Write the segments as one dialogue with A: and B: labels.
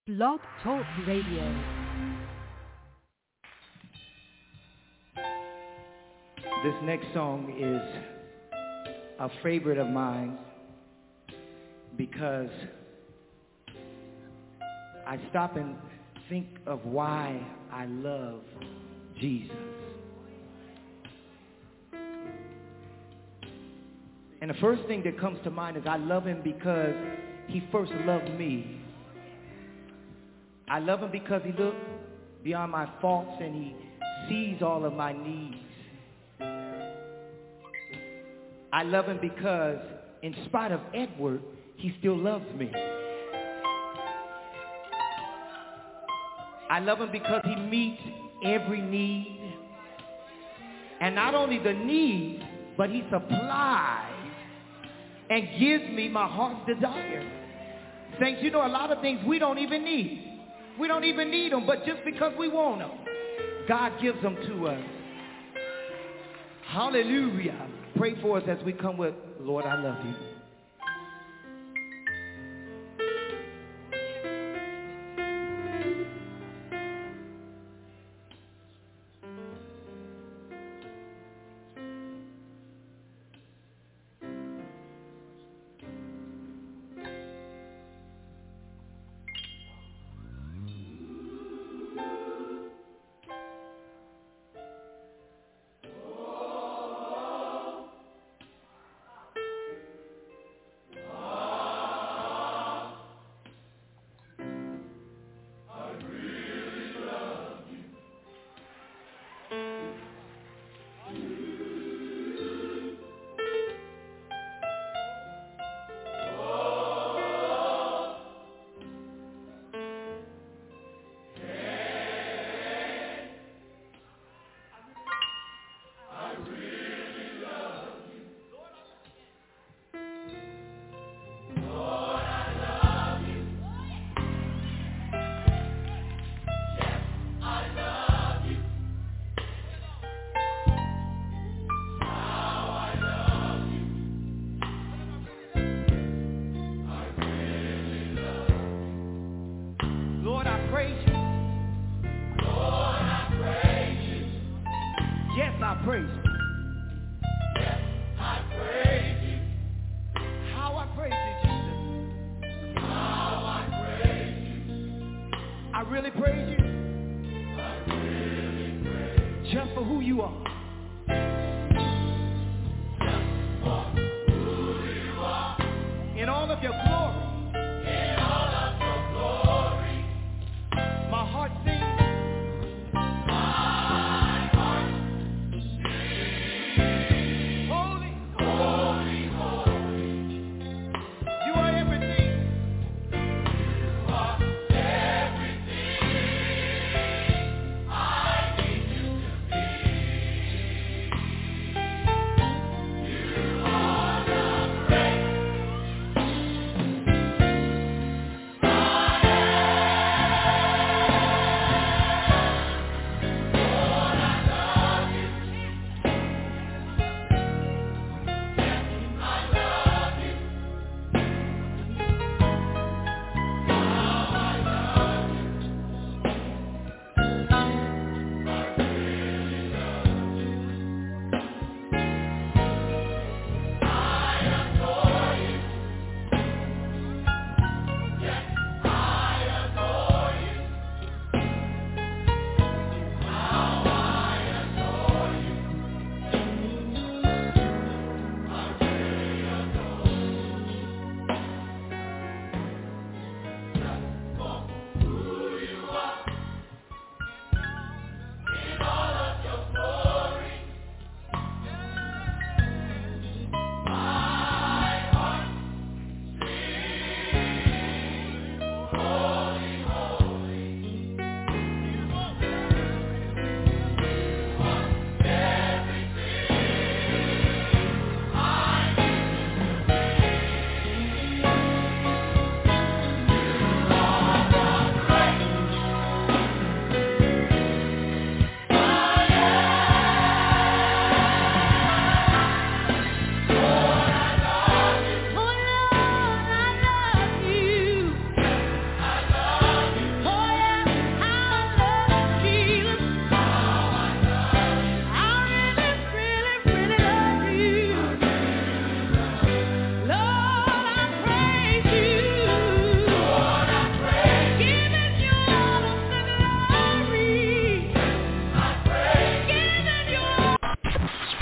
A: Blog Talk Radio.
B: This next song is a favorite of mine because I stop and think of why I love Jesus. And the first thing that comes to mind is I love him because he first loved me. I love him because he looked beyond my faults and he sees all of my needs. I love him because in spite of Edward, he still loves me. I love him because he meets every need. And not only the need, but he supplies and gives me my heart's desire. Saints, you know a lot of things we don't even need. We don't even need them, but just because we want them, God gives them to us. Hallelujah. Pray for us as we come with, Lord, I love you.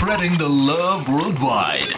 C: Spreading the love worldwide.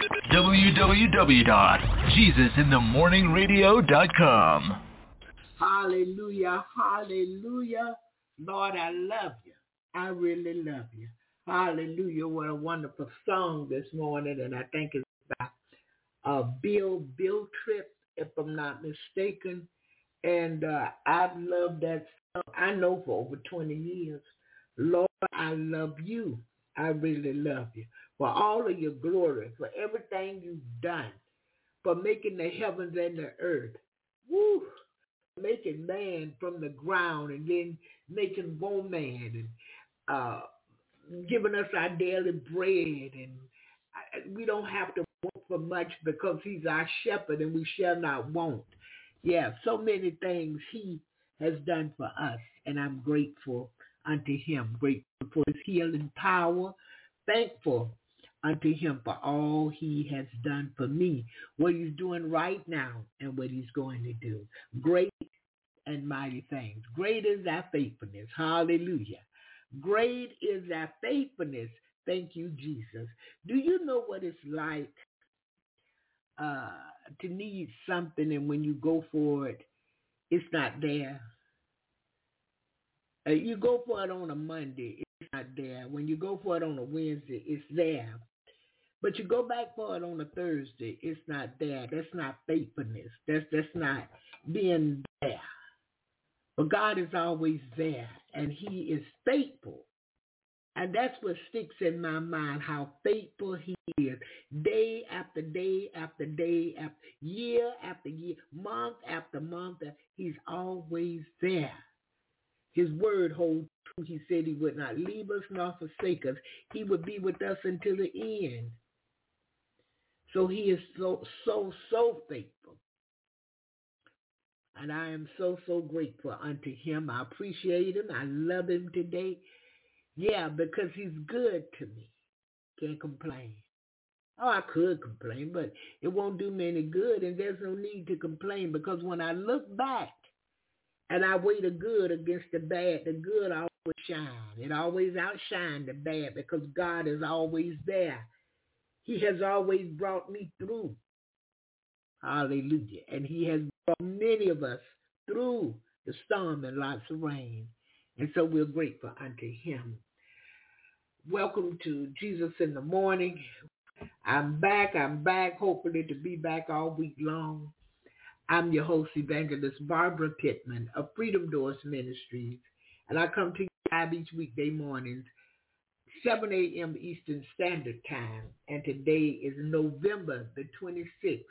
C: www.jesusinthemorningradio.com.
D: Hallelujah, hallelujah. Lord, I love you. I really love you. Hallelujah. What a wonderful song this morning. And I think it's by Bill Tripp, if I'm not mistaken. And I've loved that song, I know, for over 20 years. Lord, I love you. I really love you. For all of your glory, for everything you've done, for making the heavens and the earth. Woo! Making man from the ground and then making woman and giving us our daily bread. And we don't have to want for much because he's our shepherd and we shall not want. Yeah, so many things he has done for us, and I'm grateful unto him, grateful for his healing power, thankful unto him for all he has done for me, what he's doing right now and what he's going to do. Great and mighty things. Great is thy faithfulness. Hallelujah. Great is thy faithfulness. Thank you, Jesus. Do you know what it's like to need something and when you go for it, it's not there? You go for it on a Monday, it's not there. When you go for it on a Wednesday, it's there. But you go back for it on a Thursday, it's not there. That's not faithfulness. That's not being there. But God is always there, and he is faithful. And that's what sticks in my mind, how faithful he is. Day after day after day, after year after year, month after month, he's always there. His word holds true. He said he would not leave us nor forsake us. He would be with us until the end. So he is so faithful. And I am so grateful unto him. I appreciate him. I love him today. Yeah, because he's good to me. Can't complain. Oh, I could complain, but it won't do me any good, and there's no need to complain because when I look back and I weigh the good against the bad, the good always shine. It always outshines the bad because God is always there. He has always brought me through. Hallelujah. And he has brought many of us through the storm and lots of rain. And so we're grateful unto him. Welcome to Jesus in the Morning. I'm back, hopefully to be back all week long. I'm your host, Evangelist Barbara Pittman of Freedom Doors Ministries. And I come to you live each weekday mornings, 7 a.m. Eastern Standard Time. And today is November the 26th.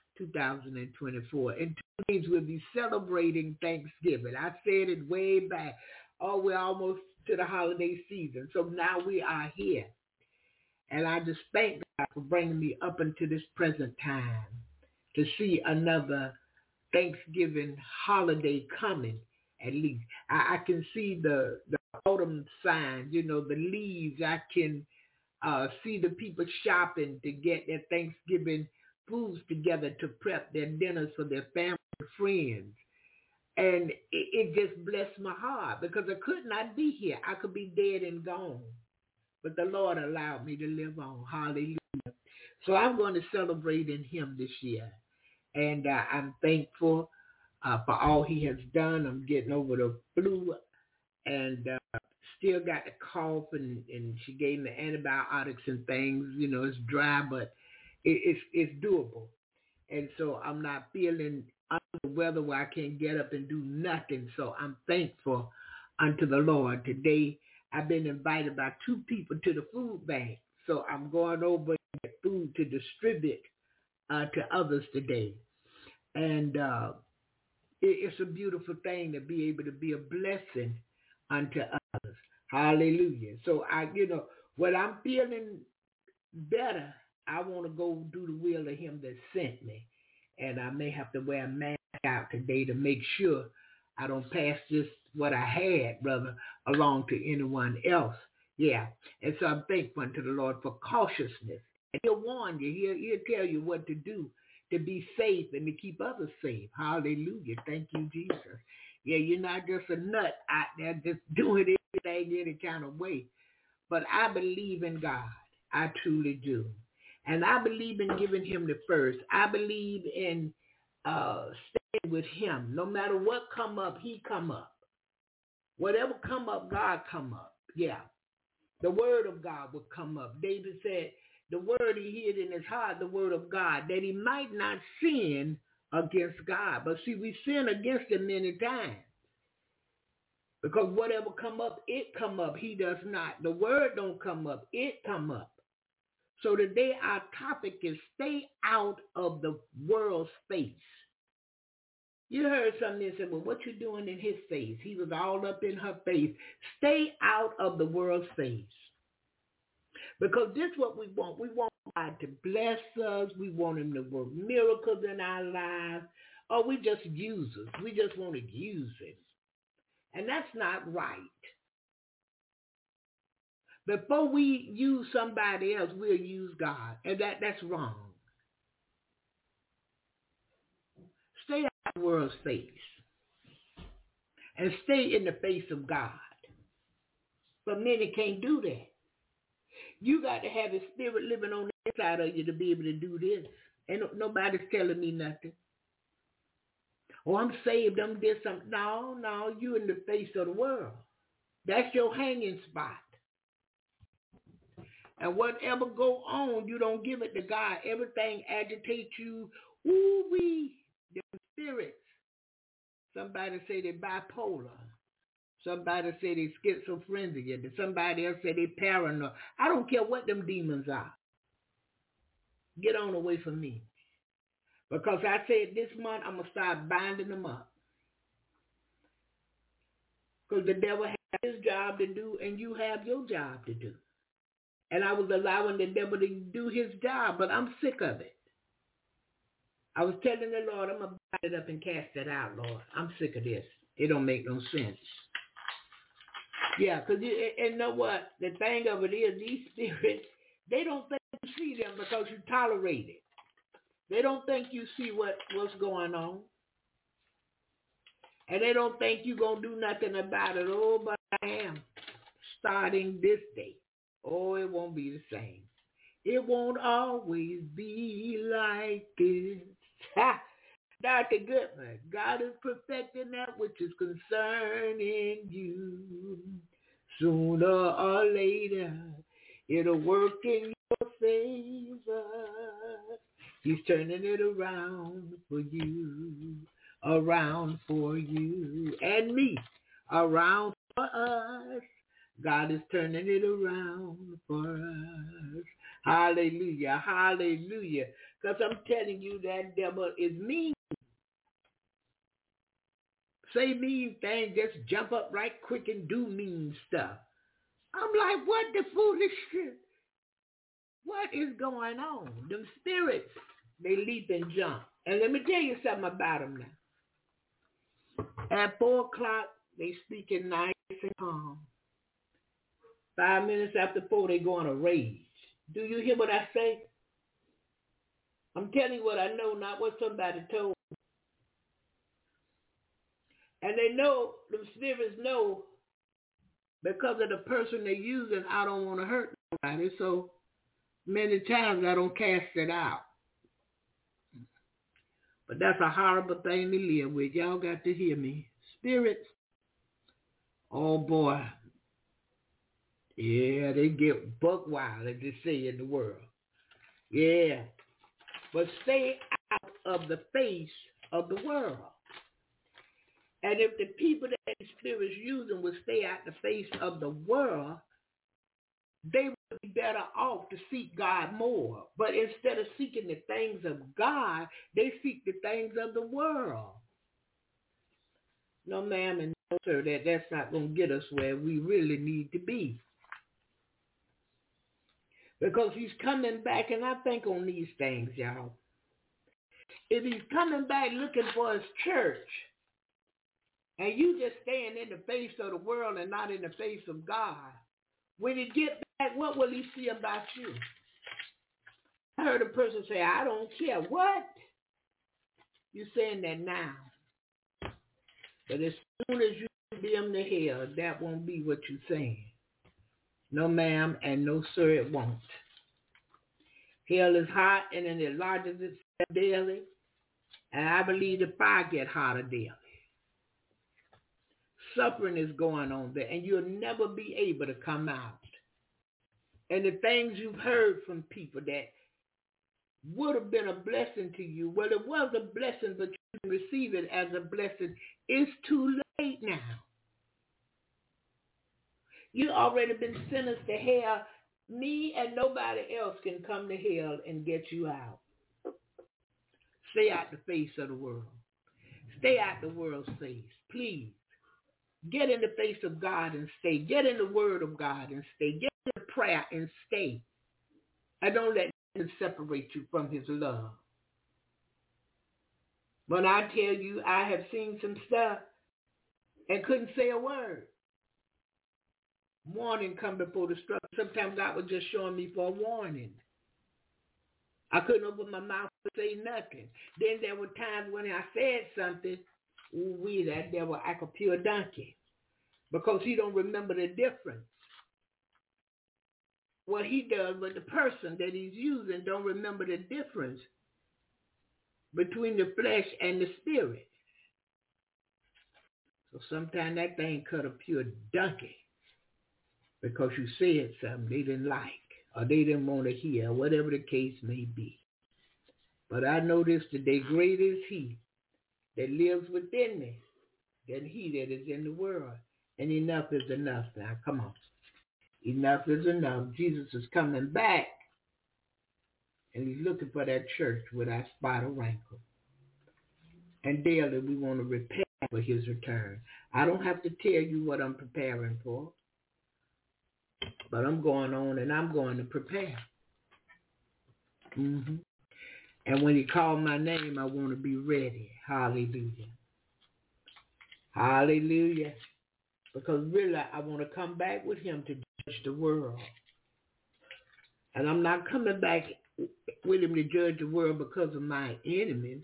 D: 2024. In 2 days, we'll be celebrating Thanksgiving. I said it way back. Oh, we're almost to the holiday season. So now we are here. And I just thank God for bringing me up into this present time to see another Thanksgiving holiday coming, at least. I can see the autumn signs, the leaves. I can see the people shopping to get their Thanksgiving foods together to prep their dinners for their family and friends. And it just blessed my heart because I could not be here. I could be dead and gone. But the Lord allowed me to live on. Hallelujah. So I'm going to celebrate in him this year. And I'm thankful for all he has done. I'm getting over the flu and still got the cough. And she gave me antibiotics and things. It's dry, but it's doable. And so I'm not feeling under the weather where I can't get up and do nothing. So I'm thankful unto the Lord. Today, I've been invited by 2 people to the food bank. So I'm going over to get food to distribute to others today. And it's a beautiful thing to be able to be a blessing unto others. Hallelujah. So when I'm feeling better, I want to go do the will of him that sent me. And I may have to wear a mask out today to make sure I don't pass just what I had, brother, along to anyone else. Yeah. And so I'm thankful to the Lord for cautiousness. And he'll warn you. He'll tell you what to do to be safe and to keep others safe. Hallelujah. Thank you, Jesus. Yeah, you're not just a nut out there just doing anything any kind of way. But I believe in God. I truly do. And I believe in giving him the first. I believe in staying with him. No matter what come up, he come up. Whatever come up, God come up. Yeah. The word of God would come up. David said, the word he hid in his heart, the word of God, that he might not sin against God. But see, we sin against him many times. Because whatever come up, it come up. He does not. The word don't come up. It come up. So today our topic is stay out of the world's face. You heard something that said, well, what you doing in his face? He was all up in her face. Stay out of the world's face. Because this is what we want. We want God to bless us. We want him to work miracles in our lives. Or we just users. We just want to use it. And that's not right. Before we use somebody else, we'll use God. And that's wrong. Stay out of the world's face. And stay in the face of God. But many can't do that. You got to have his spirit living on the inside of you to be able to do this. And nobody's telling me nothing. Oh, I'm saved, I'm this, No, you in the face of the world. That's your hanging spot. And whatever go on, you don't give it to God. Everything agitates you. Ooh-wee, them spirits. Somebody say they're bipolar. Somebody say they schizophrenic. Somebody else say they paranoid. I don't care what them demons are. Get on away from me. Because I said this month I'm going to start binding them up. Because the devil has his job to do and you have your job to do. And I was allowing the devil to do his job, but I'm sick of it. I was telling the Lord, I'm going to bind it up and cast it out, Lord. I'm sick of this. It don't make no sense. Yeah, because you know what? The thing of it is, these spirits, they don't think you see them because you tolerate it. They don't think you see what's going on. And they don't think you're going to do nothing about it. Oh, but I am. Starting this day. Oh, it won't be the same. It won't always be like this. Ha! Dr. Goodman, God is perfecting that which is concerning you. Sooner or later, it'll work in your favor. He's turning it around for you, around for you and me, around for us. God is turning it around for us. Hallelujah, hallelujah. Because I'm telling you that devil is mean. Say mean things, just jump up right quick and do mean stuff. I'm like, what the foolish shit? What is going on? Them spirits, they leap and jump. And let me tell you something about them now. At 4 o'clock, they speaking nice and calm. 5 minutes after 4, they go on a rage. Do you hear what I say? I'm telling you what I know, not what somebody told me. And they know, the spirits know, because of the person they're using, I don't want to hurt nobody. So many times I don't cast it out. But that's a horrible thing to live with. Y'all got to hear me. Spirits, oh boy. Yeah, they get buck wild, as they say in the world. Yeah. But stay out of the face of the world. And if the people that the Spirit's using would stay out the face of the world, they would be better off to seek God more. But instead of seeking the things of God, they seek the things of the world. No, ma'am, and no, sir, that's not going to get us where we really need to be. Because he's coming back, and I think on these things, y'all. If he's coming back looking for his church, and you just staying in the face of the world and not in the face of God, when he gets back, what will he see about you? I heard a person say, I don't care. What? You're saying that now. But as soon as you condemn to hell, that won't be what you're saying. No, ma'am, and no, sir, it won't. Hell is hot and then it enlarges itself daily. And I believe the fire get hotter daily. Suffering is going on there, and you'll never be able to come out. And the things you've heard from people that would have been a blessing to you, well, it was a blessing, but you didn't receive it as a blessing. It's too late now. You already been sentenced to hell. Me and nobody else can come to hell and get you out. Stay out the face of the world. Stay out the world's face, please. Get in the face of God and stay. Get in the word of God and stay. Get in the prayer and stay. And don't let him separate you from his love. When I tell you I have seen some stuff and couldn't say a word. Warning come before the struggle. Sometimes God was just showing me for a warning. I couldn't open my mouth to say nothing. Then there were times when I said something, that devil act a pure donkey. Because he don't remember the difference. What he does, but the person that he's using don't remember the difference between the flesh and the spirit. So sometimes that thing cut a pure donkey because you said something they didn't like or they didn't want to hear, whatever the case may be. But I know this today, great is he that lives within me than he that is in the world. And enough is enough now. Come on. Enough is enough. Jesus is coming back. And he's looking for that church without spot or wrinkle. And daily we want to prepare for his return. I don't have to tell you what I'm preparing for. But I'm going on and I'm going to prepare. And when he called my name, I want to be ready. Hallelujah. Hallelujah. Because really, I want to come back with him to judge the world. And I'm not coming back with him to judge the world because of my enemies.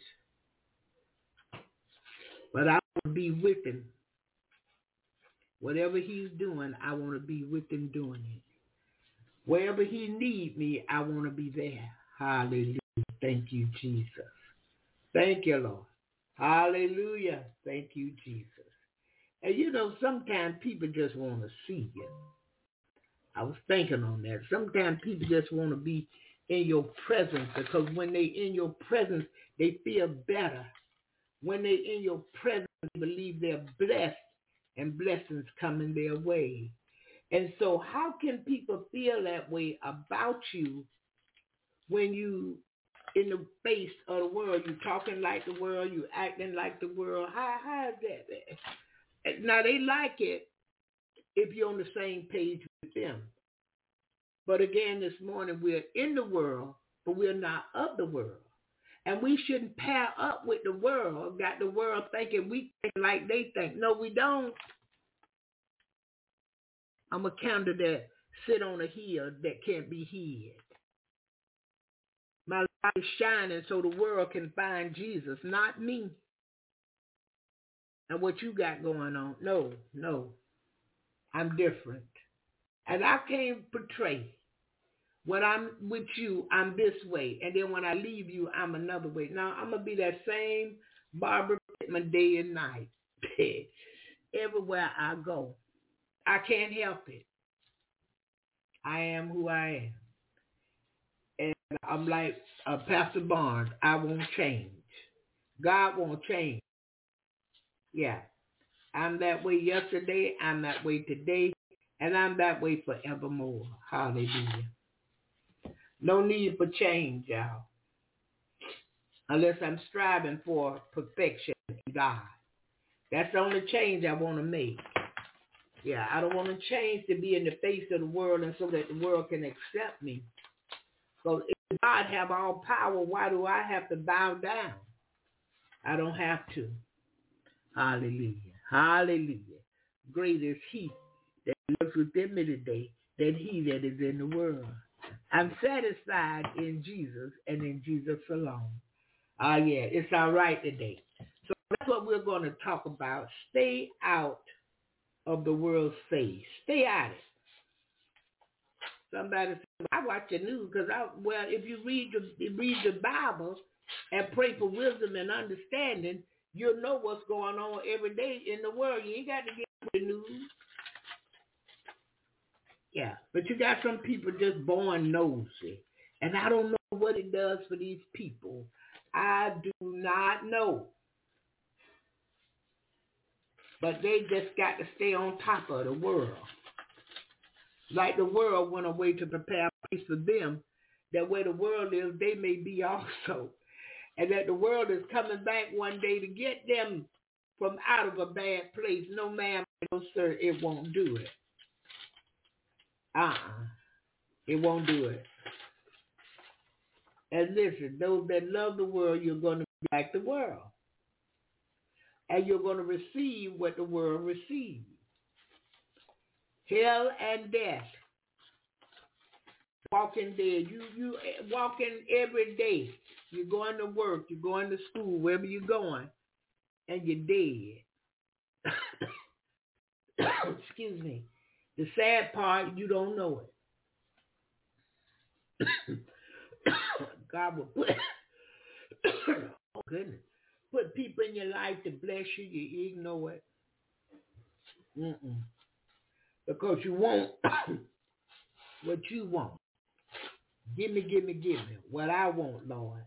D: But I want to be with him. Whatever he's doing, I want to be with him doing it. Wherever he needs me, I want to be there. Hallelujah. Thank you, Jesus. Thank you, Lord. Hallelujah. Thank you, Jesus. And you know, sometimes people just want to see you. I was thinking on that. Sometimes people just want to be in your presence because when they in your presence, they feel better. When they in your presence, they believe they're blessed and blessings coming their way. And so how can people feel that way about you when you in the face of the world, you talking like the world, you acting like the world? How is that? Now they like it if you're on the same page with them. But again, this morning we're in the world, but we're not of the world. And we shouldn't pair up with the world, got the world thinking we think like they think. No, we don't. I'm a candle that sit on a hill that can't be hid. My light is shining so the world can find Jesus, not me. And what you got going on. No. I'm different. And I can't portray. When I'm with you, I'm this way. And then when I leave you, I'm another way. Now, I'm going to be that same Barbara Pittman day and night. Everywhere I go. I can't help it. I am who I am. And I'm like Pastor Barnes. I won't change. God won't change. Yeah. I'm that way yesterday. I'm that way today. And I'm that way forevermore. Hallelujah. No need for change, y'all. Unless I'm striving for perfection in God. That's the only change I want to make. Yeah, I don't want to change to be in the face of the world and so that the world can accept me. So if God have all power, why do I have to bow down? I don't have to. Hallelujah. Hallelujah. Great is he that lives within me today than he that is in the world. I'm satisfied in Jesus and in Jesus alone. Yeah, it's all right today. So that's what we're going to talk about. Stay out of the world's face. Stay out of it. Somebody said, I watch the news because if you read the Bible and pray for wisdom and understanding, you'll know what's going on every day in the world. You ain't got to get the news. Yeah, but you got some people just born nosy. And I don't know what it does for these people. I do not know. But they just got to stay on top of the world. Like the world went away to prepare a place for them, that where the world is, they may be also. And that the world is coming back one day to get them from out of a bad place. No, ma'am, no, sir, it won't do it. It won't do it. And listen, those that love the world, you're going to be like the world. And you're going to receive what the world receives. Hell and death. Walking dead. You walking every day. You're going to work. You're going to school, wherever you're going. And you're dead. Excuse me. The sad part, you don't know it. God will put, oh goodness, put people in your life to bless you. You ignore it. Because you want what you want. Give me what I want, Lord.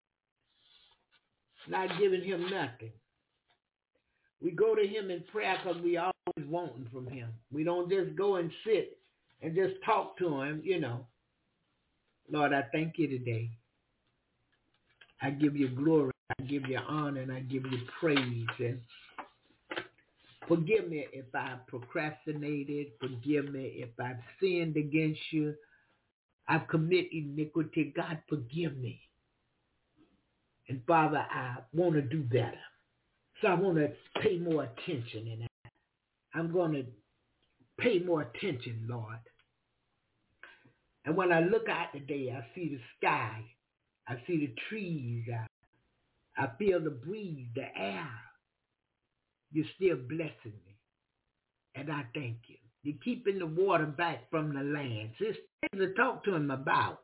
D: Not giving him nothing. We go to him in prayer because we always wanting from him. We don't just go and sit and just talk to him, Lord, I thank you today. I give you glory, I give you honor, and I give you praise. And forgive me if I procrastinated. Forgive me if I've sinned against you. I've committed iniquity. God, forgive me. And Father, I want to do better. So I want to pay more attention. And I'm going to pay more attention, Lord. And when I look out today, I see the sky. I see the trees. I feel the breeze, the air. You're still blessing me. And I thank you. You're keeping the water back from the land. So it's things to talk to him about.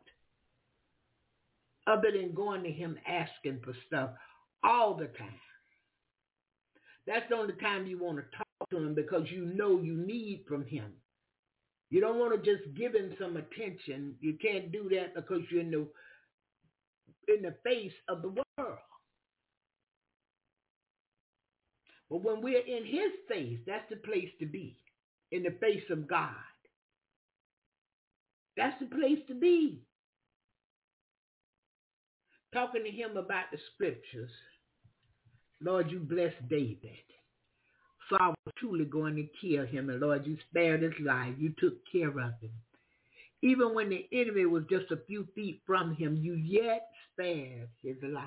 D: Other than going to him asking for stuff all the time. That's the only time you want to talk to him because you know you need from him. You don't want to just give him some attention. You can't do that because you're in the face of the world. But when we're in his face, that's the place to be. In the face of God. That's the place to be. Talking to him about the scriptures. Lord, you blessed David. Saul was truly going to kill him. And Lord, you spared his life. You took care of him. Even when the enemy was just a few feet from him, you yet spared his life.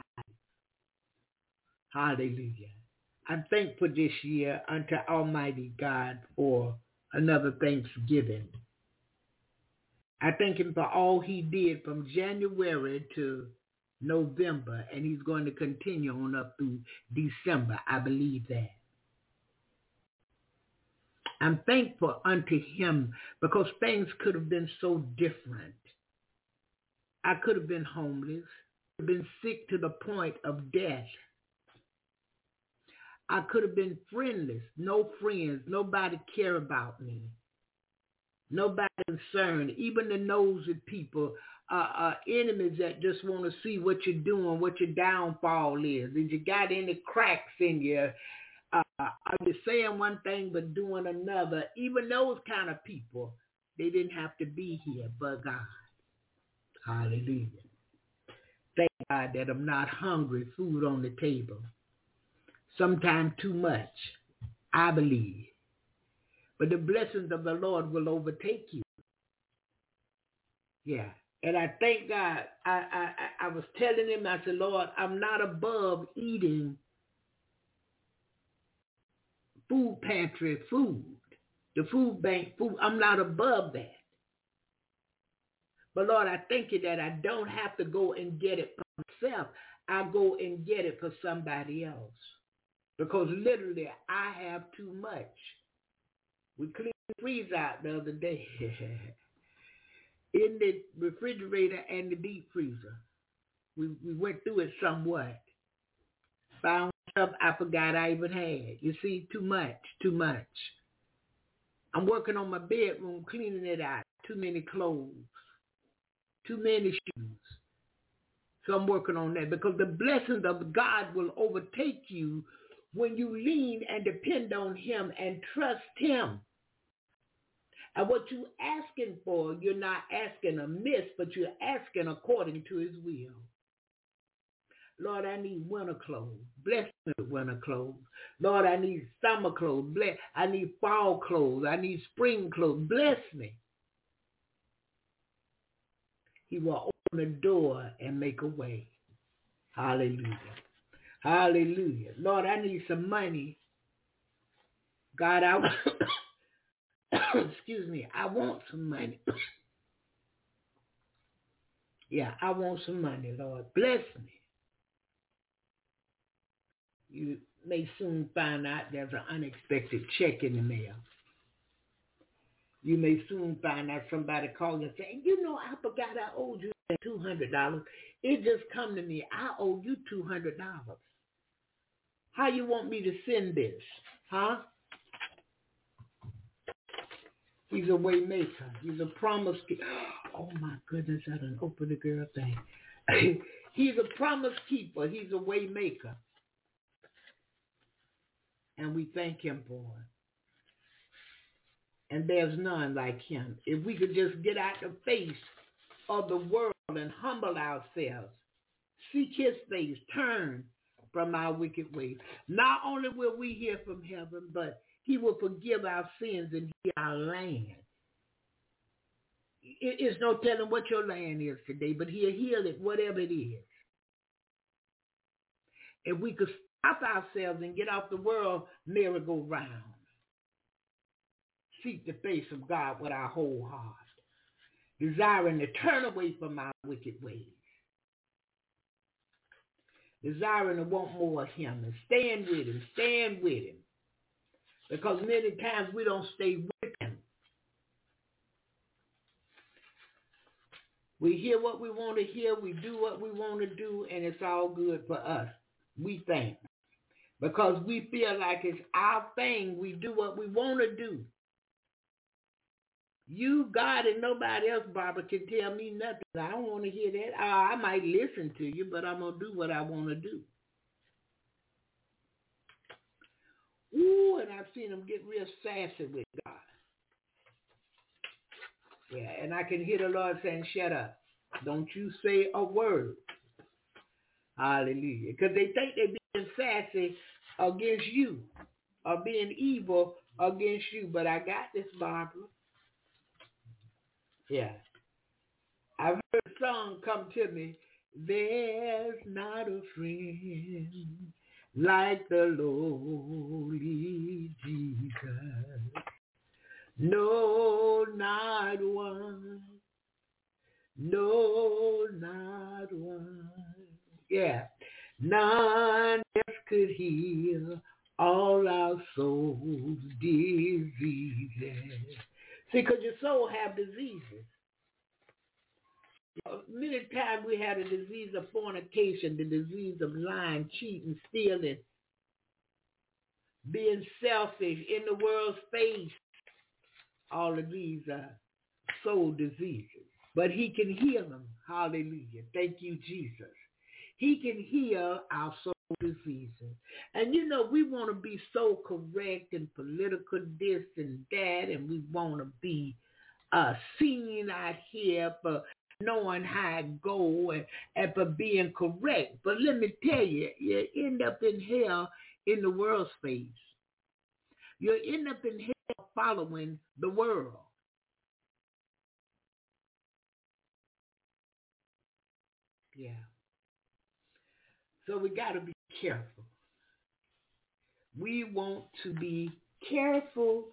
D: Hallelujah. I'm thankful this year unto Almighty God for another Thanksgiving. I thank him for all he did from January to November, and he's going to continue on up through December. I believe that. I'm thankful unto him because things could have been so different. I could have been homeless, could have been sick to the point of death. I could have been friendless, no friends, nobody care about me. Nobody concerned, even the nosy people, enemies that just want to see what you're doing, what your downfall is. If you got any cracks in you, are you saying one thing but doing another? Even those kind of people, they didn't have to be here but God. Hallelujah. Thank God that I'm not hungry, food on the table. Sometimes too much, I believe. But the blessings of the Lord will overtake you. Yeah. And I thank God. I was telling him, I said, Lord, I'm not above eating food pantry food, the food bank food. I'm not above that. But Lord, I thank you that I don't have to go and get it for myself. I go and get it for somebody else. Because literally, I have too much. We cleaned the freezer out the other day. in the refrigerator and the deep freezer. We went through it somewhat. Found stuff I forgot I even had. You see, too much. I'm working on my bedroom, cleaning it out. Too many clothes. Too many shoes. So I'm working on that because the blessings of God will overtake you when you lean and depend on him and trust him. And what you're asking for, you're not asking amiss, but you're asking according to his will. Lord, I need winter clothes. Bless me with winter clothes. Lord, I need summer clothes. I need fall clothes. I need spring clothes. Bless me. He will open a door and make a way. Hallelujah. Hallelujah. Lord, I need some money. God, excuse me, I want some money. Yeah, I want some money, Lord. Bless me. You may soon find out there's an unexpected check in the mail. You may soon find out somebody calling and saying, you know, I forgot I owed you $200. It just come to me. I owe you $200. How you want me to send this? Huh? He's a way maker. He's a promise keeper. Oh, my goodness, I done opened the girl thing. He's a promise keeper. He's a way maker. And we thank him for it. And there's none like him. If we could just get out the face of the world and humble ourselves, seek his face, turn from our wicked ways. Not only will we hear from heaven, but he will forgive our sins and heal our land. It's no telling what your land is today, but he'll heal it, whatever it is. If we could stop ourselves and get off the world merry-go-round, seek the face of God with our whole heart, desiring to turn away from our wicked ways, desiring to want more of him and stand with him, because many times we don't stay with him. We hear what we want to hear, we do what we want to do, and it's all good for us. We think. Because we feel like it's our thing, we do what we want to do. You, God, and nobody else, Barbara, can tell me nothing. I don't want to hear that. I might listen to you, but I'm going to do what I want to do. Ooh, and I've seen them get real sassy with God. Yeah, and I can hear the Lord saying, shut up. Don't you say a word. Hallelujah. Because they think they're being sassy against you or being evil against you. But I got this, Barbara. Yeah. I've heard a song come to me. There's not a friend like the lowly Jesus. No, not one. No, not one. Yeah. None else could heal all our soul's diseases. See, because your soul have diseases. Many times we have the disease of fornication, the disease of lying, cheating, stealing, being selfish, in the world's face. All of these are soul diseases. But he can heal them. Hallelujah. Thank you, Jesus. He can heal our soul diseases. And you know, we want to be so correct and political this and that, and we want to be seen out here for knowing how it go and for being correct. But let me tell you, you end up in hell in the world space. You end up in hell following the world. Yeah. So we got to be careful. We want to be careful.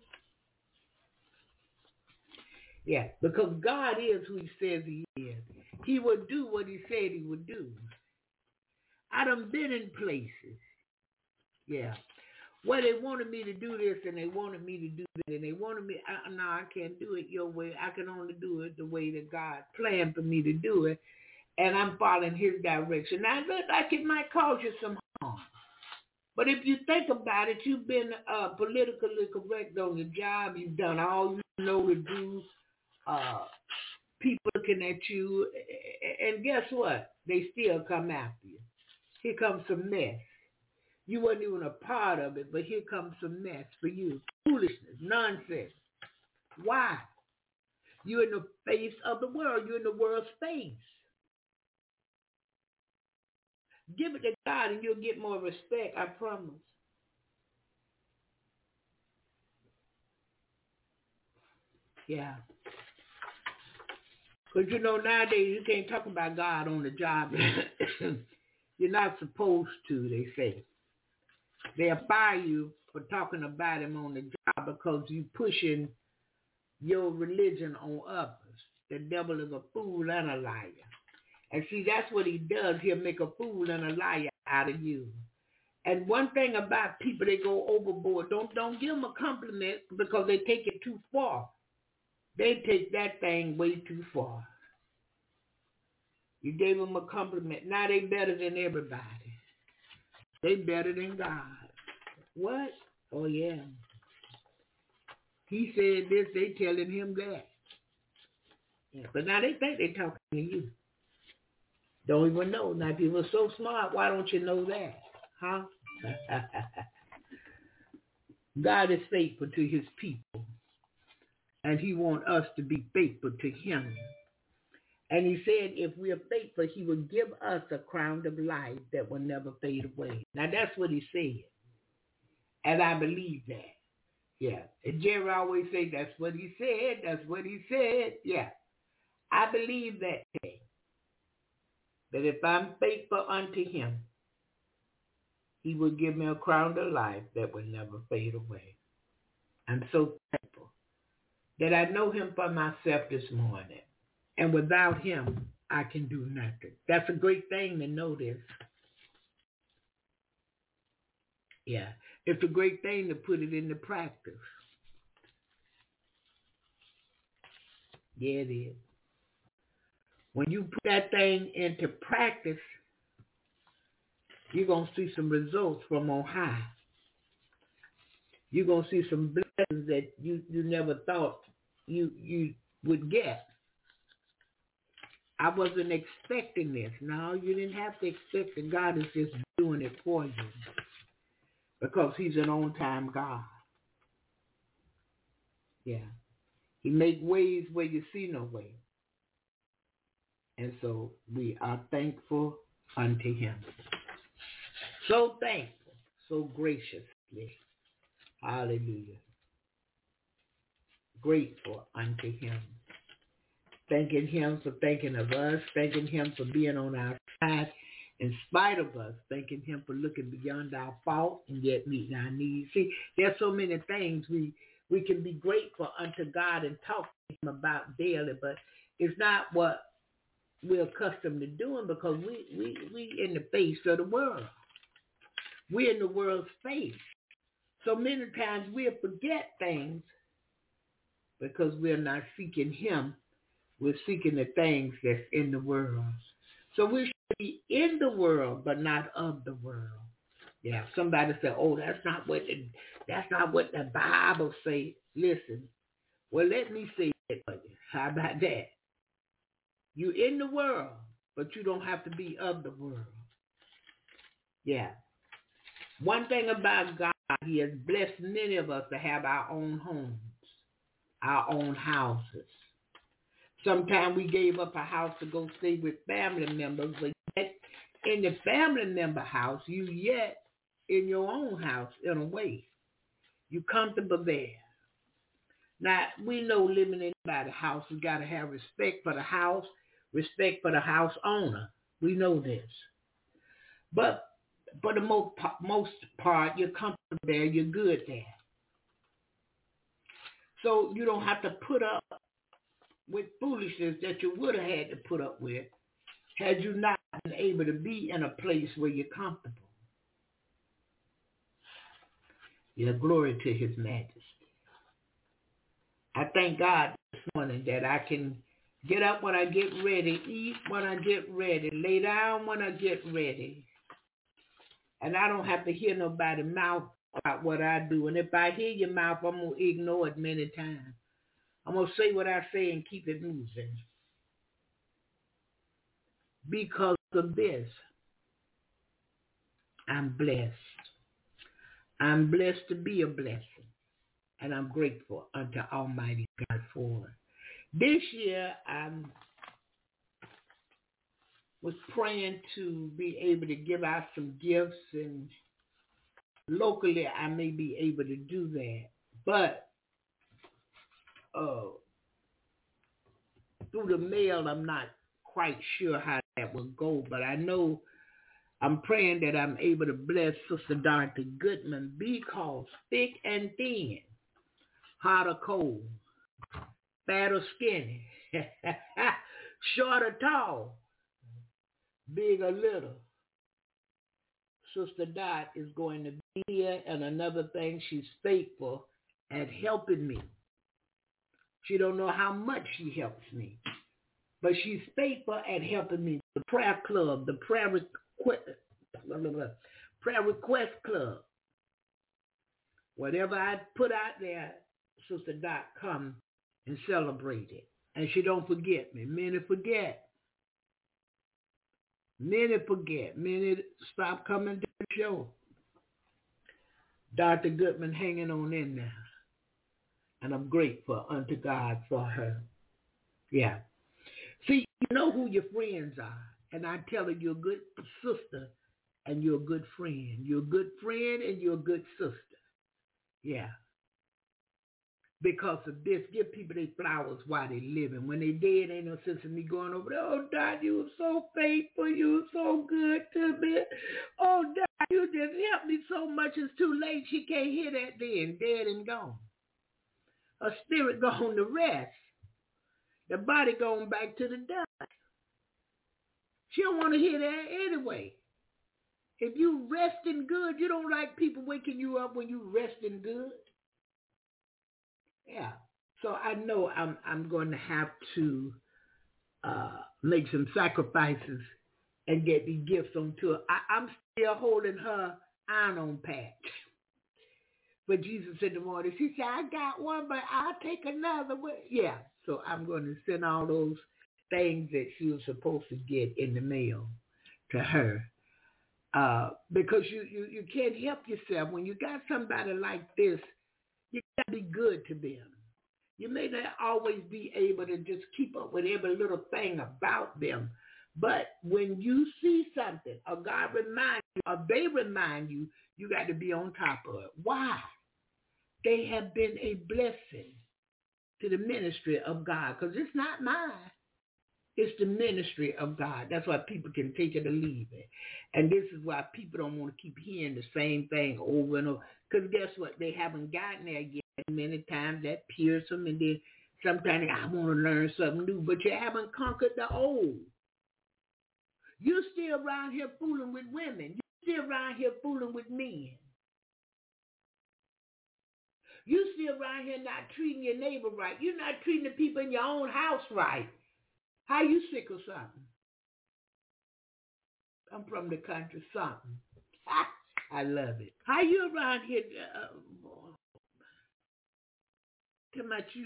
D: Yeah, because God is who he says he is. He will do what he said he would do. I done been in places. Yeah. Well, they wanted me to do this and they wanted me to do that and they wanted me, no, I can't do it your way. I can only do it the way that God planned for me to do it. And I'm following his direction. Now, it looks like it might cause you some harm. But if you think about it, you've been politically correct on your job. You've done all you know to do. People looking at you. And guess what? They still come after you. Here comes some mess. You wasn't even a part of it, but here comes some mess for you. Foolishness, nonsense. Why? You're in the face of the world. You're in the world's face. Give it to God and you'll get more respect, I promise. Yeah. Because, nowadays you can't talk about God on the job. You're not supposed to, they say. They'll fire you for talking about him on the job because you pushing your religion on others. The devil is a fool and a liar. And see, that's what he does. He'll make a fool and a liar out of you. And one thing about people, they go overboard. Don't give them a compliment because they take it too far. They take that thing way too far. You gave them a compliment. Now they better than everybody. They better than God. What? Oh, yeah. He said this, they telling him that. Yeah. But now they think they talking to you. Don't even know. Now, if you were so smart, why don't you know that? Huh? God is faithful to his people. And he wants us to be faithful to him. And he said if we are faithful, he will give us a crown of life that will never fade away. Now, that's what he said. And I believe that. Yeah. And Jerry always say, that's what he said. That's what he said. Yeah. I believe that today. That if I'm faithful unto him, he will give me a crown of life that will never fade away. I'm so thankful that I know him for myself this morning. And without him, I can do nothing. That's a great thing to know this. Yeah. It's a great thing to put it into practice. Yeah, it is. When you put that thing into practice, you're going to see some results from on high. You're going to see some blessings that you never thought you would get. I wasn't expecting this. No, you didn't have to expect it. God is just doing it for you because he's an on-time God. Yeah. He make ways where you see no way. And so we are thankful unto him. So thankful, so graciously. Hallelujah. Grateful unto him. Thanking him for thinking of us. Thanking him for being on our side in spite of us. Thanking him for looking beyond our fault and yet meeting our needs. See, there's so many things we can be grateful unto God and talk to him about daily, but it's not what we're accustomed to doing because we in the face of the world. We're in the world's face. So many times we'll forget things because we're not seeking him. We're seeking the things that's in the world. So we should be in the world, but not of the world. Yeah, somebody said, oh, that's not what the Bible says. Listen, well, let me say it for you. How about that? You're in the world, but you don't have to be of the world. Yeah. One thing about God, he has blessed many of us to have our own homes, our own houses. Sometimes we gave up a house to go stay with family members, but yet in the family member house, you yet in your own house in a way. You're comfortable there. Now, we know living in anybody's house, we got to have respect for the house, respect for the house owner. We know this. But for the most part, you're comfortable there, you're good there. So you don't have to put up with foolishness that you would have had to put up with had you not been able to be in a place where you're comfortable. Yeah, glory to his majesty. I thank God this morning that I can get up when I get ready, eat when I get ready, lay down when I get ready. And I don't have to hear nobody's mouth about what I do. And if I hear your mouth, I'm going to ignore it many times. I'm going to say what I say and keep it moving. Because of this, I'm blessed. I'm blessed to be a blessing. And I'm grateful unto Almighty God for it. This year, I was praying to be able to give out some gifts, and locally I may be able to do that. But through the mail, I'm not quite sure how that will go. But I know I'm praying that I'm able to bless Sister Dorothy Goodman, because thick and thin, hot or cold, fat or skinny, short or tall, big or little, Sister Dot is going to be here. And another thing, she's faithful at helping me. She don't know how much she helps me, but she's faithful at helping me. The prayer club, the prayer request club, whatever I put out there, Sister Dot come and celebrate it. And she don't forget me. Many forget. Many forget. Many stop coming to the show. Dr. Goodman hanging on in there. And I'm grateful unto God for her. Yeah. See, you know who your friends are. And I tell her you're a good sister and you're a good friend. You're a good friend and you're a good sister. Yeah. Because of this, give people their flowers while they living. When they dead, ain't no sense in me going over there. Oh, Dad, you were so faithful. You were so good to me. Oh, Dad, you just helped me so much. It's too late. She can't hear that then. Dead and gone. Her spirit gone to rest. The body going back to the dust. She don't want to hear that anyway. If you resting good, you don't like people waking you up when you resting good. Yeah. So I know I'm going to have to make some sacrifices and get these gifts on tour. I'm still holding her iron-on patch. But Jesus in the morning, she said, I got one, but I'll take another one. Yeah. So I'm going to send all those things that she was supposed to get in the mail to her. Because you can't help yourself. When you got somebody like this, you got to be good to them. You may not always be able to just keep up with every little thing about them. But when you see something, or God reminds you, or they remind you, you got to be on top of it. Why? They have been a blessing to the ministry of God, because it's not mine. It's the ministry of God. That's why people can take it or leave it. And this is why people don't want to keep hearing the same thing over and over. Because guess what? They haven't gotten there yet. Many times that pierces them, and then sometimes I want to learn something new. But you haven't conquered the old. You're still around here fooling with women. You're still around here fooling with men. You're still around here not treating your neighbor right. You're not treating the people in your own house right. How you sick of something? I'm from the country, something. I love it. How you around here? Tell my you.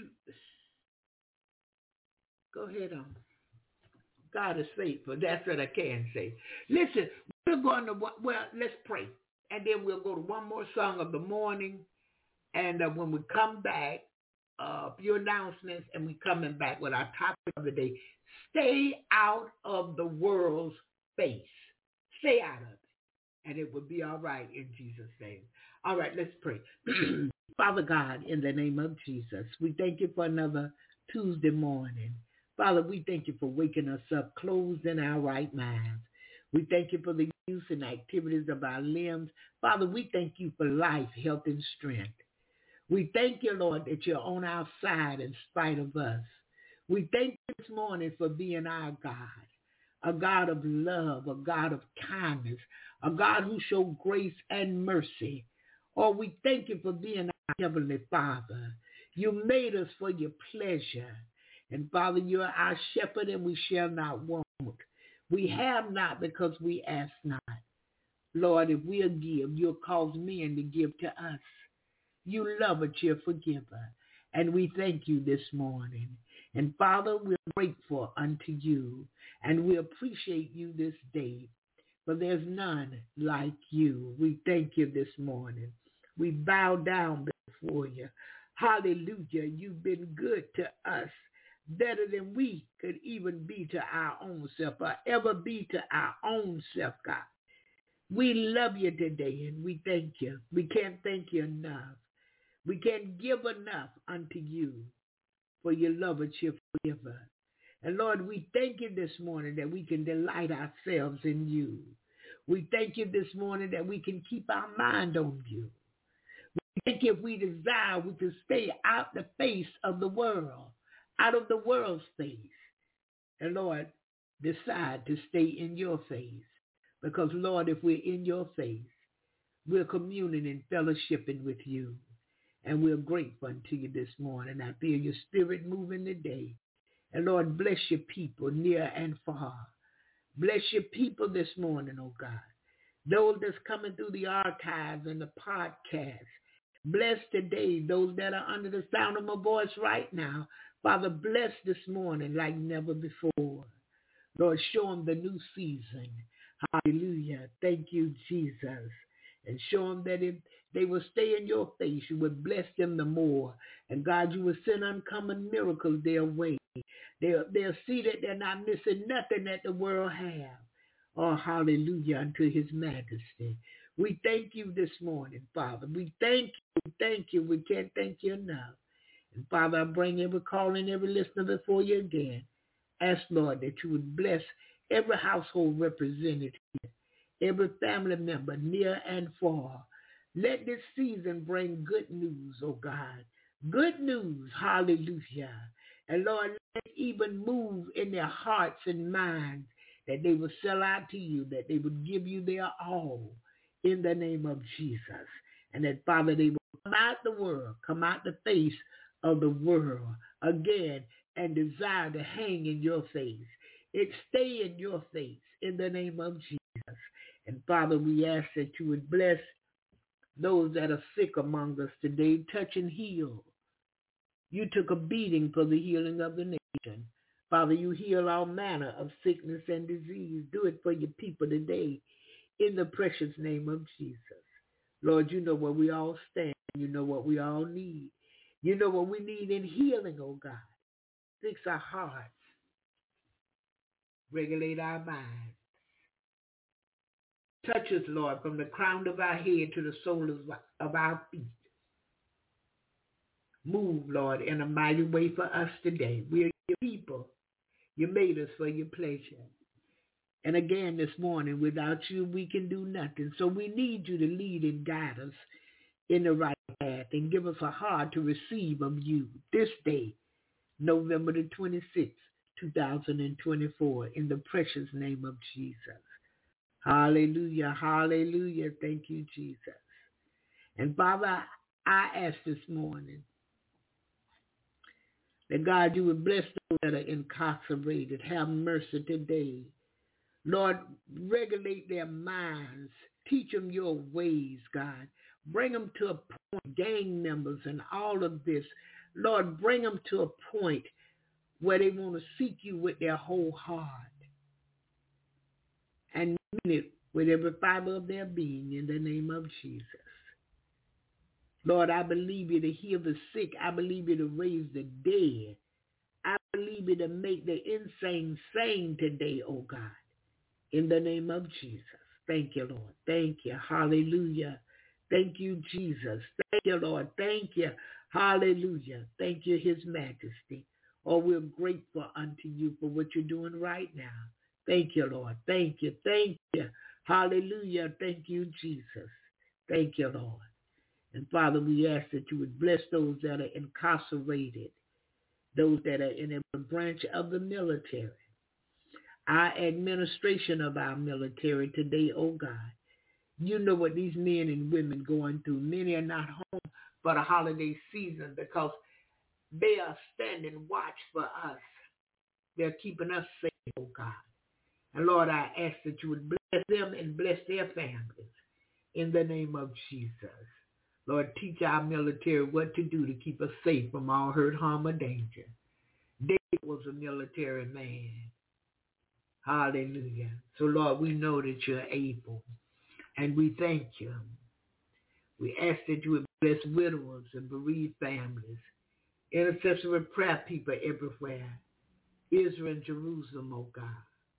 D: Go ahead on. God is faithful. That's what I can say. Listen, we're going to, let's pray. And then we'll go to one more song of the morning. And when we come back, a few announcements, and we're coming back with our topic of the day. Stay out of the world's face. Stay out of it. And it will be all right in Jesus' name. All right, let's pray. Father God, in the name of Jesus, we thank you for another Tuesday morning. Father, we thank you for waking us up, closed in our right minds. We thank you for the use and activities of our limbs. Father, we thank you for life, health, and strength. We thank you, Lord, that you're on our side in spite of us. We thank you this morning for being our God, a God of love, a God of kindness, a God who showed grace and mercy. Oh, we thank you for being our Heavenly Father. You made us for your pleasure. And Father, you are our shepherd and we shall not want. We have not because we ask not. Lord, if we'll give, you'll cause men to give to us. You love a cheerful giver. And we thank you this morning. And Father, we're grateful unto you. And we appreciate you this day. For there's none like you. We thank you this morning. We bow down before you. Hallelujah. You've been good to us. Better than we could even be to our own self or ever be to our own self, God. We love you today and we thank you. We can't thank you enough. We can't give enough unto you for your love and cheerful giver. And Lord, we thank you this morning that we can delight ourselves in you. We thank you this morning that we can keep our mind on you. We thank you if we desire, we can stay out the face of the world, out of the world's face. And Lord, decide to stay in your face. Because Lord, if we're in your face, we're communing and fellowshipping with you. And we're grateful unto you this morning. I feel your spirit moving today. And Lord, bless your people near and far. Bless your people this morning, oh God. Those that's coming through the archives and the podcast. Bless today those that are under the sound of my voice right now. Father, bless this morning like never before. Lord, show them the new season. Hallelujah. Thank you, Jesus. And show them that if they will stay in your face, you would bless them the more. And God, you will send uncommon miracles their way. They'll see that they're not missing nothing that the world have. Oh, hallelujah unto his majesty. We thank you this morning, Father. We thank you. We can't thank you enough. And Father, I bring every call and every listener before you again. Ask, Lord, that you would bless every household represented here, every family member near and far. Let this season bring good news, oh God. Good news, hallelujah. And Lord, let it even move in their hearts and minds that they will sell out to you, that they would give you their all in the name of Jesus. And that, Father, they will come out the world, come out the face of the world again and desire to hang in your face. It stay in your face in the name of Jesus. And Father, we ask that you would bless those that are sick among us today, touch and heal. You took a beating for the healing of the nation. Father, you heal all manner of sickness and disease. Do it for your people today in the precious name of Jesus. Lord, you know where we all stand. You know what we all need. You know what we need in healing, oh God. Fix our hearts. Regulate our minds. Touch us, Lord, from the crown of our head to the soles of our feet. Move, Lord, in a mighty way for us today. We are your people. You made us for your pleasure. And again this morning, without you, we can do nothing. So we need you to lead and guide us in the right path and give us a heart to receive of you this day, November the 26th, 2024, in the precious name of Jesus. Hallelujah, hallelujah. Thank you, Jesus. And Father, I ask this morning that God, you would bless those that are incarcerated. Have mercy today. Lord, regulate their minds. Teach them your ways, God. Bring them to a point, gang members and all of this. Lord, bring them to a point where they want to seek you with their whole heart and mean it with every fiber of their being in the name of Jesus. Lord, I believe you to heal the sick. I believe you to raise the dead. I believe you to make the insane sane today, oh God, in the name of Jesus. Thank you, Lord. Thank you. Hallelujah. Thank you, Jesus. Thank you, Lord. Thank you. Hallelujah. Thank you, His Majesty. Oh, we're grateful unto you for what you're doing right now. Thank you, Lord. Thank you. Thank you. Hallelujah. Thank you, Jesus. Thank you, Lord. And Father, we ask that you would bless those that are incarcerated, those that are in a branch of the military, our administration of our military today, oh God. You know what these men and women going through. Many are not home for the holiday season because they are standing watch for us. They're keeping us safe, oh God. And Lord, I ask that you would bless them and bless their families in the name of Jesus. Lord, teach our military what to do to keep us safe from all hurt, harm, or danger. David was a military man. Hallelujah. So, Lord, we know that you're able, and we thank you. We ask that you would bless widowers and bereaved families, intercessory prayer people everywhere, Israel and Jerusalem, oh God.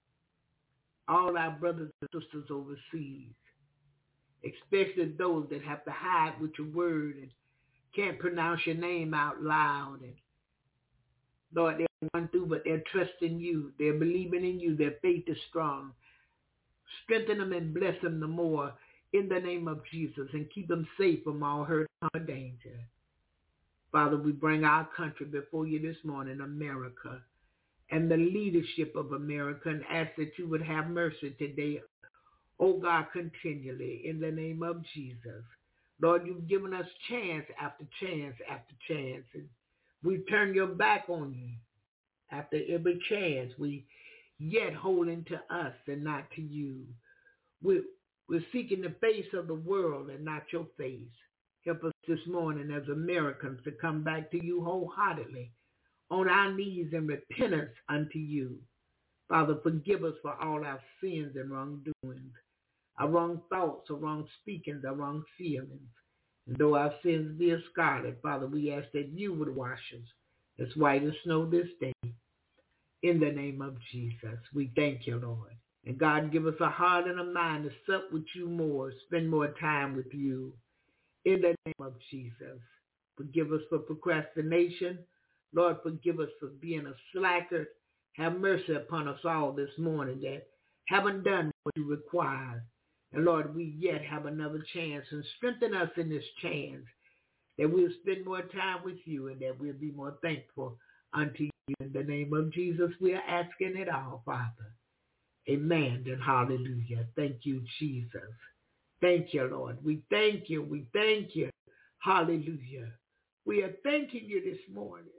D: All our brothers and sisters overseas, especially those that have to hide with your word and can't pronounce your name out loud. And Lord, they're going through, but they're trusting you. They're believing in you. Their faith is strong. Strengthen them and bless them the more in the name of Jesus and keep them safe from all hurt or danger. Father, we bring our country before you this morning, America, and the leadership of America, and ask that you would have mercy today, oh God, continually in the name of Jesus. Lord, you've given us chance after chance after chance, and we turn your back on you after every chance. We yet holding to us and not to you. We're seeking the face of the world and not your face. Help us this morning as Americans to come back to you wholeheartedly on our knees in repentance unto you. Father, forgive us for all our sins and wrongdoings, our wrong thoughts, our wrong speakings, our wrong feelings. And though our sins be as scarlet, Father, we ask that you would wash us as white as snow this day. In the name of Jesus, we thank you, Lord. And God, give us a heart and a mind to sup with you more, spend more time with you. In the name of Jesus, forgive us for procrastination. Lord, forgive us for being a slacker. Have mercy upon us all this morning that haven't done what you require. And Lord, we yet have another chance, and strengthen us in this chance that we'll spend more time with you and that we'll be more thankful unto you. In the name of Jesus, we are asking it all, Father. Amen and hallelujah. Thank you, Jesus. Thank you, Lord. We thank you. We thank you. Hallelujah. We are thanking you this morning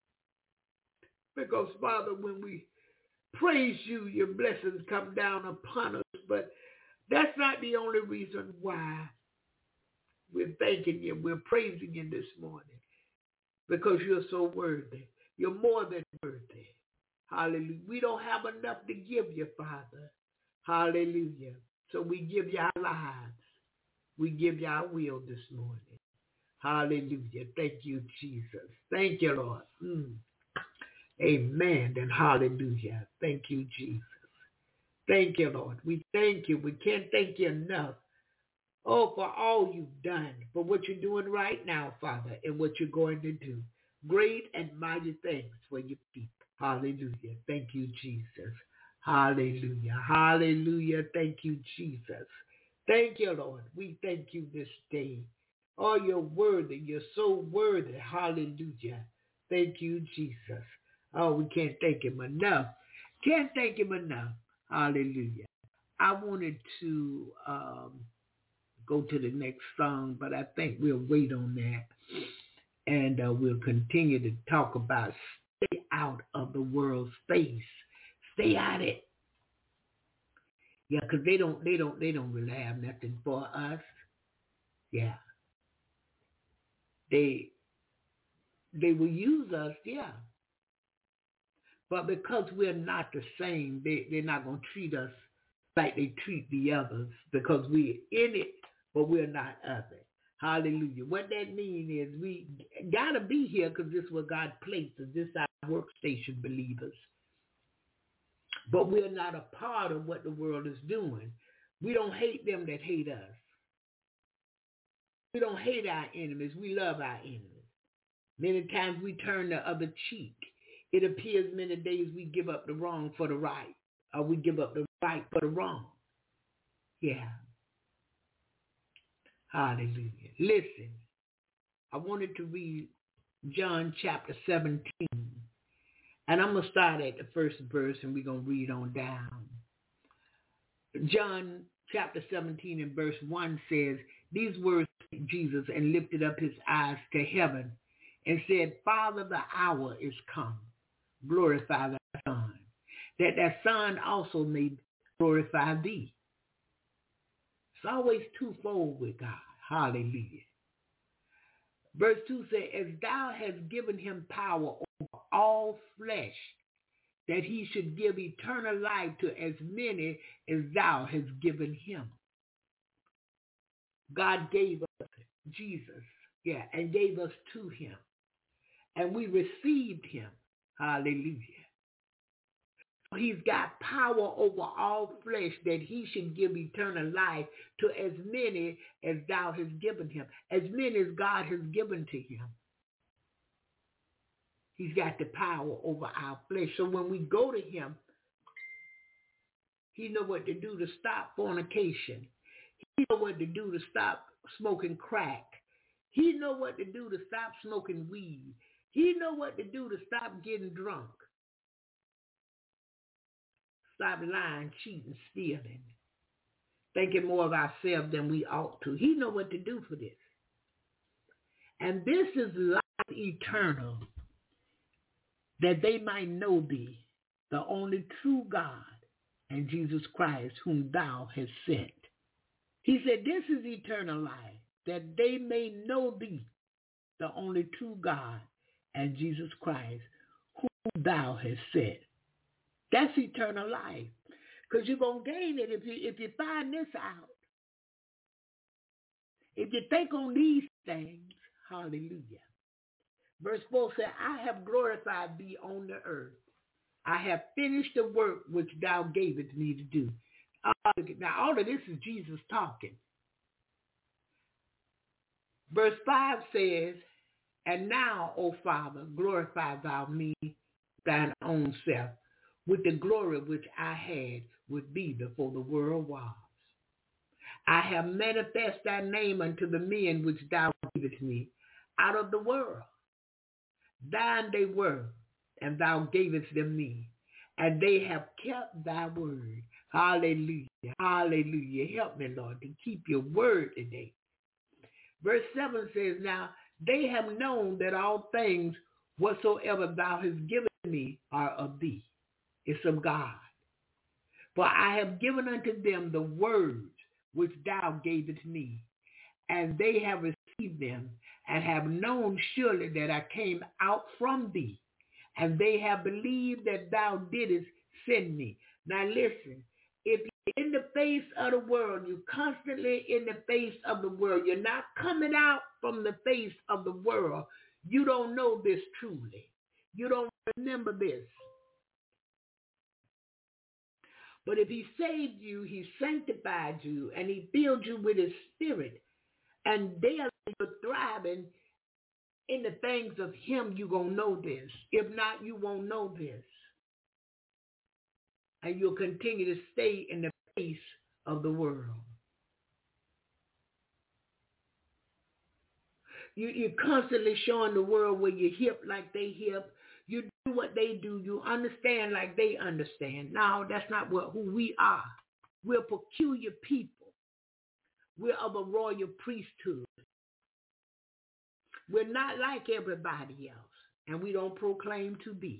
D: because, Father, when we praise you, your blessings come down upon us. But that's not the only reason why we're thanking you. We're praising you this morning because you're so worthy. You're more than worthy. Hallelujah. We don't have enough to give you, Father. Hallelujah. So we give you our lives. We give you our will this morning. Hallelujah. Thank you, Jesus. Thank you, Lord. Amen and hallelujah. Thank you, Jesus. Thank you, Lord. We thank you. We can't thank you enough. Oh, for all you've done, for what you're doing right now, Father, and what you're going to do. Great and mighty things for your people. Hallelujah. Thank you, Jesus. Hallelujah. Hallelujah. Thank you, Jesus. Thank you, Lord. We thank you this day. Oh, you're worthy. You're so worthy. Hallelujah. Thank you, Jesus. Oh, we can't thank him enough. Can't thank him enough. Hallelujah. I wanted to go to the next song, but I think we'll wait on that. And we'll continue to talk about stay out of the world's face. Stay out of it. Yeah, because they don't really have nothing for us. Yeah. They will use us, yeah. But because we're not the same, they're not going to treat us like they treat the others because we're in it, but we're not of it. Hallelujah. What that means is we got to be here because this is where God placed us. This is our workstation, believers. But we're not a part of what the world is doing. We don't hate them that hate us. We don't hate our enemies. We love our enemies. Many times we turn the other cheek. It appears many days we give up the wrong for the right, or we give up the right for the wrong. Yeah. Hallelujah. Listen, I wanted to read John chapter 17. And I'm going to start at the first verse and we're going to read on down. John chapter 17 and verse 1 says, these words spake Jesus and lifted up his eyes to heaven and said, Father, the hour is come. Glorify thy Son, that thy Son also may glorify thee. It's always twofold with God. Hallelujah. Verse 2 says, as thou hast given him power over all flesh, that he should give eternal life to as many as thou hast given him. God gave us Jesus, and gave us to him. And we received him. Hallelujah. So he's got power over all flesh that he should give eternal life to as many as thou hast given him. As many as God has given to him. He's got the power over our flesh. So when we go to him, he knows what to do to stop fornication. He knows what to do to stop smoking crack. He knows what to do to stop smoking weed. He knows what to do to stop getting drunk. Stop lying, cheating, stealing. Thinking more of ourselves than we ought to. He knows what to do for this. And this is life eternal, that they might know thee, the only true God, and Jesus Christ, whom thou hast sent. He said, this is eternal life, that they may know thee, the only true God, and Jesus Christ, whom thou hast sent. That's eternal life. Because you're going to gain it if you find this out. If you think on these things, hallelujah. Verse 4 said, I have glorified thee on the earth. I have finished the work which thou gavest me to do. Now, all of this is Jesus talking. Verse 5 says, and now, O Father, glorify thou me, thine own self, with the glory which I had with thee before the world was. I have manifest thy name unto the men which thou gavest me out of the world. Thine they were, and thou gavest them me, and they have kept thy word. Hallelujah. Hallelujah. Help me, Lord, to keep your word today. Verse 7 says, now they have known that all things whatsoever thou hast given me are of thee. It's of God. For I have given unto them the words which thou gavest me, and they have received them, and have known surely that I came out from thee, and they have believed that thou didst send me. Now listen, if you're in the face of the world, you're constantly in the face of the world, you're not coming out from the face of the world, you don't know this truly. You don't remember this. But if he saved you, he sanctified you, and he filled you with his spirit, and daily you're thriving in the things of him, you're going to know this. If not, you won't know this. And you'll continue to stay in the face of the world. You're constantly showing the world where you hip like they hip. You do what they do. You understand like they understand. No, that's not who we are. We're peculiar people. We're of a royal priesthood. We're not like everybody else. And we don't proclaim to be.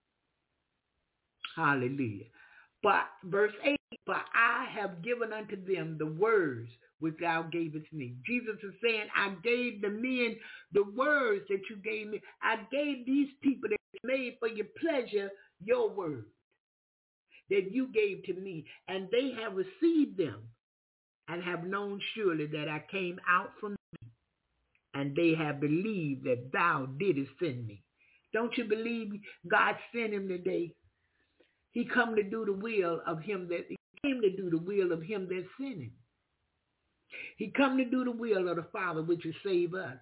D: Hallelujah. But verse 8, for I have given unto them the words which thou gavest me. Jesus is saying, I gave the men the words that you gave me. I gave these people that made for your pleasure your word that you gave to me. And they have received them and have known surely that I came out from thee. And they have believed that thou didst send me. Don't you believe God sent him today? He come to do the will of him that he came to do the will of him that sent him. He come to do the will of the Father, which is save us.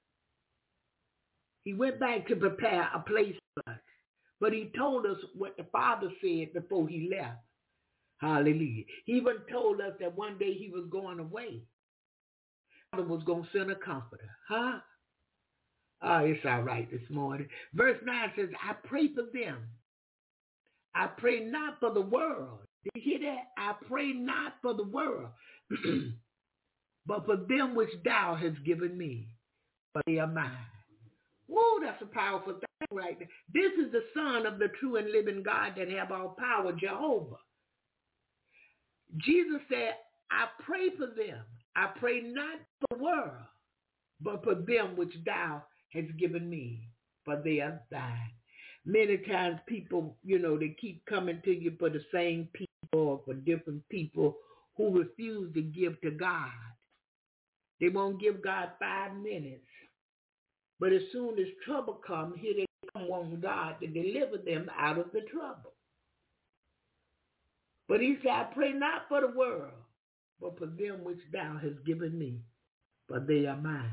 D: He went back to prepare a place for us. But he told us what the Father said before he left. Hallelujah. He even told us that one day he was going away. The Father was going to send a comforter. Huh? Oh, it's all right this morning. Verse 9 says, I pray for them. I pray not for the world, Did you hear that? I pray not for the world, but for them which thou hast given me, for they are mine. Whoa, that's a powerful thing right there. This is the Son of the true and living God that have all power, Jehovah. Jesus said, I pray for them. I pray not for the world, but for them which thou hast given me, for they are thine. Many times people, they keep coming to you for the same people or for different people who refuse to give to God. They won't give God 5 minutes. But as soon as trouble comes, here they come wanting God to deliver them out of the trouble. But he said, I pray not for the world, but for them which thou hast given me, for they are mine.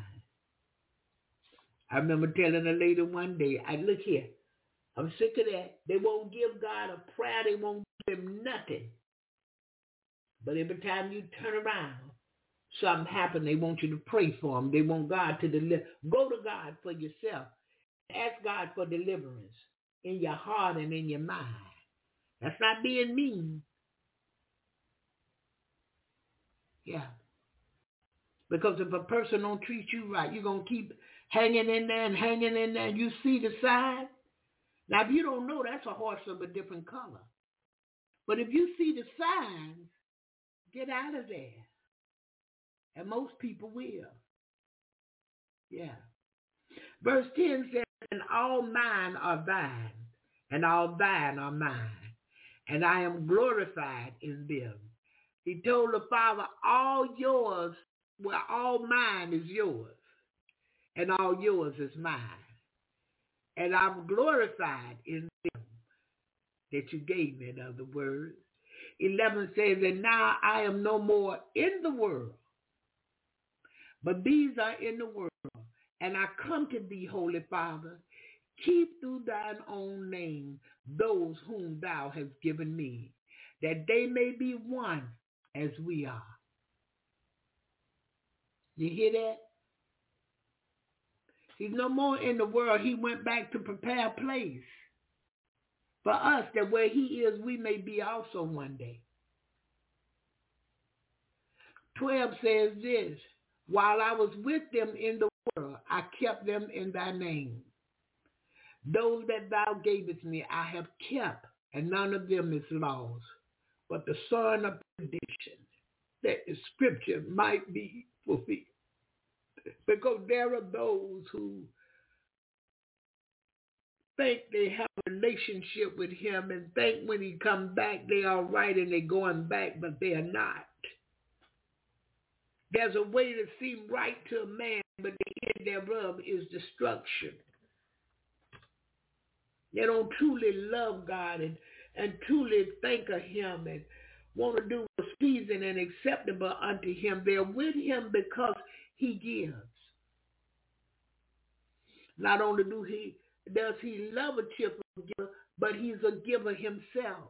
D: I remember telling a lady one day, look here, I'm sick of that. They won't give God a prayer. They won't give him nothing. But every time you turn around, something happens. They want you to pray for them. They want God to deliver. Go to God for yourself. Ask God for deliverance in your heart and in your mind. That's not being mean. Yeah. Because if a person don't treat you right, you're going to keep hanging in there and hanging in there. And you see the sign. Now, if you don't know, that's a horse of a different color. But if you see the signs, get out of there. And most people will. Yeah. Verse 10 says, and all mine are thine, and all thine are mine, and I am glorified in them. He told the Father, all yours, well, all mine is yours, and all yours is mine. And I'm glorified in them that you gave me, in other words. 11 says, and now I am no more in the world, but these are in the world. And I come to thee, Holy Father, keep through thine own name those whom thou hast given me, that they may be one as we are. You hear that? He's no more in the world. He went back to prepare a place for us, that where he is, we may be also one day. 12 says this, while I was with them in the world, I kept them in thy name. Those that thou gavest me, I have kept, and none of them is lost, but the son of perdition, that the scripture might be fulfilled. Because there are those who think they have a relationship with him and think when he comes back they are right and they're going back, but they are not. There's a way to seem right to a man, but the end thereof is destruction. They don't truly love God and truly think of him and want to do what's pleasing and acceptable unto him. They're with him because he gives. Not only does he love a cheerful giver, but he's a giver himself.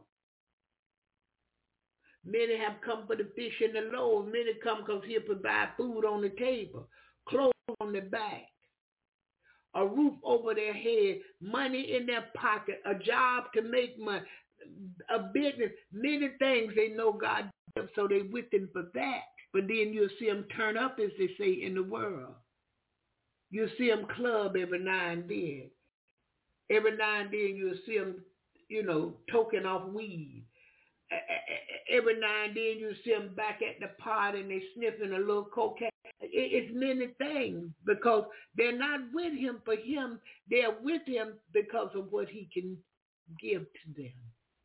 D: Many have come for the fish and the loaves. Many come because he'll provide food on the table, clothes on their back, a roof over their head, money in their pocket, a job to make money, a business, many things they know God gives, so they're with him for that. But then you'll see them turn up, as they say, in the world. You'll see them club every now and then. Every now and then you'll see them, toking off weed. Every now and then you see them back at the pot and they sniffing a little cocaine. It's many things because they're not with him for him. They're with him because of what he can give to them.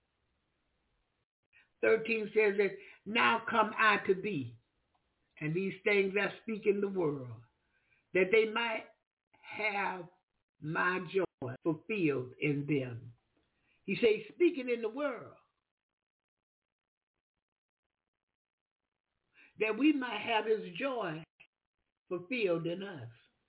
D: 13 says that now come I to thee, and these things I speak in the world, that they might have my joy fulfilled in them. He says, speaking in the world, that we might have his joy fulfilled in us.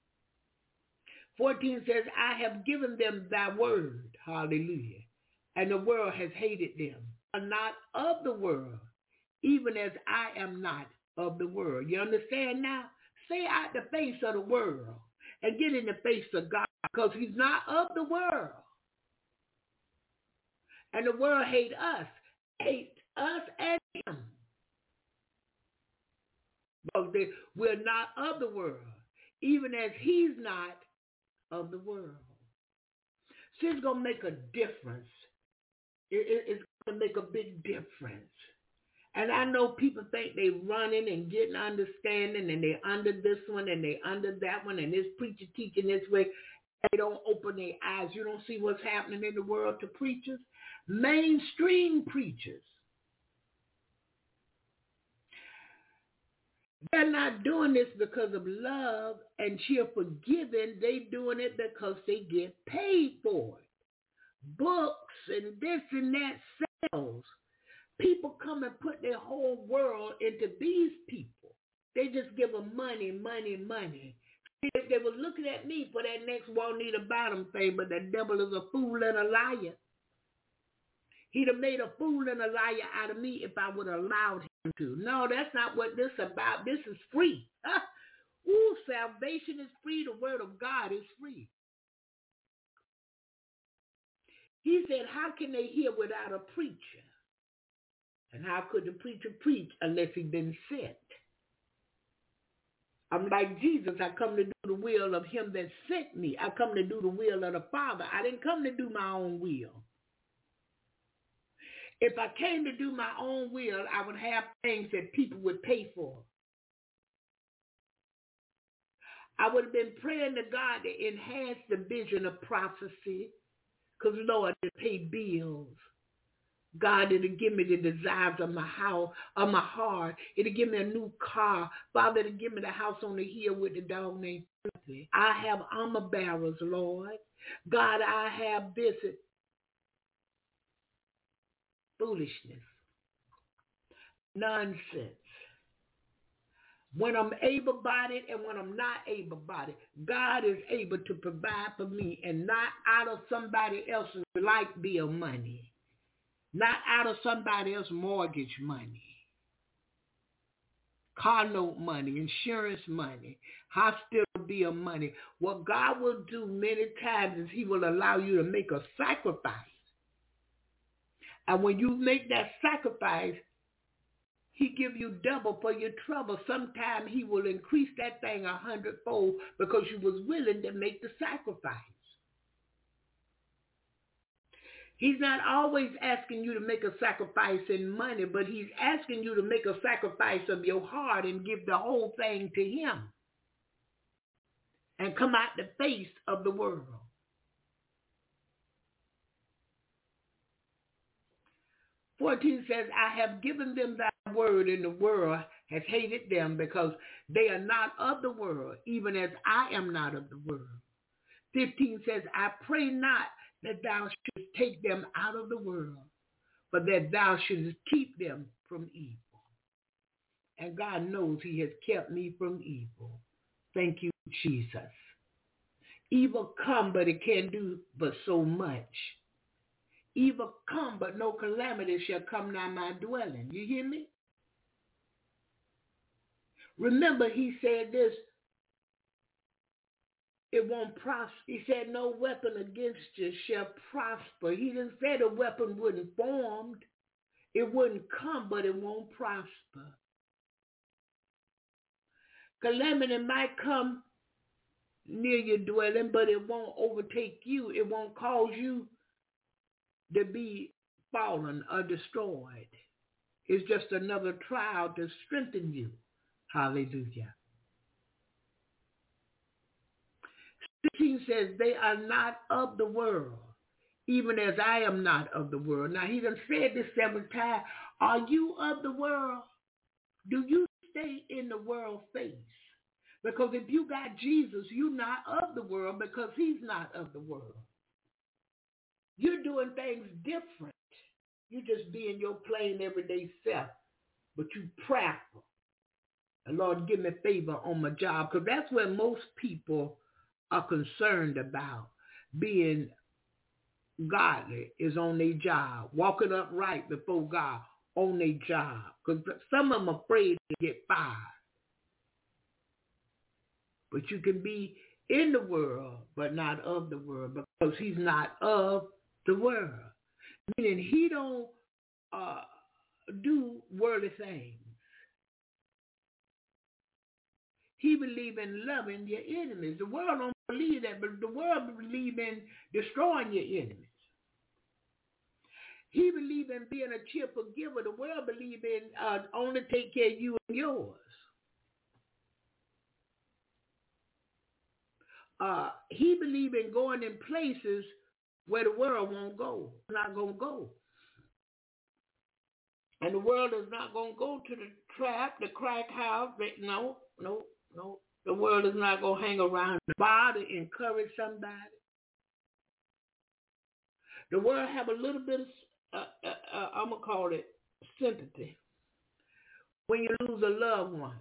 D: 14 says, I have given them thy word, hallelujah, and the world has hated them. Are not of the world, even as I am not of the world. You understand now? Stay out the face of the world and get in the face of God, because he's not of the world. And the world hate us and him. But we're not of the world, even as he's not of the world. So it's going to make a difference. It's going to make a big difference. And I know people think they running and getting understanding, and they under this one and they under that one, and this preacher teaching this way. They don't open their eyes. You don't see what's happening in the world to preachers. Mainstream preachers. They're not doing this because of love and cheerful giving. They're doing it because they get paid for it. Books and this and that sells. People come and put their whole world into these people. They just give them money, money, money. If they were looking at me for that next Juanita Bottom thing, but the devil is a fool and a liar. He'd have made a fool and a liar out of me if I would have allowed him to. No, that's not what this is about. This is free. Ooh, salvation is free. The word of God is free. He said, how can they hear without a preacher? And how could the preacher preach unless he'd been sent? I'm like Jesus. I come to do the will of him that sent me. I come to do the will of the Father. I didn't come to do my own will. If I came to do my own will, I would have things that people would pay for. I would have been praying to God to enhance the vision of prophecy, because Lord, to pay bills. God, it'll give me the desires of my house, of my heart. It'll give me a new car. Father, it'll give me the house on the hill with the dog named Timothy. I have armor bearers, Lord. God, I have this. Foolishness. Nonsense. When I'm able-bodied and when I'm not able-bodied, God is able to provide for me and not out of somebody else's light bill money. Not out of somebody else's mortgage money, car note money, insurance money, hospital bill money. What God will do many times is he will allow you to make a sacrifice. And when you make that sacrifice, he give you double for your trouble. Sometimes he will increase that thing 100-fold because you was willing to make the sacrifice. He's not always asking you to make a sacrifice in money, but he's asking you to make a sacrifice of your heart and give the whole thing to him and come out the face of the world. "14 says, I have given them thy word, and the world has hated them because they are not of the world, even as I am not of the world. 15 says, I pray not that thou shouldst take them out of the world, but that thou shouldst keep them from evil. And God knows he has kept me from evil. Thank you, Jesus. Evil come, but it can't do but so much. Evil come, but no calamity shall come nigh my dwelling. You hear me? Remember, he said this, it won't prosper. He said, no weapon against you shall prosper. He didn't say the weapon wouldn't form. It wouldn't come, but it won't prosper. Calamity might come near your dwelling, but it won't overtake you. It won't cause you to be fallen or destroyed. It's just another trial to strengthen you. Hallelujah. 16 says, they are not of the world, even as I am not of the world. Now, he done said this several times. Are you of the world? Do you stay in the world face? Because if you got Jesus, you're not of the world because he's not of the world. You're doing things different. You just being your plain everyday self, but you prayerful. And Lord, give me favor on my job, because that's where most people are concerned about. Being godly is on their job, walking upright before God on their job, because some of them are afraid to get fired. But you can be in the world, but not of the world, because he's not of the world. Meaning he don't do worldly things. He believes in loving your enemies. The world don't believe that, but the world believes in destroying your enemies. He believes in being a cheerful giver. The world believes in only take care of you and yours. He believes in going in places where the world won't go. It's not going to go. And the world is not going to go to the trap, the crack house. No. The world is not going to hang around the bar to encourage somebody. The world have a little bit of, I'm going to call it sympathy when you lose a loved one.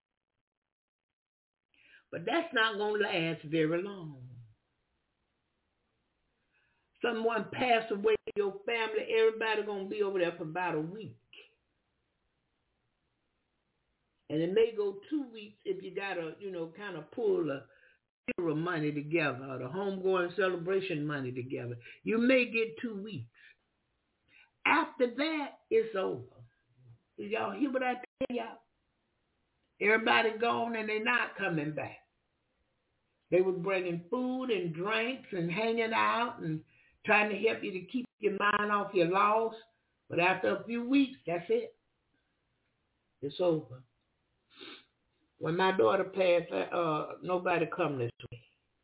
D: But that's not going to last very long. Someone passed away in your family, everybody going to be over there for about a week. And it may go 2 weeks if you got to, kind of pull the funeral money together or the homegoing celebration money together. You may get 2 weeks. After that, it's over. Did y'all hear what I tell y'all? Everybody gone and they're not coming back. They was bringing food and drinks and hanging out and trying to help you to keep your mind off your loss. But after a few weeks, that's it. It's over. When my daughter passed, nobody come this way.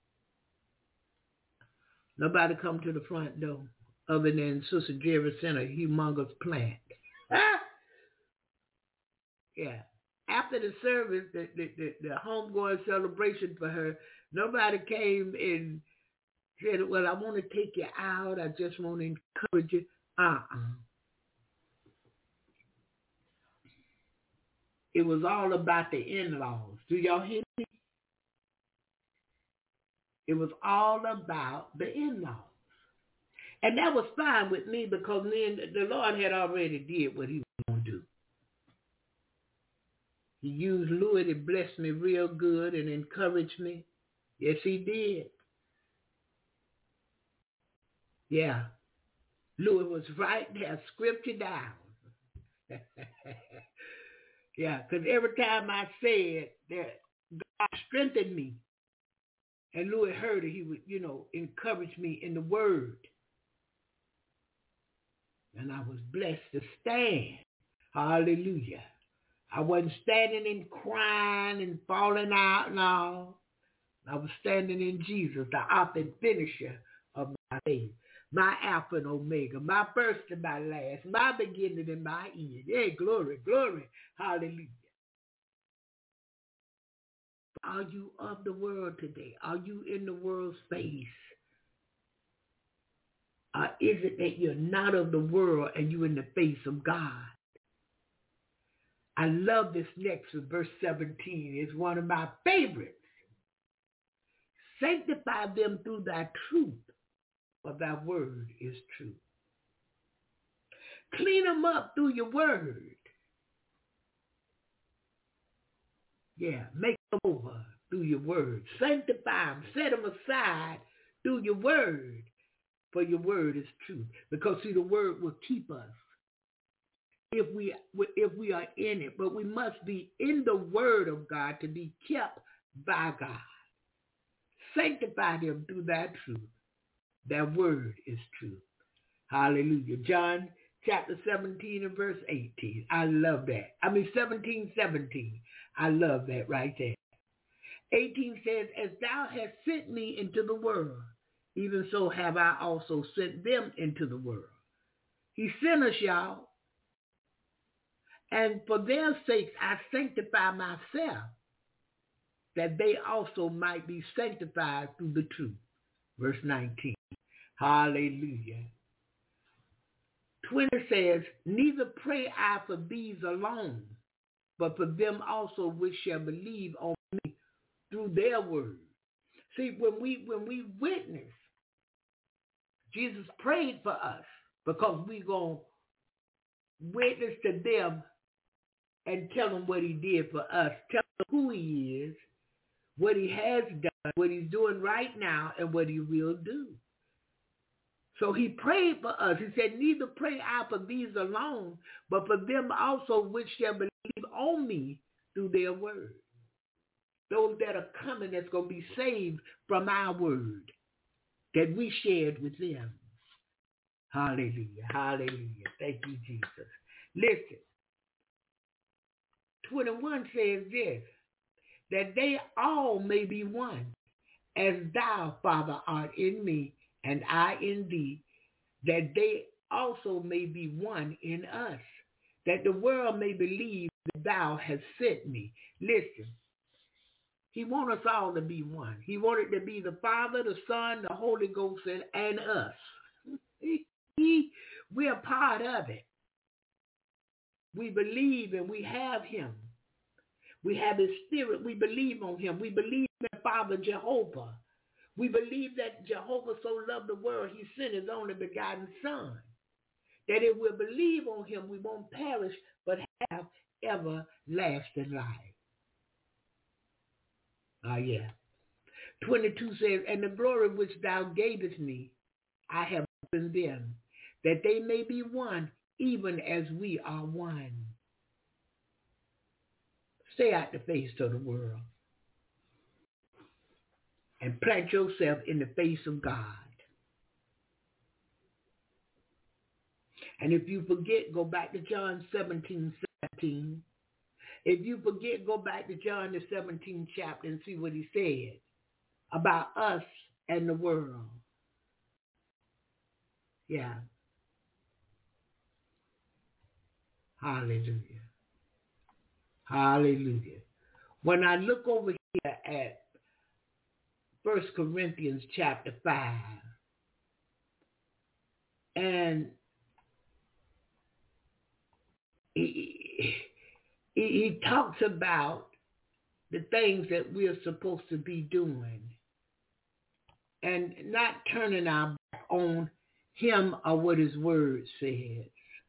D: Nobody come to the front door other than Sister Jerry sent a humongous plant. Yeah. After the service, the homegoing celebration for her, nobody came and said, well, I want to take you out. I just want to encourage you. It was all about the in-laws. Do y'all hear me? It was all about the in-laws. And that was fine with me because the Lord had already did what he was going to do. He used Louis to bless me real good and encourage me. Yes, he did. Yeah. Louis was right there, scripture down. Yeah, because every time I said that God strengthened me, and Louis heard it, he would, encourage me in the word. And I was blessed to stand. Hallelujah. I wasn't standing and crying and falling out. No. I was standing in Jesus, the author and finisher of my faith. My Alpha and Omega, my first and my last, my beginning and my end. Hey, glory, glory. Hallelujah. Are you of the world today? Are you in the world space? Is it that you're not of the world and you're in the face of God? I love this next one, verse 17. It's one of my favorites. Sanctify them through thy truth, for thy word is true. Clean them up through your word. Yeah, make them over through your word. Sanctify them, set them aside through your word, for your word is true. Because, see, the word will keep us if we are in it. But we must be in the word of God to be kept by God. Sanctify them through that truth. That word is true. Hallelujah. John chapter 17 and verse 18. I love that. 17. I love that right there. 18 says, as thou hast sent me into the world, even so have I also sent them into the world. He sent us, y'all. And for their sakes I sanctify myself, that they also might be sanctified through the truth. Verse 19. Hallelujah. 20 says, neither pray I for these alone, but for them also which shall believe on me through their word. See, when we witness, Jesus prayed for us because we're going to witness to them and tell them what he did for us. Tell them who he is, what he has done, what he's doing right now, and what he will do. So he prayed for us. He said, neither pray I for these alone, but for them also which shall believe on me through their word. Those that are coming that's going to be saved from our word that we shared with them. Hallelujah. Hallelujah. Thank you, Jesus. Listen. 21 says this, that they all may be one, as thou, Father, art in me, and I in thee, that they also may be one in us, that the world may believe that thou hast sent me. Listen, he wants us all to be one. He wanted to be the Father, the Son, the Holy Ghost, and us. We're part of it. We believe and we have him. We have his spirit. We believe on him. We believe in Father Jehovah. We believe that Jehovah so loved the world, he sent his only begotten Son. That if we believe on him, we won't perish, but have everlasting life. Yeah. 22 says, and the glory which thou gavest me, I have given them, that they may be one, even as we are one. Stay out the face of the world and plant yourself in the face of God. And if you forget, go back to John 17:17. If you forget, go back to John the 17th chapter and see what he said about us and the world. Yeah. Hallelujah. Hallelujah. When I look over here at 1 Corinthians chapter 5, and he talks about the things that we're supposed to be doing and not turning our back on him or what his word says.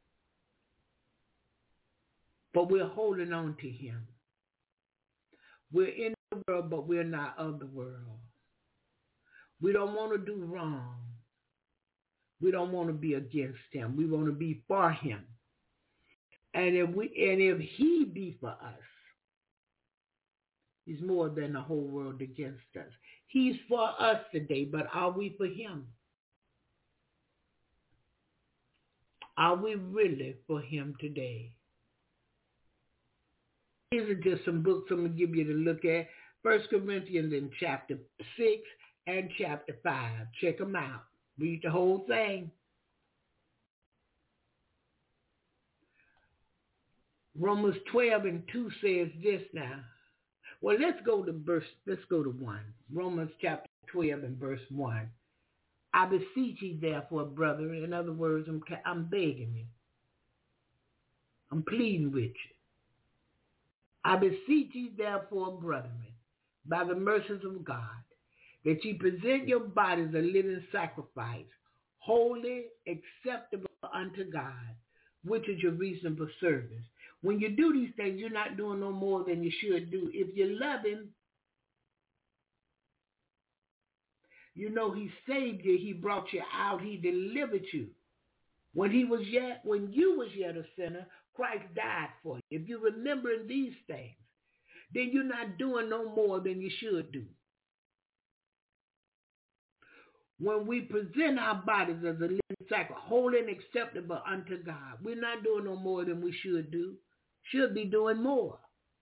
D: But we're holding on to him. We're in the world, but we're not of the world. We don't want to do wrong. We don't want to be against him. We want to be for him. And if he be for us, he's more than the whole world against us. He's for us today, but are we for him? Are we really for him today? These are just some books I'm going to give you to look at. 1 Corinthians in chapter 6 and chapter 5. Check them out. Read the whole thing. Romans 12:2 says this now. Well, let's go to 1. Romans chapter 12 and verse 1. I beseech you, therefore, brother. In other words, I'm begging you. I'm pleading with you. I beseech you, therefore, brethren, by the mercies of God, that ye present your bodies a living sacrifice, holy, acceptable unto God, which is your reasonable service. When you do these things, you're not doing no more than you should do. If you love him, you know he saved you, he brought you out, he delivered you. When you was yet a sinner, Christ died for you. If you're remembering these things, then you're not doing no more than you should do. When we present our bodies as a living sacrifice, holy and acceptable unto God, we're not doing no more than we should do. Should be doing more.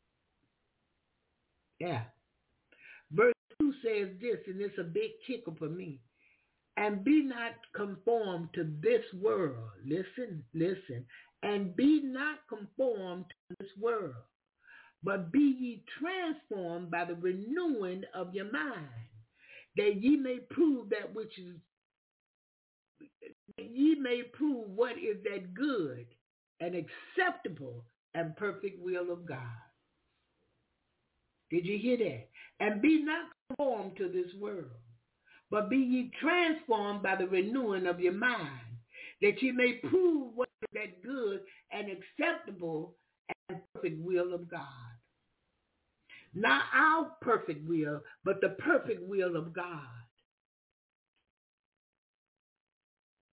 D: Yeah. Verse 2 says this, and it's a big kicker for me. And be not conformed to this world. Listen. And be not conformed to this world, but be ye transformed by the renewing of your mind, that ye may prove what is that good and acceptable and perfect will of God. Did you hear that? And be not conformed to this world, but be ye transformed by the renewing of your mind, that ye may prove what is that good and acceptable and perfect will of God. Not our perfect will, but the perfect will of God.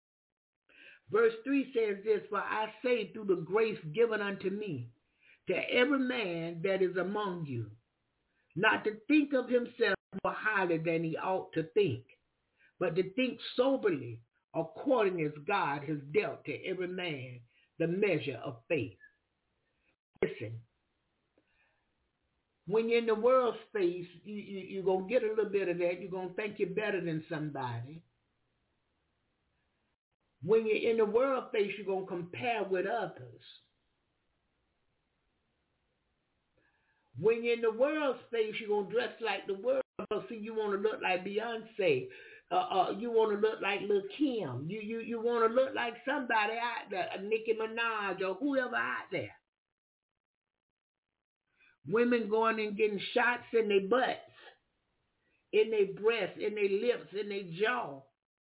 D: Verse 3 says this, for I say through the grace given unto me, to every man that is among you, not to think of himself more highly than he ought to think, but to think soberly, according as God has dealt to every man the measure of faith. Listen, when you're in the world space, you're going to get a little bit of that. You're going to think you're better than somebody. When you're in the world space, you're going to compare with others. When you're in the world space, you're going to dress like the world. See, you want to look like Beyonce. You want to look like Lil Kim. You want to look like somebody out there, Nicki Minaj or whoever out there. Women going and getting shots in their butts, in their breasts, in their lips, in their jaw,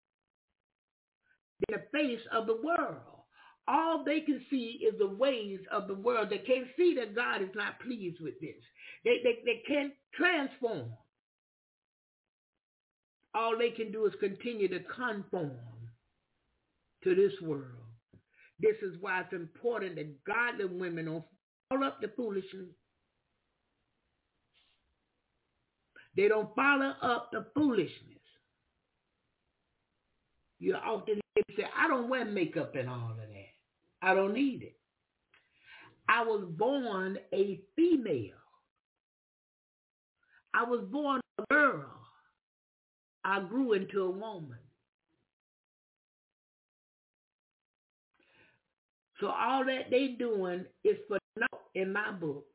D: in the face of the world. All they can see is the ways of the world. They can't see that God is not pleased with this. They can't transform. All they can do is continue to conform to this world. This is why it's important that godly women don't follow up the foolishness. They don't follow up the foolishness. You often hear me say, I don't wear makeup and all of that. I don't need it. I was born a female. I was born a girl. I grew into a woman. So all that they doing is for note in my book.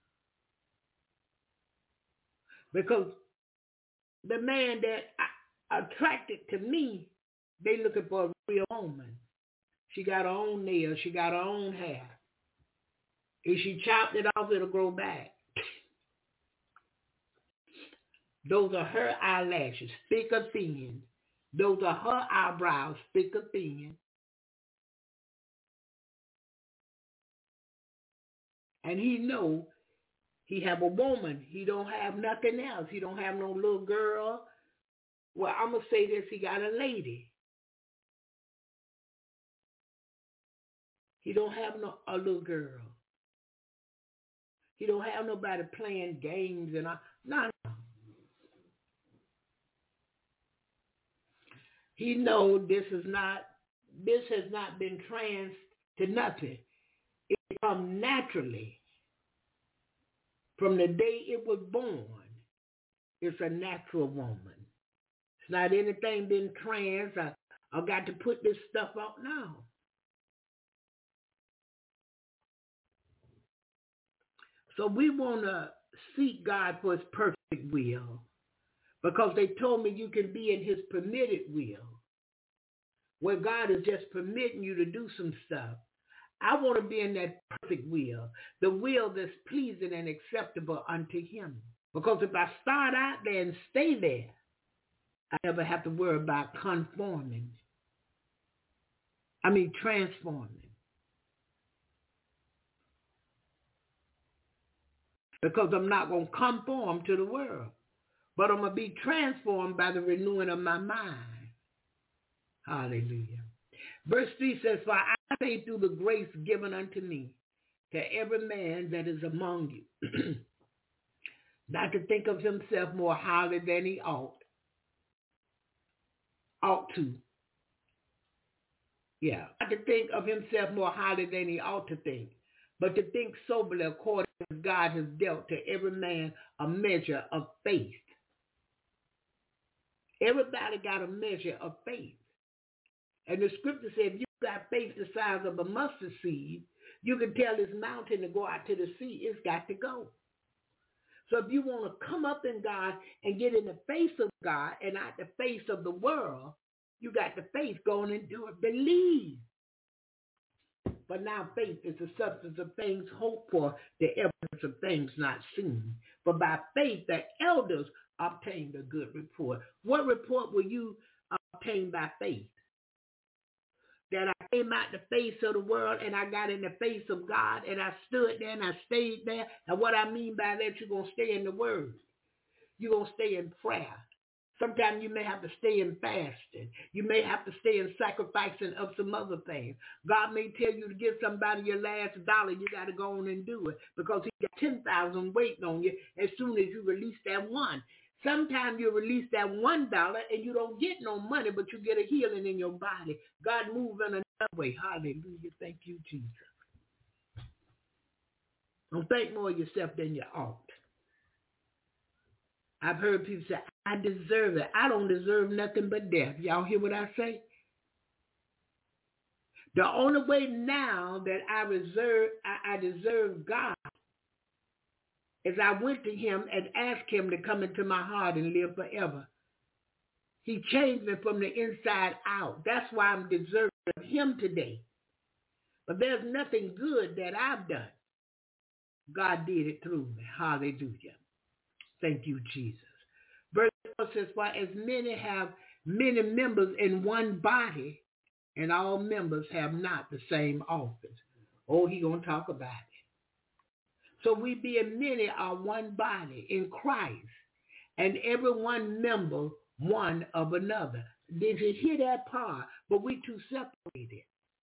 D: Because the man that attracted to me, they looking for a real woman. She got her own nails. She got her own hair. If she chopped it off, it'll grow back. Those are her eyelashes, thick or thin. Those are her eyebrows, thick or thin. And he know he have a woman. He don't have nothing else. He don't have no little girl. Well, I'm going to say this. He got a lady. He don't have a little girl. He don't have nobody playing games and all. No. He know this has not been trans to nothing. It come naturally. From the day it was born, it's a natural woman. It's not anything been trans. I got to put this stuff out now. So we want to seek God for his perfect will, because they told me you can be in his permitted will, where God is just permitting you to do some stuff. I want to be in that perfect will, the will that's pleasing and acceptable unto him. Because if I start out there and stay there, I never have to worry about transforming. Because I'm not going to conform to the world, but I'm going to be transformed by the renewing of my mind. Hallelujah. Verse 3 says, for I say through the grace given unto me, to every man that is among you, not to think of himself more highly than he ought to. Yeah, not to think of himself more highly than he ought to think, but to think soberly according as God has dealt to every man a measure of faith. Everybody got a measure of faith. And the scripture said, if you got faith the size of a mustard seed, you can tell this mountain to go out to the sea. It's got to go. So if you want to come up in God and get in the face of God and out the face of the world, you got the faith going and do it. Believe. But now faith is the substance of things hoped for, the evidence of things not seen. But by faith the elders obtained a good report. What report will you obtain by faith? That I came out the face of the world and I got in the face of God and I stood there and I stayed there. And what I mean by that, you're going to stay in the word. You're going to stay in prayer. Sometimes you may have to stay in fasting. You may have to stay in sacrificing of some other things. God may tell you to give somebody your last dollar. You got to go on and do it because he got 10,000 waiting on you as soon as you release that one. Sometimes you release that $1 and you don't get no money, but you get a healing in your body. God moves in another way. Hallelujah. Thank you, Jesus. Don't think more of yourself than you ought. I've heard people say, I deserve it. I don't deserve nothing but death. Y'all hear what I say? The only way now that I deserve God is I went to him and asked him to come into my heart and live forever. He changed me from the inside out. That's why I'm deserving of him today. But there's nothing good that I've done. God did it through me. Hallelujah. Thank you, Jesus. Verse 4 says, for as many have many members in one body, and all members have not the same office. Oh, he's going to talk about it. So we being many are one body in Christ, and every one member one of another. Did you hear that part? But we too separated.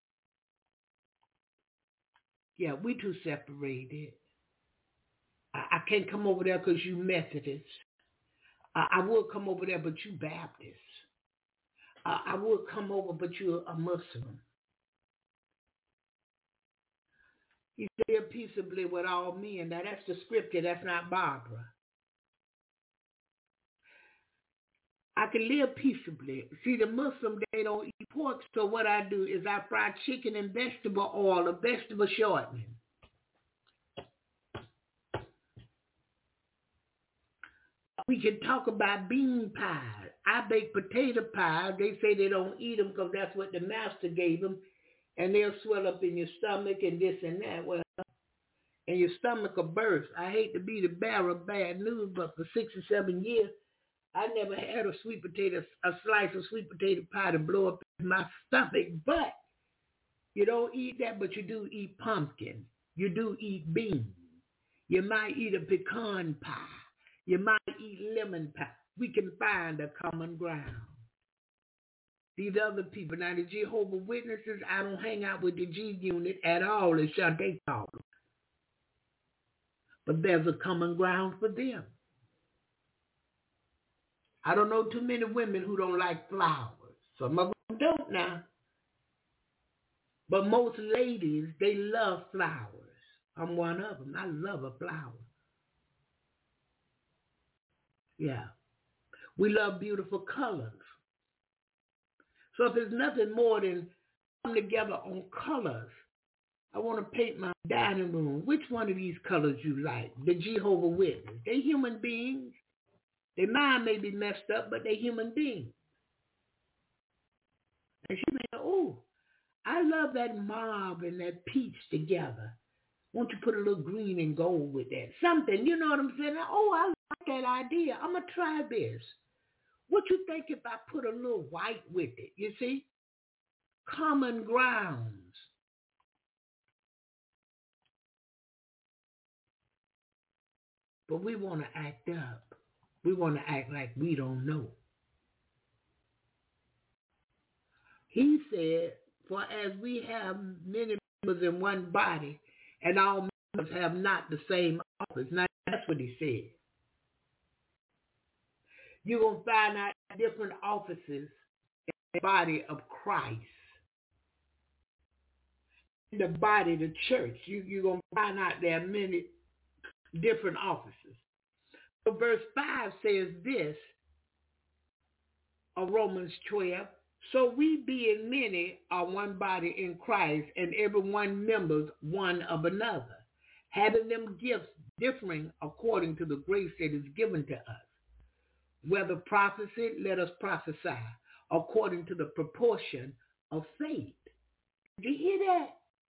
D: Yeah, we too separated. I can't come over there because you Methodist. I will come over there, but you Baptist. I will come over, but you're a Muslim. He said, live peaceably with all men. Now, that's the scripture. That's not Barbara. I can live peaceably. See, the Muslim, they don't eat pork, so what I do is I fry chicken in vegetable oil or vegetable shortening. We can talk about bean pies. I bake potato pies. They say they don't eat them because that's what the master gave them, and they'll swell up in your stomach and this and that. Well, and your stomach will burst. I hate to be the bearer of bad news, but for 6 or 7 years, I never had a slice of sweet potato pie to blow up in my stomach. But you don't eat that, but you do eat pumpkin. You do eat beans. You might eat a pecan pie. You might eat lemon pie. We can find a common ground. These other people, now the Jehovah's Witnesses, I don't hang out with the G unit at all, as Shantae called them. But there's a common ground for them. I don't know too many women who don't like flowers. Some of them don't now. But most ladies, they love flowers. I'm one of them. I love a flower. Yeah. We love beautiful colors. So if there's nothing more than come together on colors, I want to paint my dining room. Which one of these colors you like? The Jehovah's Witness. They human beings. Their mind may be messed up, but they're human beings. And she may go, oh, I love that mauve and that peach together. Won't you put a little green and gold with that? Something, you know what I'm saying? Oh, I like that idea. I'm going to try this. What you think if I put a little white with it? You see? Common grounds. But we want to act up. We want to act like we don't know. He said, for as we have many members in one body, and all members have not the same office. Now, that's what he said. You're going to find out different offices in the body of Christ. In the body of the church, you're going to find out there are many different offices. So verse 5 says this, of Romans 12, so we being many are one body in Christ, and every one members one of another, having them gifts differing according to the grace that is given to us. Whether prophecy, let us prophesy according to the proportion of faith. Did you hear that?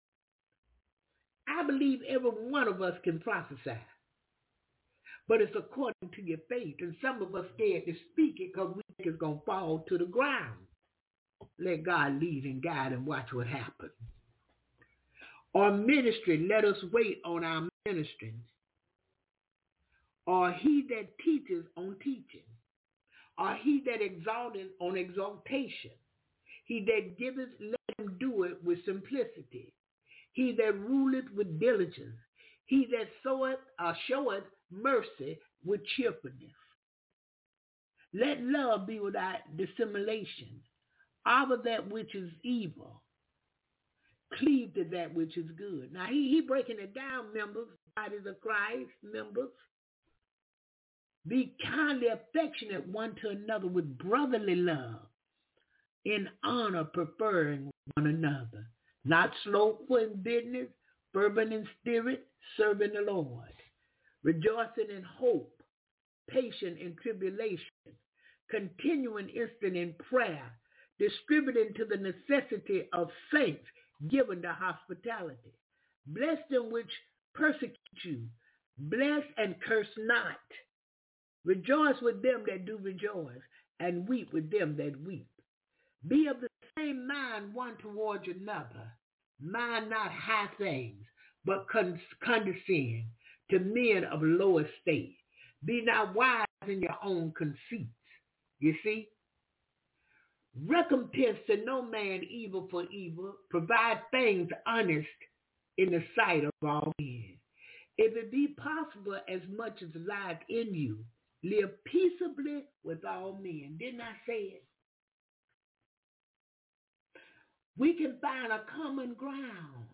D: I believe every one of us can prophesy. But it's according to your faith. And some of us scared to speak it because we think it's going to fall to the ground. Let God lead and guide and watch what happens. Or ministry, let us wait on our ministering. Or he that teaches on teaching. or he that exalteth on exaltation. He that giveth, let him do it with simplicity. He that ruleth with diligence. He that soweth or showeth mercy with cheerfulness. Let love be without dissimulation. Abhor that which is evil. Cleave to that which is good. Now he breaking it down, members, bodies of Christ, members. Be kindly affectionate one to another with brotherly love, in honor preferring one another. Not slothful in business, fervent in spirit, serving the Lord. Rejoicing in hope, patient in tribulation, continuing instant in prayer, distributing to the necessity of saints, given to hospitality. Bless them which persecute you. Bless and curse not. Rejoice with them that do rejoice, and weep with them that weep. Be of the same mind one towards another. Mind not high things, but condescend to men of low estate. Be not wise in your own conceits. You see? Recompense to no man evil for evil. Provide things honest in the sight of all men. If it be possible, as much as lies in you, live peaceably with all men. Didn't I say it? We can find a common ground.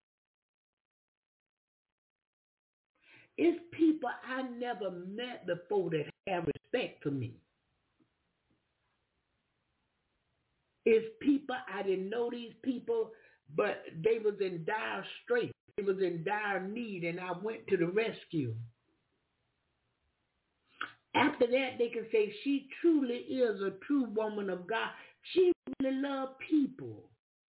D: It's people I never met before that have respect for me. It's people, I didn't know these people, but they was in dire straits. They was in dire need, and I went to the rescue. After that, they can say she truly is a true woman of God. She really loved people.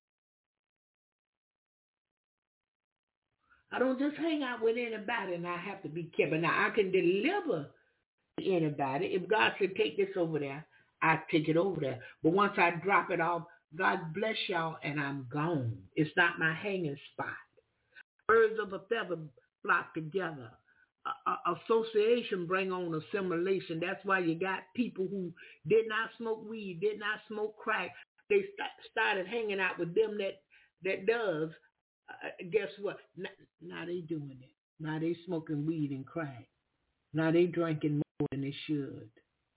D: I don't just hang out with anybody and I have to be careful. Now, I can deliver to anybody. If God said, take this over there, I take it over there. But once I drop it off, God bless y'all, and I'm gone. It's not my hanging spot. Birds of a feather flock together. Association bring on assimilation. That's why you got people who did not smoke weed, did not smoke crack. They started hanging out with them that does. Guess what? Now they doing it. Now they smoking weed and crack. Now they drinking more than they should.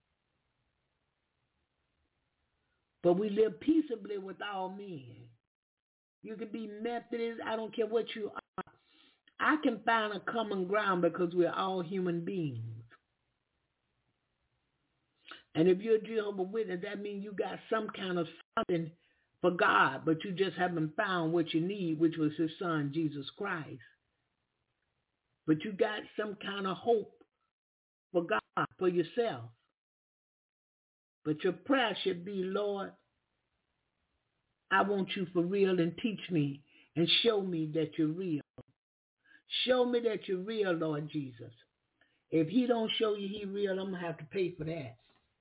D: But we live peaceably with all men. You can be Methodist. I don't care what you are. I can find a common ground because we're all human beings. And if you're a Jehovah's Witness, that means you got some kind of something for God, but you just haven't found what you need, which was his son, Jesus Christ. But you got some kind of hope for God, for yourself. But your prayer should be, Lord, I want you for real, and teach me and show me that you're real. Show me that you're real, Lord Jesus. If he don't show you he real, I'm going to have to pay for that.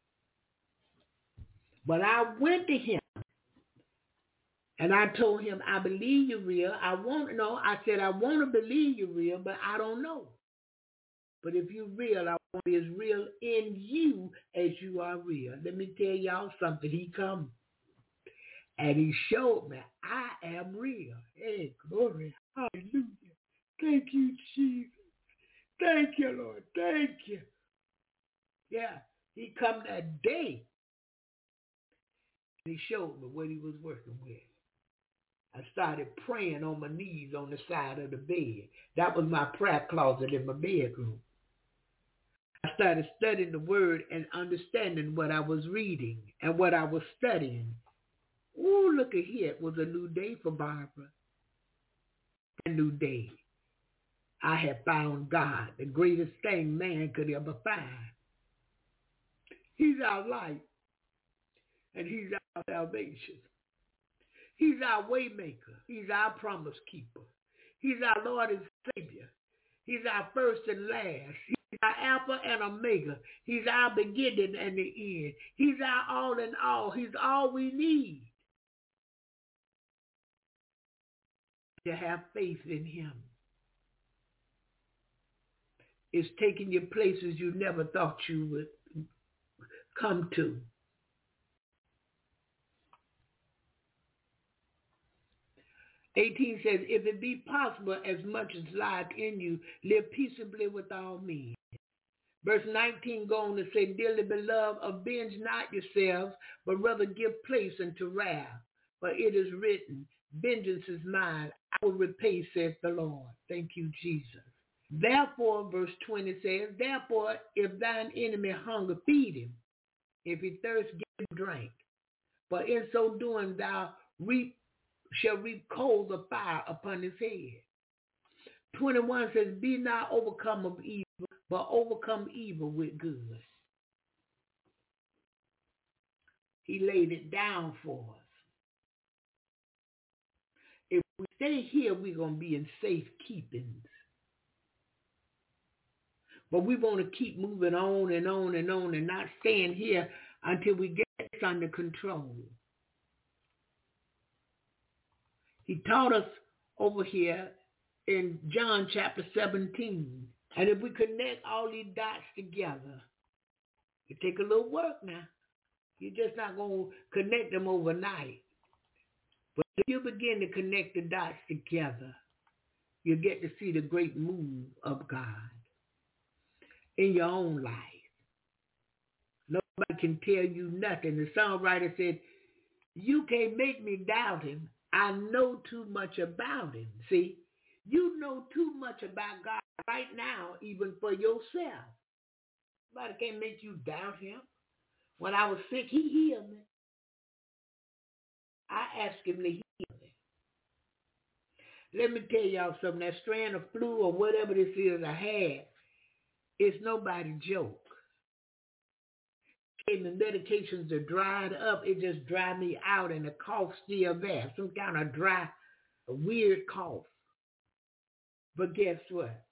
D: But I went to him and I told him, I believe you're real. I want to believe you're real, but I don't know. But if you're real, I want to be as real in you as you are real. Let me tell y'all something. He come and he showed me I am real. Hey, glory. Hallelujah. Thank you, Jesus. Thank you, Lord. Thank you. Yeah, he come that day and he showed me what he was working with. I started praying on my knees on the side of the bed. That was my prayer closet in my bedroom. I started studying the word and understanding what I was reading and what I was studying. Ooh, look at here. It was a new day for Barbara. A new day. I had found God, the greatest thing man could ever find. He's our light, and he's our salvation. He's our way maker. He's our promise keeper. He's our Lord and Savior. He's our first and last. He's our Alpha and Omega. He's our beginning and the end. He's our all in all. He's all we need to have faith in him. It's taking you places you never thought you would come to. (18) says, if it be possible, as much as lieth in you, live peaceably with all men. Verse 19 go on to say, dearly beloved, avenge not yourselves, but rather give place unto wrath. For it is written, vengeance is mine, I will repay, saith the Lord. Thank you, Jesus. Therefore, verse 20 says, therefore, if thine enemy hunger, feed him. If he thirst, give him drink. For in so doing, thou shall reap coals of fire upon his head. 21 says, be not overcome of evil, but overcome evil with good. He laid it down for us. If we stay here, we're going to be in safe keepings. But we want to keep moving on and on and on and not staying here until we get this under control. He taught us over here in John chapter 17. And if we connect all these dots together, it take a little work now. You're just not going to connect them overnight. But if you begin to connect the dots together, you get to see the great move of God in your own life. Nobody can tell you nothing. The songwriter said, you can't make me doubt him. I know too much about him. See, you know too much about God right now, even for yourself. Nobody can't make you doubt him. When I was sick, he healed me. I asked him to heal me. Let me tell y'all something. That strand of flu or whatever this is I had, it's nobody's joke. And the medications are dried up. It just dried me out and the cough still there. Some kind of dry, weird cough. But guess what?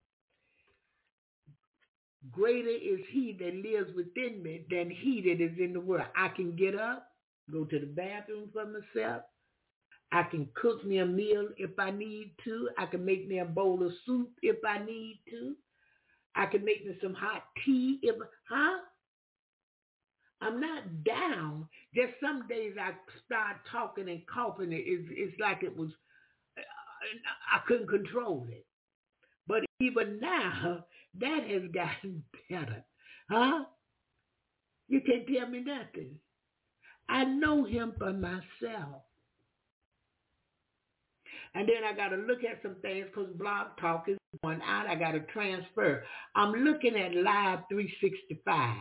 D: Greater is he that lives within me than he that is in the world. I can get up, go to the bathroom for myself. I can cook me a meal if I need to. I can make me a bowl of soup if I need to. I can make me some hot tea if, I'm not down. Just some days I start talking and coughing. It's like it was, I couldn't control it. But even now, that has gotten better. You can't tell me nothing. I know him for myself. And then I got to look at some things because Blog Talk is going out. I got to transfer. I'm looking at Live 365.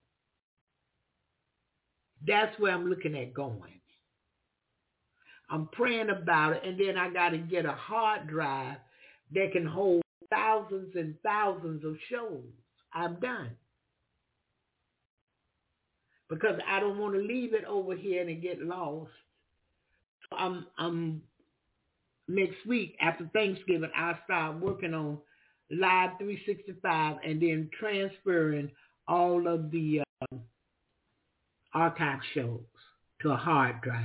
D: That's where I'm looking at going. I'm praying about it, and then I got to get a hard drive that can hold thousands and thousands of shows. I'm done. Because I don't want to leave it over here and it get lost. I'm next week after Thanksgiving, I'll start working on Live 365 and then transferring all of the archive shows to a hard drive.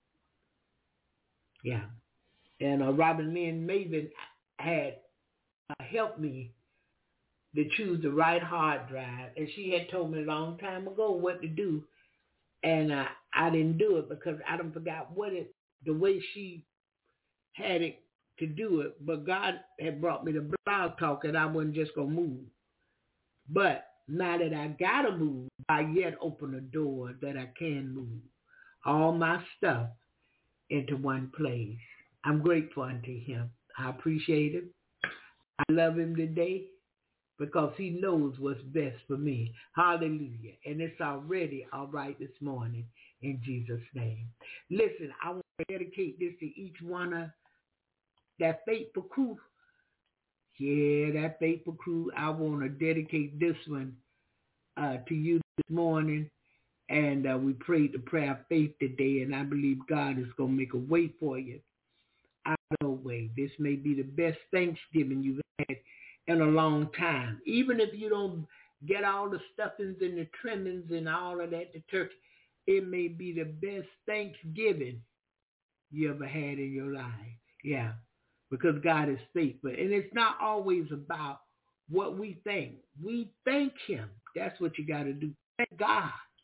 D: Yeah. And Robin Lynn Maven had helped me to choose the right hard drive. And she had told me a long time ago what to do. And I didn't do it because I done forgot the way she had it to do it. But God had brought me to Blog Talk and I wasn't just going to move. But now that I got to move, I yet open a door that I can move all my stuff into one place. I'm grateful unto him. I appreciate him. I love him today because he knows what's best for me. Hallelujah. And it's already all right this morning in Jesus' name. Listen, I want to dedicate this to each one of that faithful crew. Yeah, that faithful crew. I want to dedicate this one to you this morning. And we prayed the prayer of faith today, and I believe God is going to make a way for you. Out of no way. This may be the best Thanksgiving you've had in a long time. Even if you don't get all the stuffings and the trimmings and all of that, the turkey, it may be the best Thanksgiving you ever had in your life. Yeah, because God is faithful. And it's not always about what we think. We thank him. That's what you got to do. Thank God.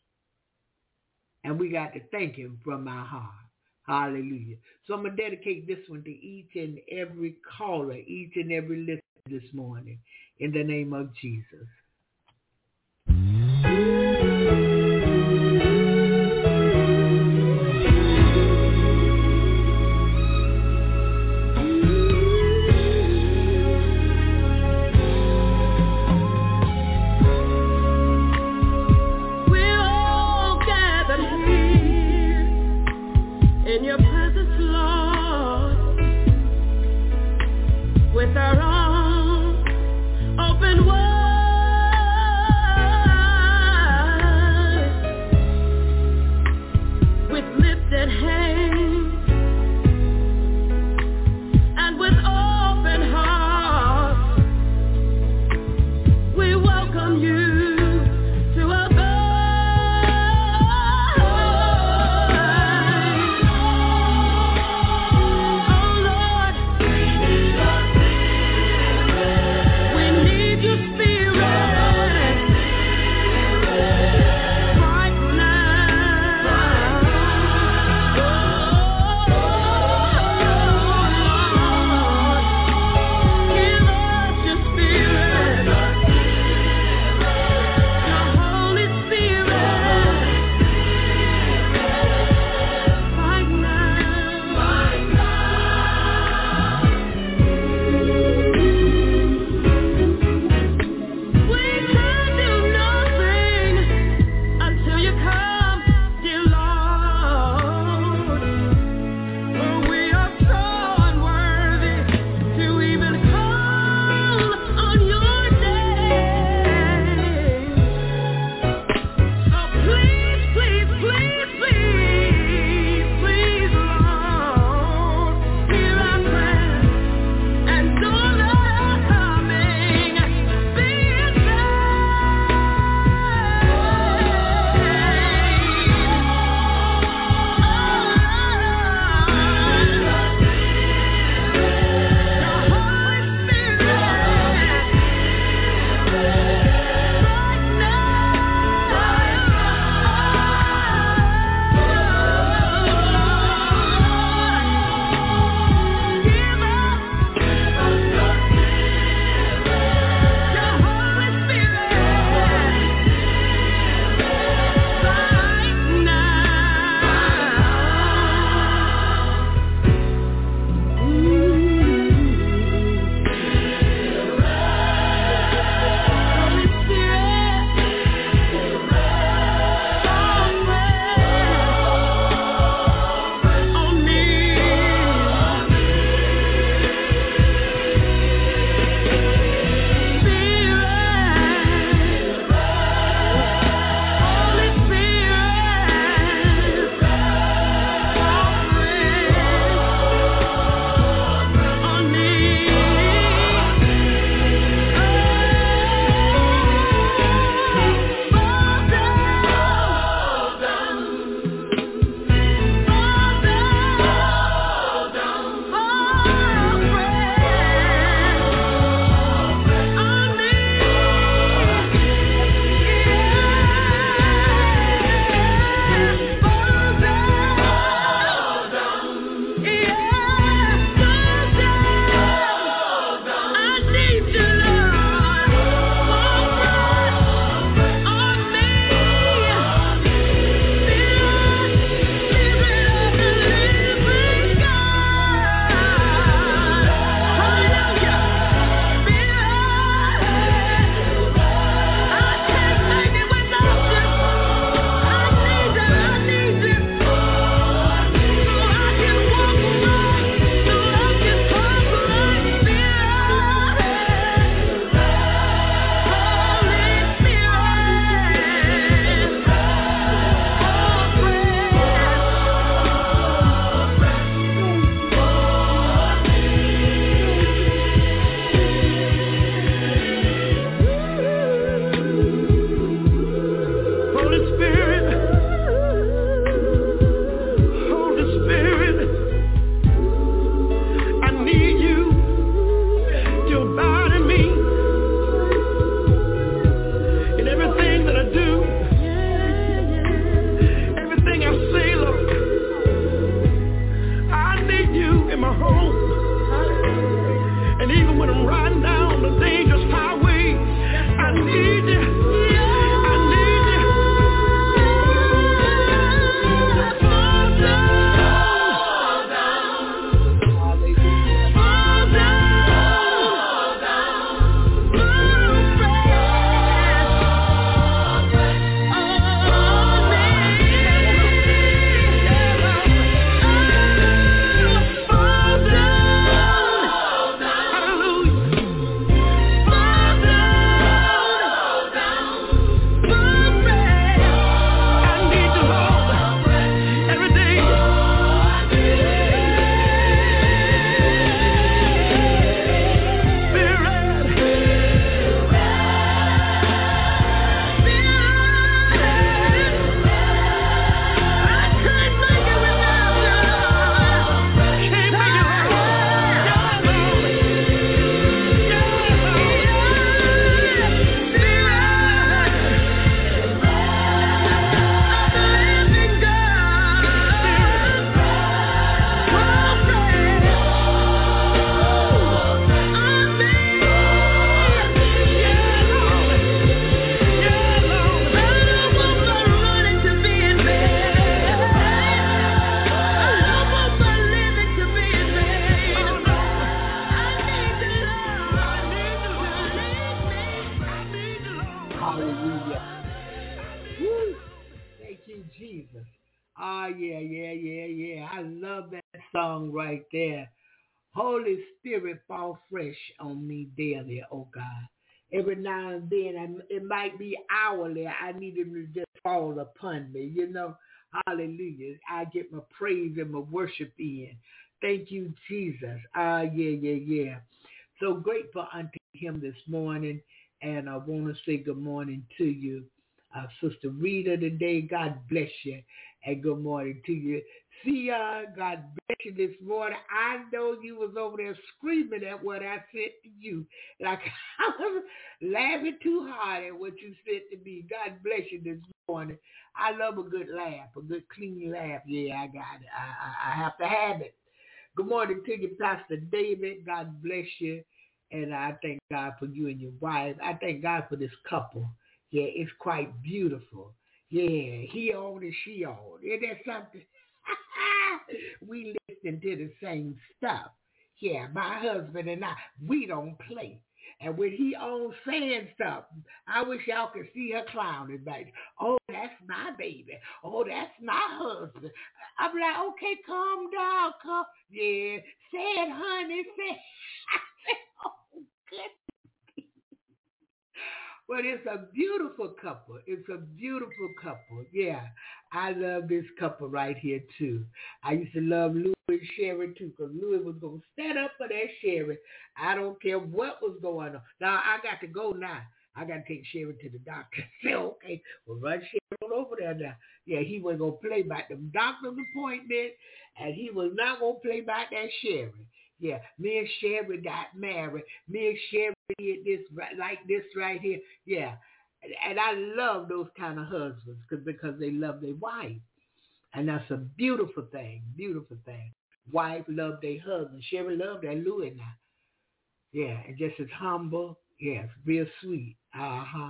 D: And we got to thank him from our heart. Hallelujah. So I'm going to dedicate this one to each and every caller, each and every listener this morning, in the name of Jesus.
E: In your presence, Lord, with our arms open wide, with lifted hands and with open hearts, we welcome you to our God. Your spirit.
F: in my home. And even when I'm riding down the dangerous highway, I need you.
D: Right there. Holy Spirit, fall fresh on me daily, oh God. Every now and then, it might be hourly, I need him to just fall upon me, you know. Hallelujah. I get my praise and my worship in. Thank you, Jesus. Yeah. So grateful unto him this morning, and I want to say good morning to you. Sister Rita today, God bless you, and good morning to you. See, God bless you this morning. I know you was over there screaming at what I said to you. Like I was laughing too hard at what you said to me. God bless you this morning. I love a good laugh, a good clean laugh. Yeah, I got it. I have to have it. Good morning to you, Pastor David. God bless you. And I thank God for you and your wife. I thank God for this couple. Yeah, it's quite beautiful. Yeah, he on and she on. Isn't that something? We listen to the same stuff. Yeah, my husband and I, we don't play. And when he on saying stuff, I wish y'all could see her clowning back. Oh, that's my baby. Oh, that's my husband. I'm like, okay, calm down, calm. Yeah, say it, honey. Say it. I said, oh, good. But it's a beautiful couple. It's a beautiful couple. Yeah, I love this couple right here, too. I used to love Louis and Sherry, too, because Louis was going to stand up for that Sherry. I don't care what was going on. Now, I got to go now. I got to take Sherry to the doctor. Say, okay, well, run Sherry on over there now. Yeah, he wasn't going to play by the doctor's appointment, and he was not going to play by that Sherry. Yeah, me and Sherry got married. Me and Sherry did this like this right here. Yeah, and I love those kind of husbands because they love their wife. And that's a beautiful thing, Wife love their husband. Sherry loved that Louis now. Yeah, and just as humble. Yeah, it's real sweet. Yeah.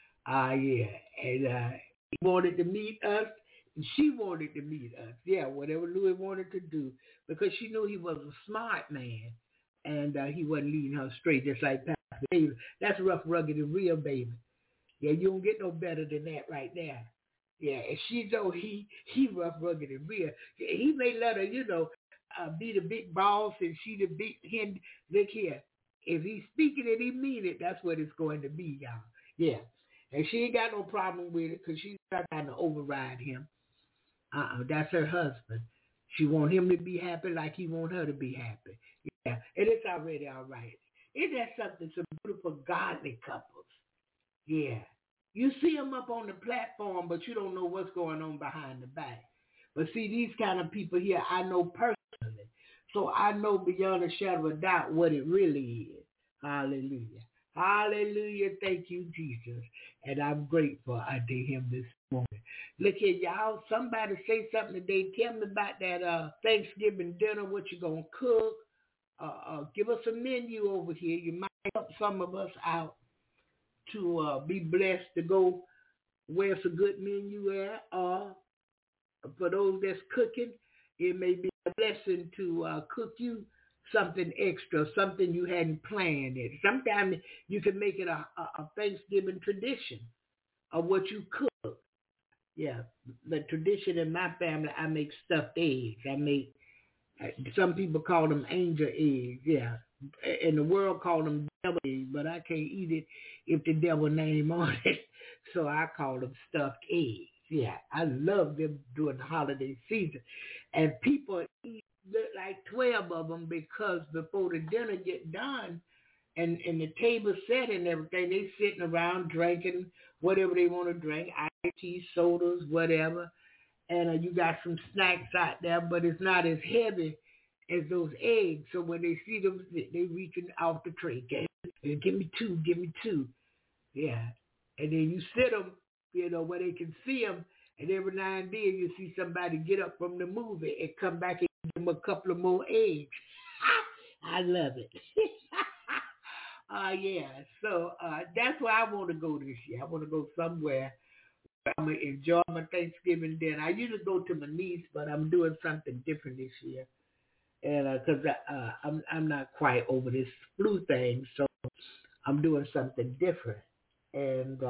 D: And he wanted to meet us. And she wanted to meet us. Yeah, whatever Louis wanted to do. Because she knew he was a smart man. And he wasn't leading her straight, just like Pastor David. That's rough, rugged, and real, baby. Yeah, you don't get no better than that right there. Yeah, and she know he rough, rugged, and real. He may let her, be the big boss and she the big hen. Look here. If he's speaking it, he mean it. That's what it's going to be, y'all. Yeah. And she ain't got no problem with it because she's not trying to override him. That's her husband. She want him to be happy like he want her to be happy. Yeah, and it's already all right. Isn't that something? Some beautiful, godly couples. Yeah. You see them up on the platform, but you don't know what's going on behind the back. But see, these kind of people here, I know personally. So I know beyond a shadow of a doubt what it really is. Hallelujah. Hallelujah. Thank you, Jesus. And I'm grateful unto him this morning. Look here, y'all. Somebody say something today. Tell me about that Thanksgiving dinner, what you going to cook. Give us a menu over here. You might help some of us out to be blessed to go where it's a good menu at. Or for those that's cooking, it may be a blessing to cook you something extra, something you hadn't planned. Sometimes you can make it a Thanksgiving tradition of what you cook. Yeah, the tradition in my family, I make stuffed eggs. Some people call them angel eggs, yeah. And the world call them devil eggs, but I can't eat it if the devil name on it. So I call them stuffed eggs. Yeah, I love them during the holiday season. And people eat like 12 of them because before the dinner get done and the table set and everything, they sitting around drinking whatever they want to drink, iced tea, sodas, whatever. And you got some snacks out there, but it's not as heavy as those eggs. So when they see them, they reaching off the tray. Give me two. Yeah. And then you sit them, where they can see them. And every now and then you see somebody get up from the movie and come back and give them a couple of more eggs. I love it. Yeah. So that's where I want to go this year. I want to go somewhere where I'm going to enjoy my Thanksgiving dinner. I usually go to my niece, but I'm doing something different this year. And because I'm not quite over this flu thing, so I'm doing something different. And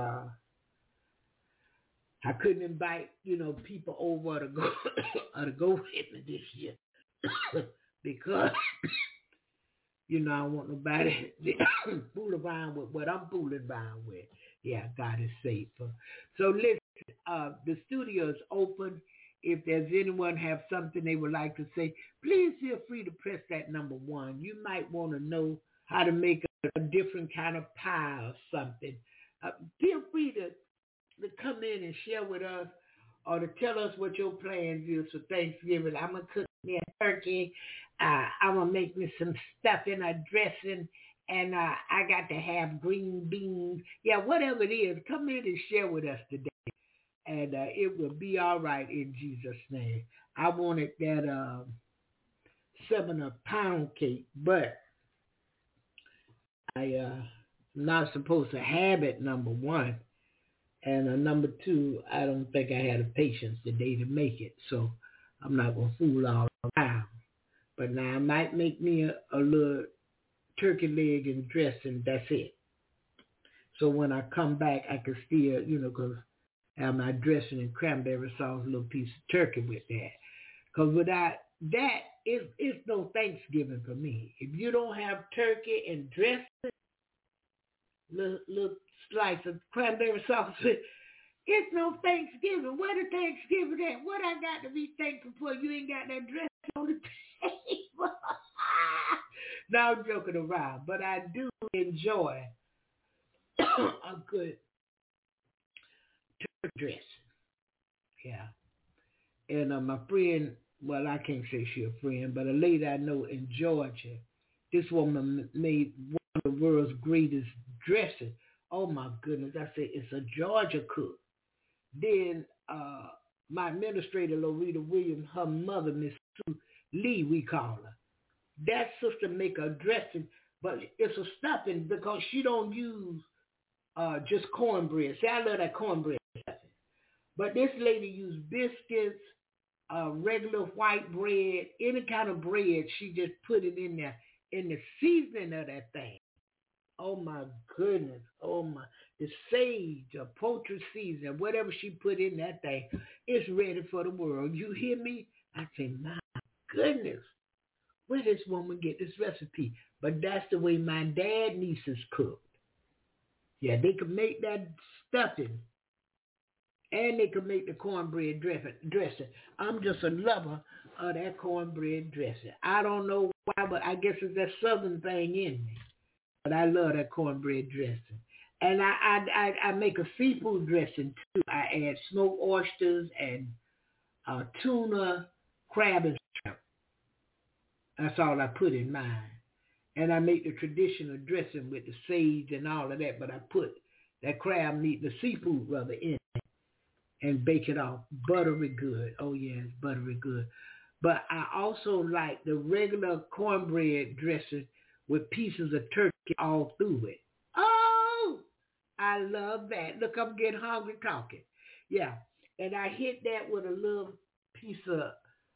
D: I couldn't invite, people over to go with me this year because, I don't want nobody to fool around with what I'm fooling around with. Yeah, God is safer. So listen, the studio is open. If there's anyone have something they would like to say, please feel free to press that number 1. You might want to know how to make a different kind of pie or something. Feel free to come in and share with us or to tell us what your plans is for Thanksgiving. I'm going to cook me a turkey. I'm going to make me some stuffing, a dressing, and I got to have green beans. Yeah, whatever it is, come in and share with us today. And it will be all right in Jesus' name. I wanted that 7-pound cake, but I'm not supposed to have it, number 1. And number 2, I don't think I had the patience today to make it. So I'm not going to fool all around. But now I might make me a little turkey leg and dressing. That's it. So when I come back, I can still, because I have my dressing and cranberry sauce, a little piece of turkey with that. Because without that, it's no Thanksgiving for me. If you don't have turkey and dressing, little slice of cranberry sauce, it's no Thanksgiving. Where the Thanksgiving at? What I got to be thankful for? You ain't got that dressing on the table. Now I'm joking around, but I do enjoy a good turkey dressing. Yeah. And my friend, well, I can't say she's a friend, but a lady I know in Georgia, this woman made one of the world's greatest dressing. Oh, my goodness. I said, it's a Georgia cook. Then my administrator, Loretta Williams, her mother, Miss Sue Lee, we call her. That sister make a dressing, but it's a stuffing because she don't use just cornbread. See, I love that cornbread stuffing. But this lady used biscuits, regular white bread, any kind of bread. She just put it in there in the seasoning of that thing. Oh, my goodness. Oh, my. The sage, or poultry seasoning, whatever she put in that thing, it's ready for the world. You hear me? I say, my goodness. Where does this woman get this recipe? But that's the way my dad nieces cooked. Yeah, they could make that stuffing. And they could make the cornbread dressing. I'm just a lover of that cornbread dressing. I don't know why, but I guess it's that southern thing in me. But I love that cornbread dressing. And I make a seafood dressing too. I add smoked oysters and tuna, crab, and shrimp. That's all I put in mine. And I make the traditional dressing with the sage and all of that, but I put that crab meat, the seafood rather, in it. and bake it off. Buttery good. Oh, yes, buttery good. But I also like the regular cornbread dressing with pieces of turkey all through it. Oh, I love that. Look, I'm getting hungry talking. Yeah, and I hit that with a little piece of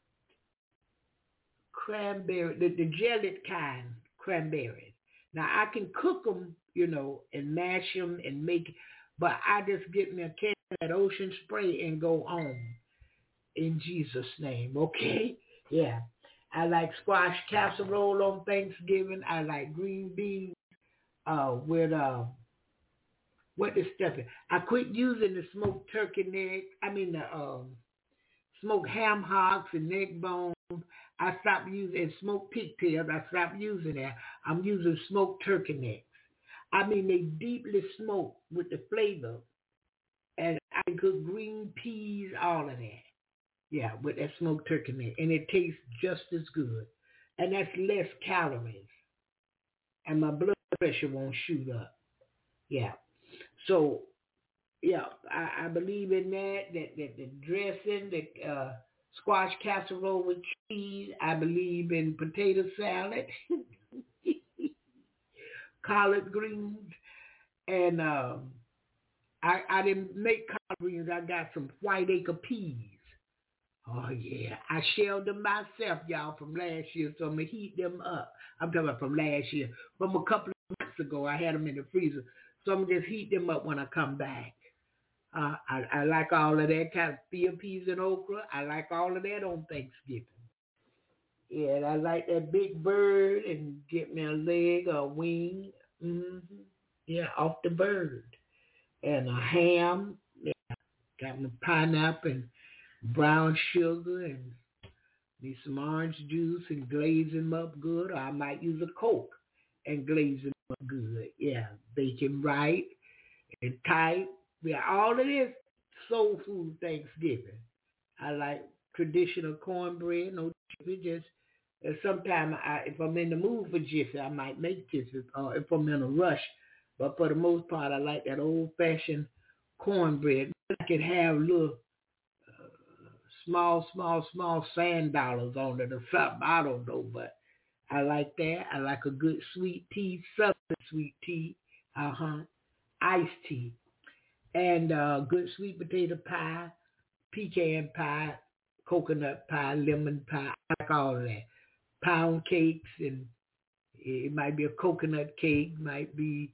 D: cranberry, the jellied kind cranberries. Now, I can cook them, and mash them and but I just get me a can of that Ocean Spray and go on in Jesus' name, okay? Yeah. I like squash casserole on Thanksgiving. I like green beans with, what is stuff? I quit using the smoked turkey neck, the smoked ham hocks and neck bones. I stopped using smoked pigtails. I stopped using that. I'm using smoked turkey necks. They deeply smoke with the flavor. And I can cook green peas, all of that. Yeah, with that smoked turkey neck. And it tastes just as good. And that's less calories. And my blood pressure won't shoot up. Yeah. So, yeah, I believe in that the dressing, the squash casserole with cheese. I believe in potato salad, collard greens, and I didn't make collard greens. I got some white acre peas. Oh, yeah. I shelled them myself, y'all, from last year, so I'm going to heat them up. I'm talking about from last year. From a couple of months ago, I had them in the freezer, so I'm going to just heat them up when I come back. I like all of that kind of field peas and okra. I like all of that on Thanksgiving. Yeah, and I like that big bird and get me a leg or a wing. Mm-hmm. Yeah, off the bird. And a ham. Yeah, got my pineapple and brown sugar and need some orange juice and glaze them up good. Or I might use a Coke and glaze them up good. Yeah, bake them right and tight. Yeah, all of this soul food Thanksgiving. I like traditional cornbread, no jiffy. Just sometimes if I'm in the mood for jiffy, I might make jiffy. If I'm in a rush, but for the most part, I like that old-fashioned cornbread. I could have little small sand dollars on it or something. I don't know, but I like that. I like a good sweet tea, southern sweet tea, iced tea. And good sweet potato pie, pecan pie, coconut pie, lemon pie. I like all of that. Pound cakes, and it might be a coconut cake, might be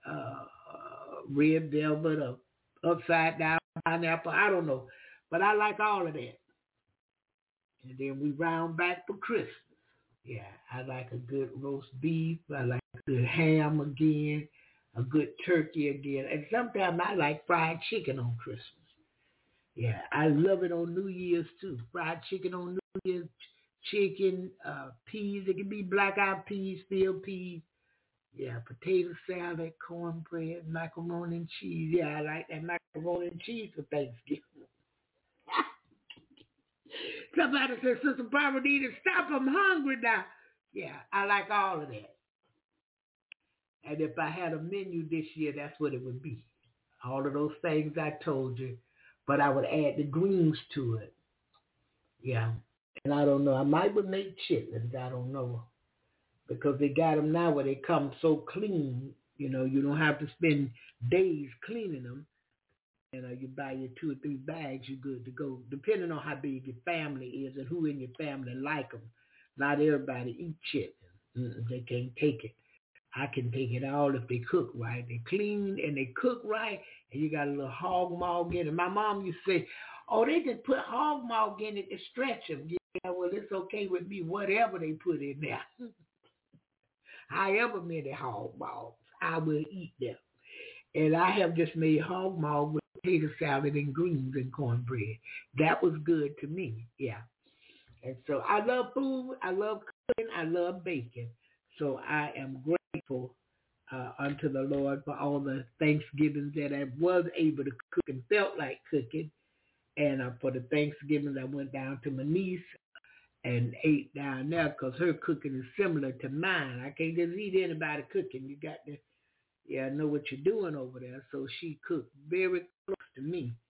D: red velvet or upside down pineapple. I don't know. But I like all of that. And then we round back for Christmas. Yeah, I like a good roast beef. I like a good ham again. A good turkey again. And sometimes I like fried chicken on Christmas. Yeah, I love it on New Year's too. Fried chicken on New Year's, chicken, peas. It can be black-eyed peas, field peas. Yeah, potato salad, cornbread, macaroni and cheese. Yeah, I like that macaroni and cheese for Thanksgiving. Somebody said, Sister Barbara need to stop. I'm hungry now. Yeah, I like all of that. And if I had a menu this year, that's what it would be. All of those things I told you. But I would add the greens to it. Yeah. And I don't know. I might would make chitlins. I don't know. Because they got them now where they come so clean. You don't have to spend days cleaning them. You buy your 2 or 3 bags, you're good to go. Depending on how big your family is and who in your family like them. Not everybody eat chitlins. They can't take it. I can take it all if they cook right. They clean and they cook right, and you got a little hog maw in it. My mom used to say, oh, they just put hog maw in it to stretch them. Yeah, well, it's okay with me, whatever they put in there. However many hog maws, I will eat them. And I have just made hog maw with potato salad and greens and cornbread. That was good to me, yeah. And so I love food, I love cooking, I love baking. So I am grateful unto the Lord for all the Thanksgivings that I was able to cook and felt like cooking. And for the Thanksgivings, I went down to my niece and ate down there because her cooking is similar to mine. I can't just eat anybody cooking. You got to know what you're doing over there. So she cooked very close to me.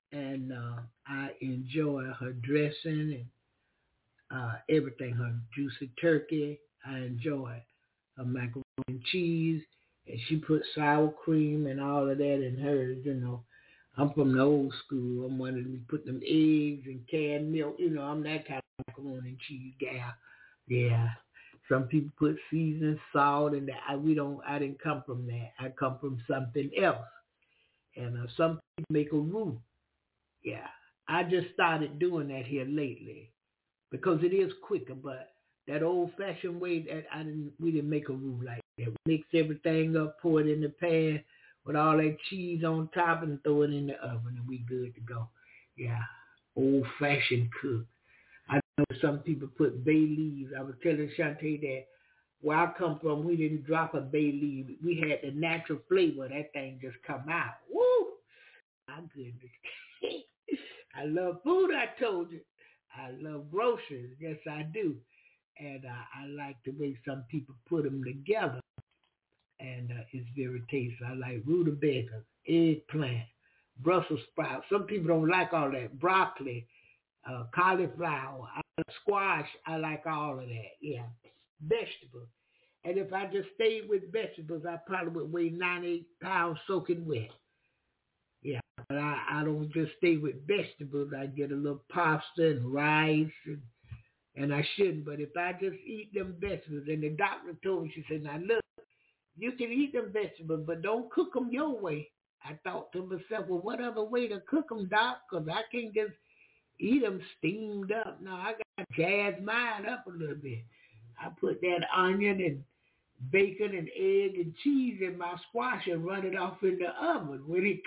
D: and I enjoy her dressing and everything. Her juicy turkey, I enjoy her macaroni and cheese, and she put sour cream and all of that in hers. I'm from the old school. I'm one of them put them eggs and canned milk. I'm that kind of macaroni and cheese gal. Yeah. Some people put seasoning, salt, and that. I didn't come from that. I come from something else. And some people make a roux. Yeah. I just started doing that here lately because it is quicker. But that old-fashioned way, we didn't make a roux like that. We mix everything up, pour it in the pan with all that cheese on top, and throw it in the oven, and we good to go. Yeah. Old-fashioned cook. I know some people put bay leaves. I was telling Shantae that where I come from, we didn't drop a bay leaf. We had the natural flavor. That thing just come out. Woo! My goodness. I love food, I told you. I love groceries. Yes, I do. And I like the way some people put them together. And it's very tasty. I like rutabaga, eggplant, Brussels sprouts. Some people don't like all that. Broccoli. Cauliflower, squash, I like all of that, yeah. Vegetables. And if I just stayed with vegetables, I probably would weigh 98 pounds soaking wet. Yeah, but I don't just stay with vegetables. I get a little pasta and rice, and I shouldn't. But if I just eat them vegetables, and the doctor told me, she said, now look, you can eat them vegetables, but don't cook them your way. I thought to myself, well, what other way to cook them, Doc? Because I can't just eat them steamed up. No, I got to jazz mine up a little bit. I put that onion and bacon and egg and cheese in my squash and run it off in the oven. When it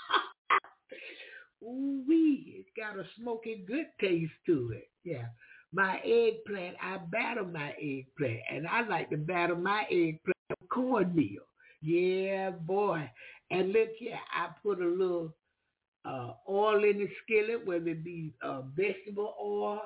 D: ooh-wee, it's got a smoky good taste to it. Yeah. My eggplant, I batter my eggplant, and I like to batter my eggplant with cornmeal. Yeah, boy. And look here, I put a little oil in the skillet, whether it be vegetable oil,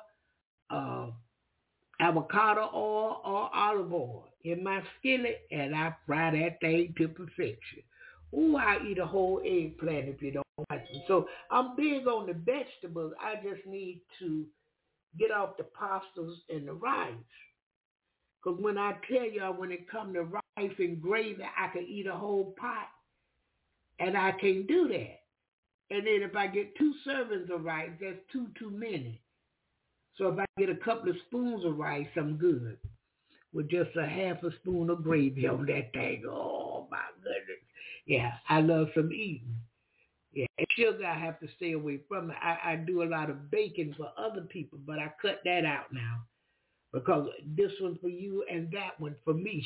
D: avocado oil, or olive oil in my skillet, and I fry that thing to perfection. Ooh, I eat a whole eggplant if you don't like it. So I'm big on the vegetables. I just need to get off the pastas and the rice. Because when I tell y'all, when it comes to rice and gravy, I can eat a whole pot, and I can't do that. And then if I get 2 servings of rice, that's too many. So if I get a couple of spoons of rice, I'm good. With just a half a spoon of gravy on that thing. Oh, my goodness. Yeah, I love some eating. Yeah, and sugar I have to stay away from. I do a lot of baking for other people, but I cut that out now. Because this one for you and that one for me.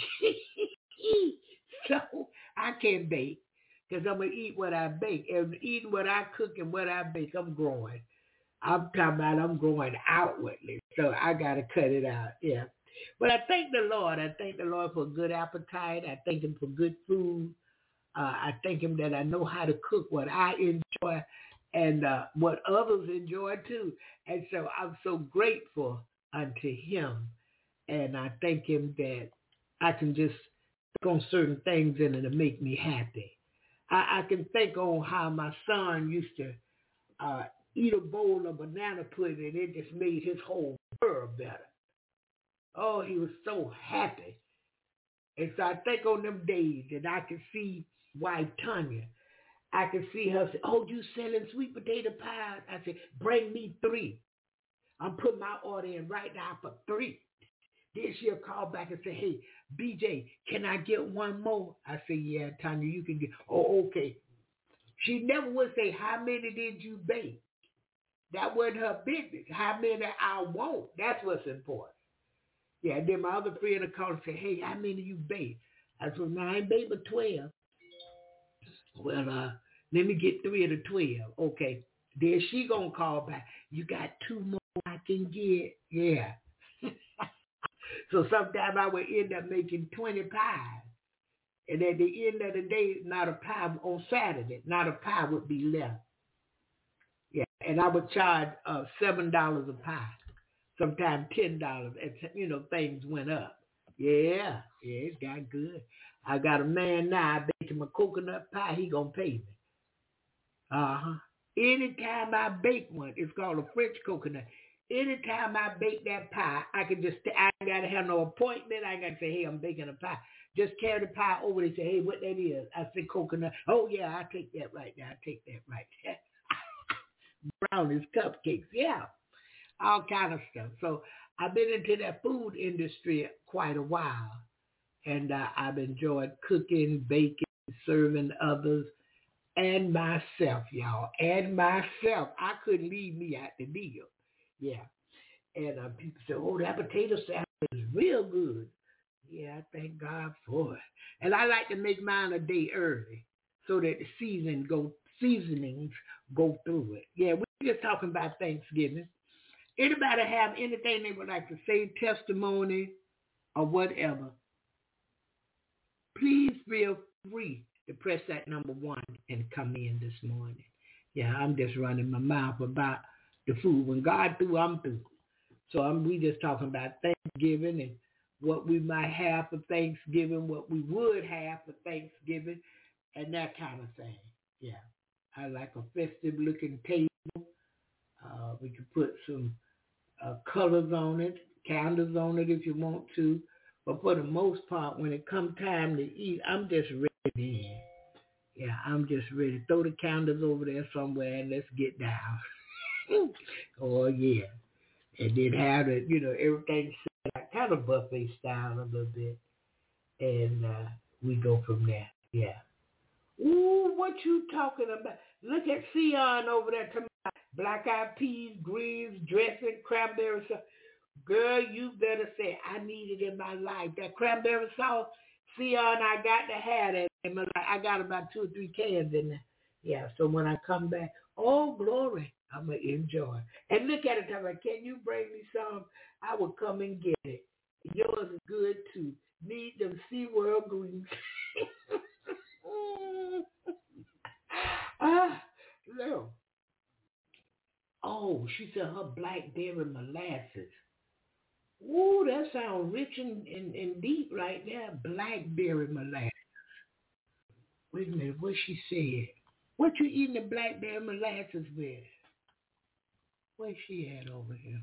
D: So I can't bake. Because I'm going to eat what I bake. And eating what I cook and what I bake, I'm growing. I'm talking about I'm growing outwardly. So I got to cut it out, yeah. But I thank the Lord. I thank the Lord for a good appetite. I thank him for good food. I thank him that I know how to cook what I enjoy and what others enjoy too. And so I'm so grateful unto him. And I thank him that I can just think on certain things and it'll make me happy. I can think on how my son used to eat a bowl of banana pudding and it just made his whole world better. Oh, he was so happy. And so I think on them days that I could see wife Tanya. I could see her say, oh, you selling sweet potato pies? I said, bring me 3. I'm putting my order in right now for 3. Then she'll call back and say, hey, BJ, can I get one more? I say, yeah, Tanya, you can get, oh, okay. She never would say, how many did you bake? That wasn't her business. How many I want, that's what's important. Yeah, and then my other friend would call and say, hey, how many you bake? I said, no, I ain't baked but 12. Well, let me get 3 of the 12. Okay. Then she gonna call back. You got 2 more I can get? Yeah. So sometimes I would end up making 20 pies. And at the end of the day, not a pie on Saturday, not a pie would be left. Yeah. And I would charge $7 a pie, sometimes $10. And, things went up. Yeah, it got good. I got a man now, I bake him a coconut pie, he gonna pay me. Uh-huh. Anytime I bake one, it's called a French coconut. Anytime I bake that pie, I can just, I ain't got to have no appointment. I got to say, hey, I'm baking a pie. Just carry the pie over and say, hey, what that is? I say coconut. Oh, yeah, I take that right now. I take that right there. Brownies, cupcakes, yeah, all kind of stuff. So I've been into that food industry quite a while, and I've enjoyed cooking, baking, serving others, and myself, y'all, and myself. I couldn't leave me out the deal. Yeah. And people say, oh, that potato salad is real good. Yeah, I thank God for it. And I like to make mine a day early so that the seasonings go through it. Yeah, we're just talking about Thanksgiving. Anybody have anything they would like to say, testimony or whatever, please feel free to press that number 1 and come in this morning. Yeah, I'm just running my mouth about the food. When God through, I'm through. So we just talking about Thanksgiving and what we might have for Thanksgiving, what we would have for Thanksgiving, and that kind of thing. Yeah, I like a festive-looking table. We could put some colors on it, candles on it if you want to. But for the most part, when it comes time to eat, I'm just ready. Yeah, I'm just ready. Throw the candles over there somewhere and let's get down. Oh, yeah. And then have it, everything set like kind of buffet style a little bit. And we go from there. Yeah. Ooh, what you talking about? Look at Sion over there. Black-eyed peas, greens, dressing, cranberry sauce. Girl, you better say, I need it in my life. That cranberry sauce, Sion, I got to have that in my life. I got about 2 or 3 cans in there. Yeah, so when I come back, oh, glory, I'm going to enjoy. And look at it, I'm like, can you bring me some? I will come and get it. Yours is good, too. Need them SeaWorld greens. No. Oh, she said her blackberry molasses. Ooh, that sounds rich and deep right there. Blackberry molasses. Wait a minute, what she said? What you eating the blackberry molasses with? Where's she at over here?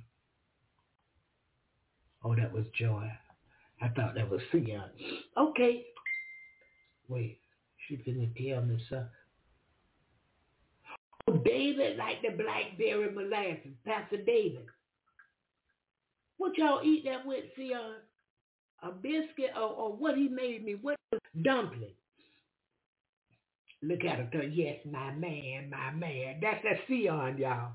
D: Oh, that was Joy. I thought that was Sion. Okay. Wait, she finna tell me something. Oh, David like the blackberry molasses. Pastor David. What y'all eat that with, Sion? A biscuit or what he made me? What dumpling? Look at her. Yes, my man, my man. That's that Sion, y'all.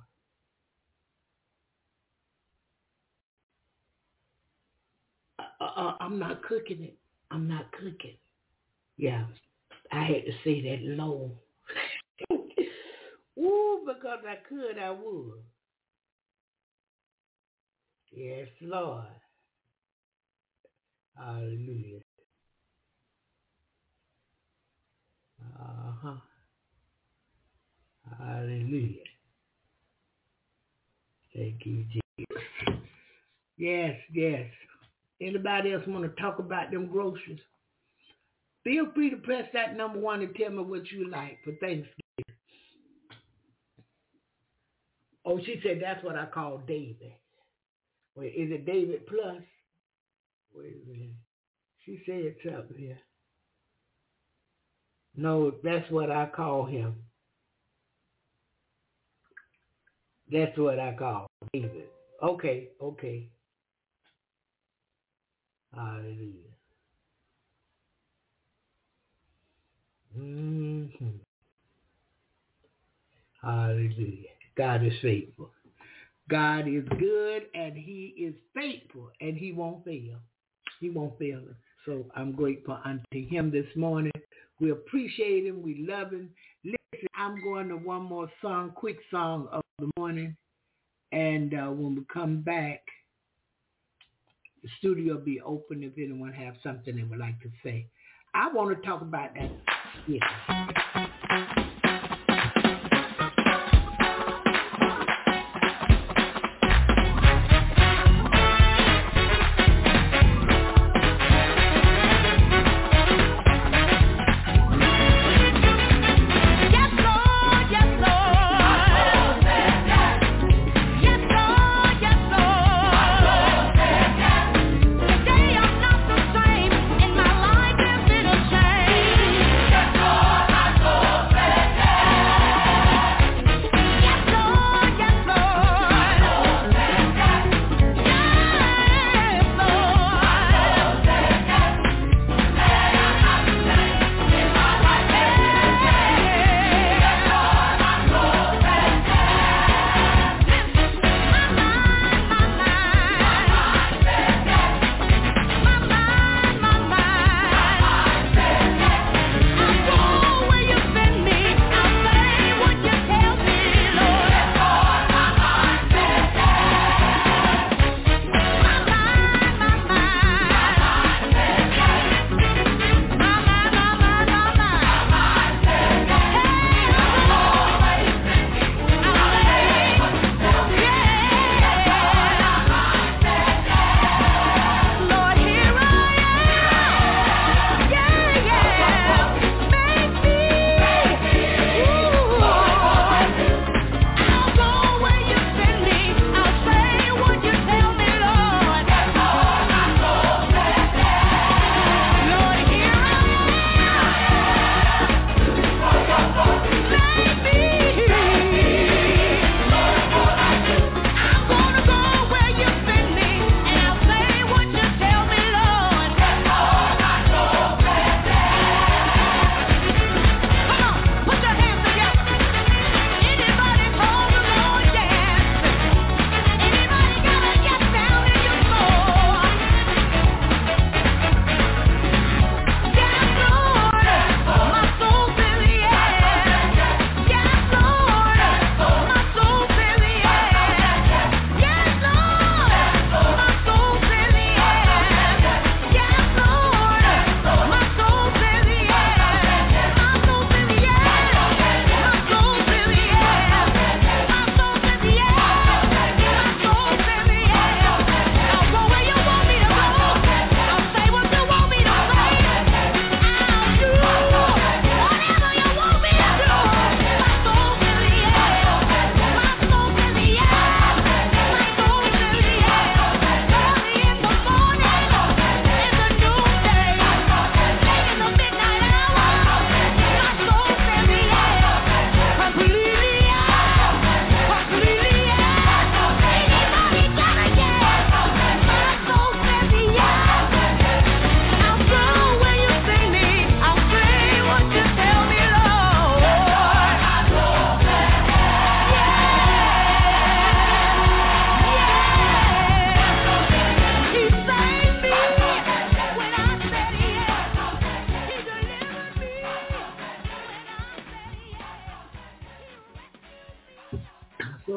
D: I'm not cooking it. I'm not cooking. Yeah, I had to say that low. Ooh, because I could, I would. Yes, Lord. Hallelujah. Uh-huh. Hallelujah. Thank you, Jesus. Yes, yes. Anybody else want to talk about them groceries? Feel free to press that number 1 and tell me what you like for Thanksgiving. Oh, she said that's what I call David. Wait, is it David Plus? Wait a minute. She said something here. No, that's what I call him. That's what I call David. Okay, okay. Hallelujah. Mm-hmm. Hallelujah. God is faithful. God is good and he is faithful and he won't fail. He won't fail us. So I'm grateful unto him this morning. We appreciate him. We love him. Listen, I'm going to one more song, quick song of the morning. And when we come back, the studio will be open if anyone has something they would like to say. I want to talk about that. Yeah.
E: Yes, Lord.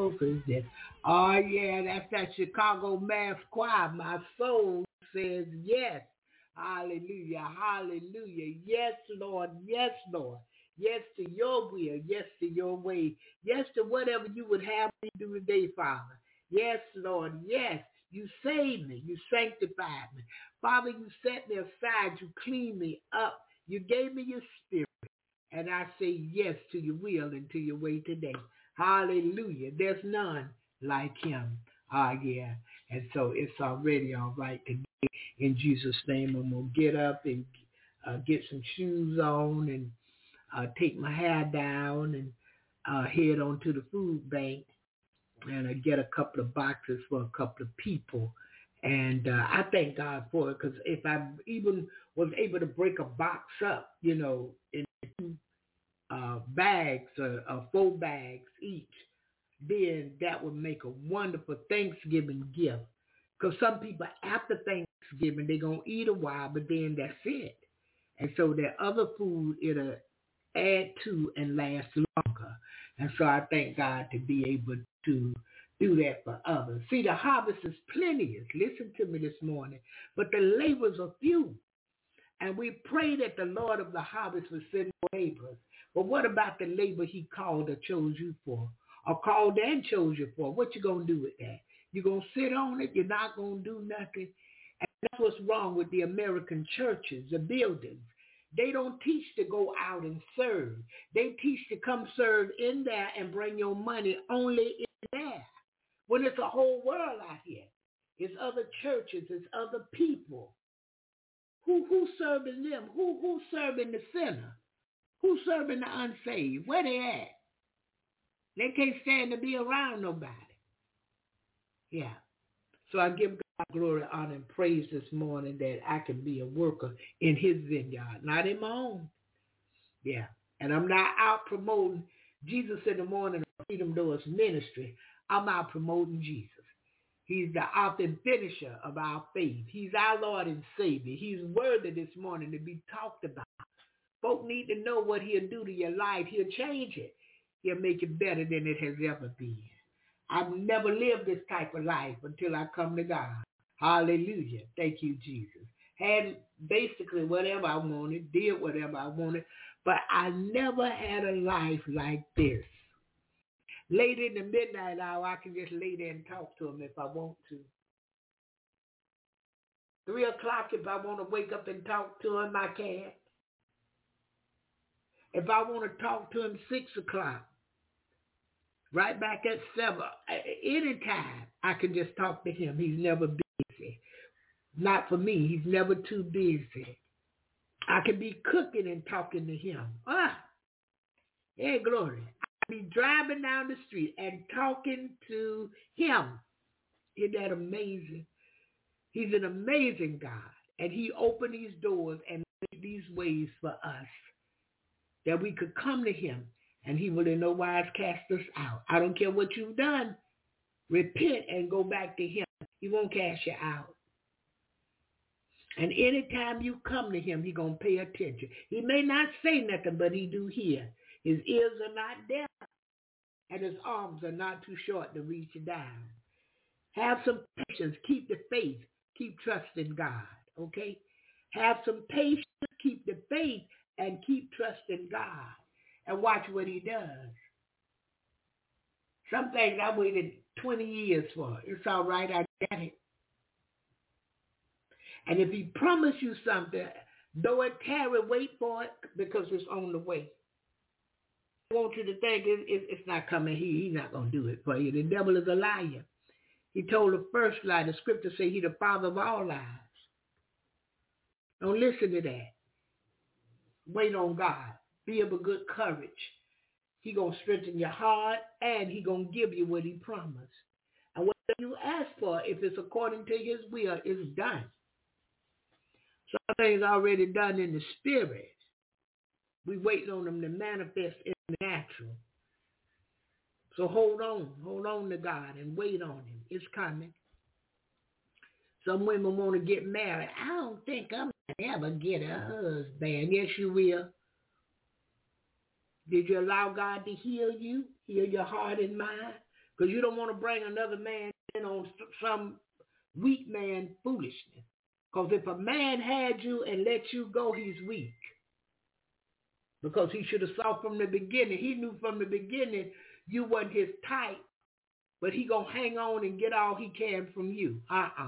D: soul says yes. Oh, yeah, that's that Chicago Mass Choir. My soul says yes. Hallelujah, hallelujah. Yes, Lord, yes, Lord. Yes to your will, yes to your way. Yes to whatever you would have me do today, Father. Yes, Lord, yes. You saved me. You sanctified me. Father, you set me aside. You cleaned me up. You gave me your spirit. And I say yes to your will and to your way today. Hallelujah. There's none like him. Yeah. And so it's already all right today. In Jesus' name, I'm going to get up and get some shoes on and take my hair down and head on to the food bank and get a couple of boxes for a couple of people. And I thank God for it, because if I even was able to break a box up, in two bags or 4 bags each, then that would make a wonderful Thanksgiving gift. Because some people after Thanksgiving, they're going to eat a while, but then that's it. And so that other food, it'll add to and last longer. And so I thank God to be able to do that for others. See, the harvest is plenteous. Listen to me this morning. But the labors are few. And we pray that the Lord of the harvest will send laborers. But what about the labor he called or chose you for? Or called and chose you for? What you going to do with that? You going to sit on it? You're not going to do nothing? And that's what's wrong with the American churches, the buildings. They don't teach to go out and serve. They teach to come serve in there and bring your money only in there. When it's a whole world out here. It's other churches. It's other people. Who's serving them? Who's serving the sinner? Who's serving the unsaved? Where they at? They can't stand to be around nobody. Yeah. So I give God glory, honor, and praise this morning that I can be a worker in his vineyard, not in my own. Yeah. And I'm not out promoting Jesus in the morning of Freedom Doors Ministry. I'm out promoting Jesus. He's the author and finisher of our faith. He's our Lord and Savior. He's worthy this morning to be talked about. Folk need to know what he'll do to your life. He'll change it. He'll make it better than it has ever been. I've never lived this type of life until I come to God. Hallelujah. Thank you, Jesus. Had basically whatever I wanted, did whatever I wanted, but I never had a life like this. Late in the midnight hour, I can just lay there and talk to him if I want to. 3 o'clock, if I want to wake up and talk to him, I can. If I want to talk to him 6 o'clock, right back at 7, anytime I can just talk to him. He's never busy. Not for me. He's never too busy. I can be cooking and talking to him. Hey, glory. I can be driving down the street and talking to him. Isn't that amazing? He's an amazing God. And he opened these doors and made these ways for us that we could come to him. And he will in no wise cast us out. I don't care what you've done. Repent and go back to him. He won't cast you out. And anytime you come to him, he's going to pay attention. He may not say nothing, but he do hear. His ears are not deaf, and his arms are not too short to reach you down. Have some patience. Keep the faith. Keep trusting God, okay? Have some patience. Keep the faith and keep trusting God. And watch what he does. Some things I waited 20 years for. It's all right, I got it. And if he promised you something, though it tarry, wait for it because it's on the way. I want you to think it's not coming here. He's not going to do it for you. The devil is a liar. He told the first lie. The scripture say he's the father of all lies. Don't listen to that. Wait on God. Be of a good courage. He going to strengthen your heart, and he going to give you what he promised. And what you ask for, if it's according to his will, is done. Some things already done in the spirit. We waiting on them to manifest in the natural. So hold on to God and wait on him. It's coming. Some women want to get married. I don't think I'm going to ever get a husband. Yes, you will. Did you allow God to heal you, heal your heart and mind? Because you don't want to bring another man in on some weak man foolishness. Because if a man had you and let you go, he's weak. Because he should have saw from the beginning. He knew from the beginning you wasn't his type. But he going to hang on and get all he can from you.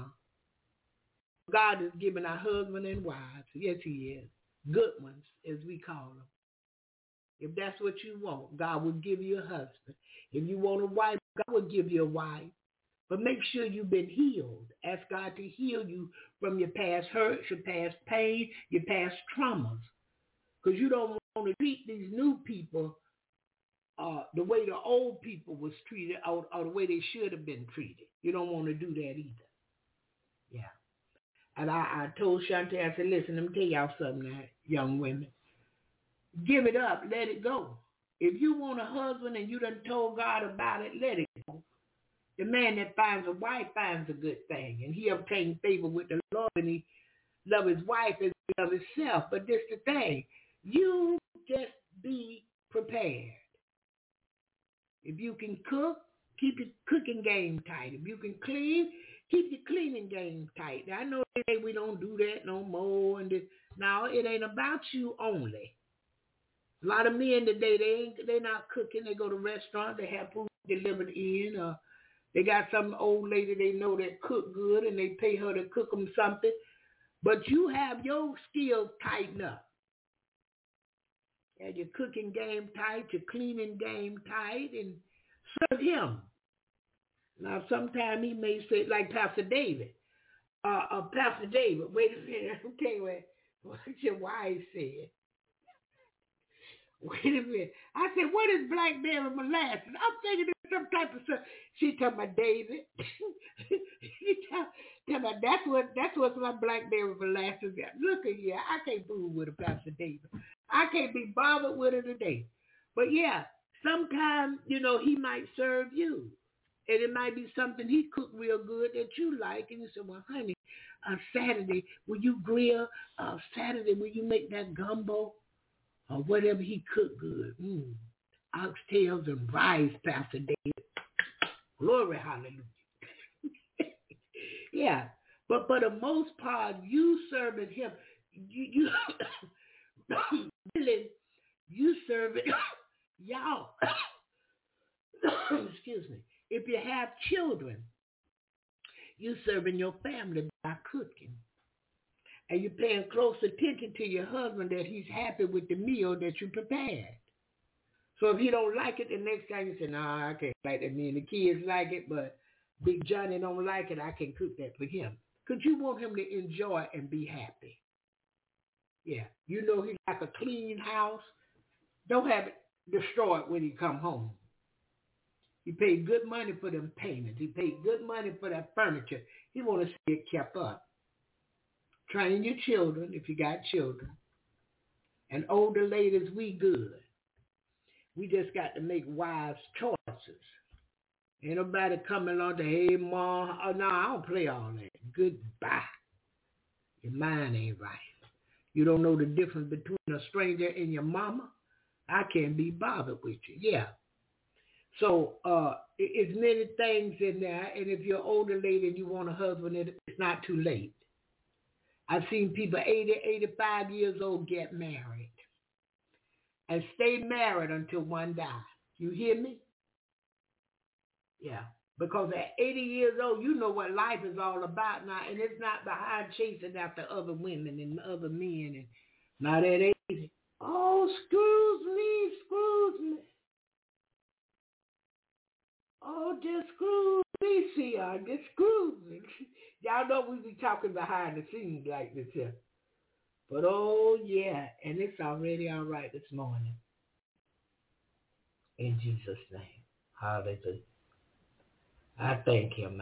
D: God is giving our husband and wives. Yes, he is. Good ones, as we call them. If that's what you want, God will give you a husband. If you want a wife, God will give you a wife. But make sure you've been healed. Ask God to heal you from your past hurts, your past pain, your past traumas. Because you don't want to treat these new people the way the old people was treated or the way they should have been treated. You don't want to do that either. Yeah. And I told Shantae, I said, listen, let me tell y'all something now, young women. Give it up. Let it go. If you want a husband and you done told God about it, let it go. The man that finds a wife finds a good thing, and he obtains favor with the Lord, and he love his wife as he love himself. But this the thing. You just be prepared. If you can cook, keep your cooking game tight. If you can clean, keep your cleaning game tight. Now, I know today we don't do that no more. No, it ain't about you only. A lot of men today, they're not cooking. They go to restaurants. They have food delivered in. They got some old lady they know that cook good, and they pay her to cook them something. But you have your skills tightened up. And your cooking game tight, your cleaning game tight, and serve him. Now, sometimes he may say, like Pastor David. Pastor David, wait a minute. Okay, what your wife said. Wait a minute. I said, what is blackberry molasses? I'm thinking it's some type of stuff. She talking about David. She talking about that's what's my blackberry molasses got. Look at you. I can't fool with a Pastor David. I can't be bothered with her today. But yeah, sometimes, he might serve you. And it might be something he cooked real good that you like. And you say, well, honey, Saturday, will you grill? Saturday, will you make that gumbo? Or whatever he cooked good. Oxtails and rice, Pastor David. Glory, hallelujah. Yeah. But for the most part, you serving him. You really, you serving y'all. Excuse me. If you have children, you serving your family by cooking. And you're paying close attention to your husband that he's happy with the meal that you prepared. So if he don't like it, the next time you say, no, I can't like that. Me and the kids like it, but Big Johnny don't like it. I can cook that for him. Because you want him to enjoy and be happy. Yeah. He like a clean house. Don't have it destroyed when he come home. He paid good money for them payments. He paid good money for that furniture. He want to see it kept up. Train your children if you got children. And older ladies, we good. We just got to make wise choices. Ain't nobody coming along to, hey, Mom. Oh, no, I don't play all that. Goodbye. Your mind ain't right. You don't know the difference between a stranger and your mama? I can't be bothered with you. Yeah. So it's many things in there. And if you're an older lady and you want a husband, it's not too late. I've seen people 80, 85 years old get married and stay married until one dies. You hear me? Yeah. Because at 80 years old, you know what life is all about now, and it's not behind chasing after other women and other men. And not at 80. Oh, excuse me. Oh, just screw me, see, just screw me. Y'all know we be talking behind the scenes like this here. But oh, yeah, and it's already all right this morning. In Jesus' name. Hallelujah. I thank him.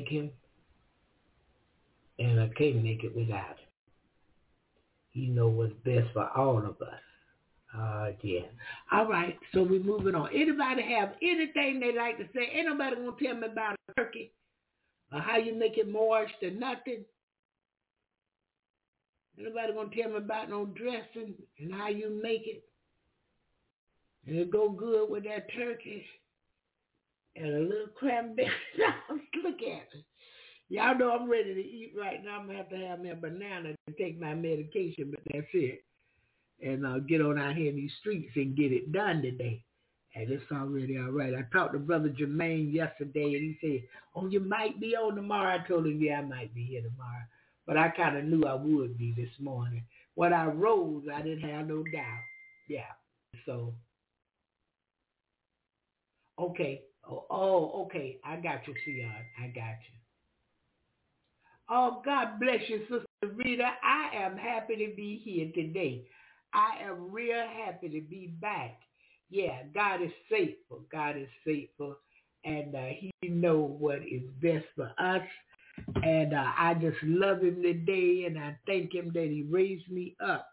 D: And I can't make it without him. He knows what's best for all of us. Yeah. All right, so we're moving on. Anybody have anything they like to say? Ain't nobody going to tell me about a turkey or how you make it moist or nothing. Ain't nobody going to tell me about no dressing and how you make it. And it go good with that turkey. and a little cranberry sauce. Look at me. Y'all know I'm ready to eat right now. I'm going to have me a banana to take my medication, but that's it. And I'll get on out here in these streets and get it done today. And it's already all right. I talked to Brother Jermaine yesterday, and he said, oh, you might be on tomorrow. I told him, yeah, I might be here tomorrow. But I kind of knew I would be this morning. When I rose, I didn't have no doubt. Yeah. So, okay. Oh, okay. I got you, Sion. I got you. Oh, God bless you, Sister Rita. I am happy to be here today. I am real happy to be back. Yeah, God is faithful. God is faithful. And he knows what is best for us. And I just love him today. And I thank him that he raised me up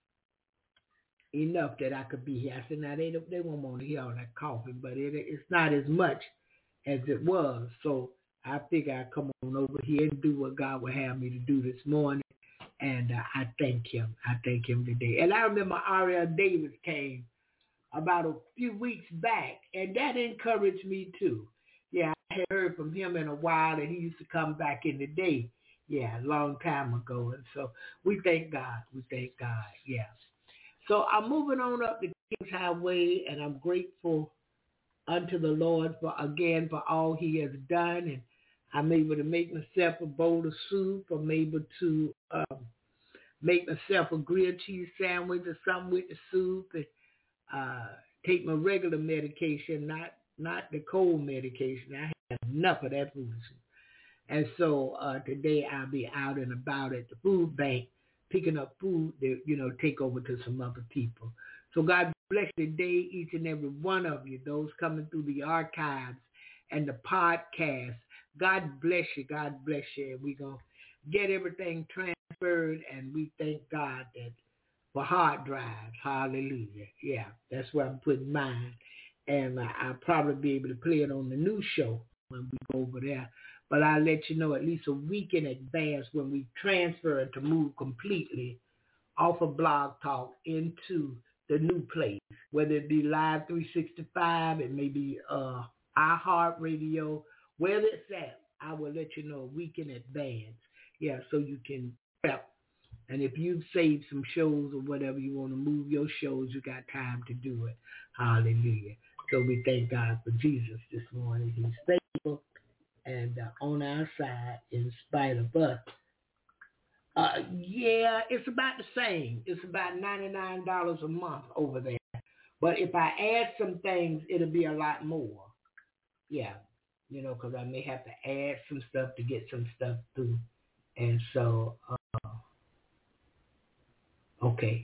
D: enough that I could be here. I said, now they won't want to hear all that coughing, but it's not as much as it was. So I figure I'd come on over here and do what God would have me to do this morning. And I thank him. I thank him today. And I remember Ariel Davis came about a few weeks back, and that encouraged me too. Yeah, I had heard from him in a while, and he used to come back in the day. Yeah, a long time ago. And so we thank God. We thank God. Yeah. So I'm moving on up the King's Highway, and I'm grateful unto the Lord for all he has done. And I'm able to make myself a bowl of soup. I'm able to make myself a grilled cheese sandwich or something with the soup, and take my regular medication, not the cold medication. I had enough of that foolishness. And so today I'll be out and about at the food bank, picking up food that, take over to some other people. So God bless you today, each and every one of you, those coming through the archives and the podcast. God bless you. God bless you. And we're going to get everything transferred, and we thank God that for hard drives. Hallelujah. Yeah, that's where I'm putting mine. And I'll probably be able to play it on the new show when we go over there. But I'll let you know at least a week in advance when we transfer it to move completely off of Blog Talk into the new place, whether it be Live 365, it may be iHeartRadio, wherever it's at, I will let you know a week in advance. Yeah, so you can prep. And if you've saved some shows or whatever, you want to move your shows, you got time to do it. Hallelujah. So we thank God for Jesus this morning. He's faithful and on our side in spite of us. Yeah, it's about the same. It's about $99 a month over there. But if I add some things, it'll be a lot more. Yeah, because I may have to add some stuff to get some stuff through. And so, okay.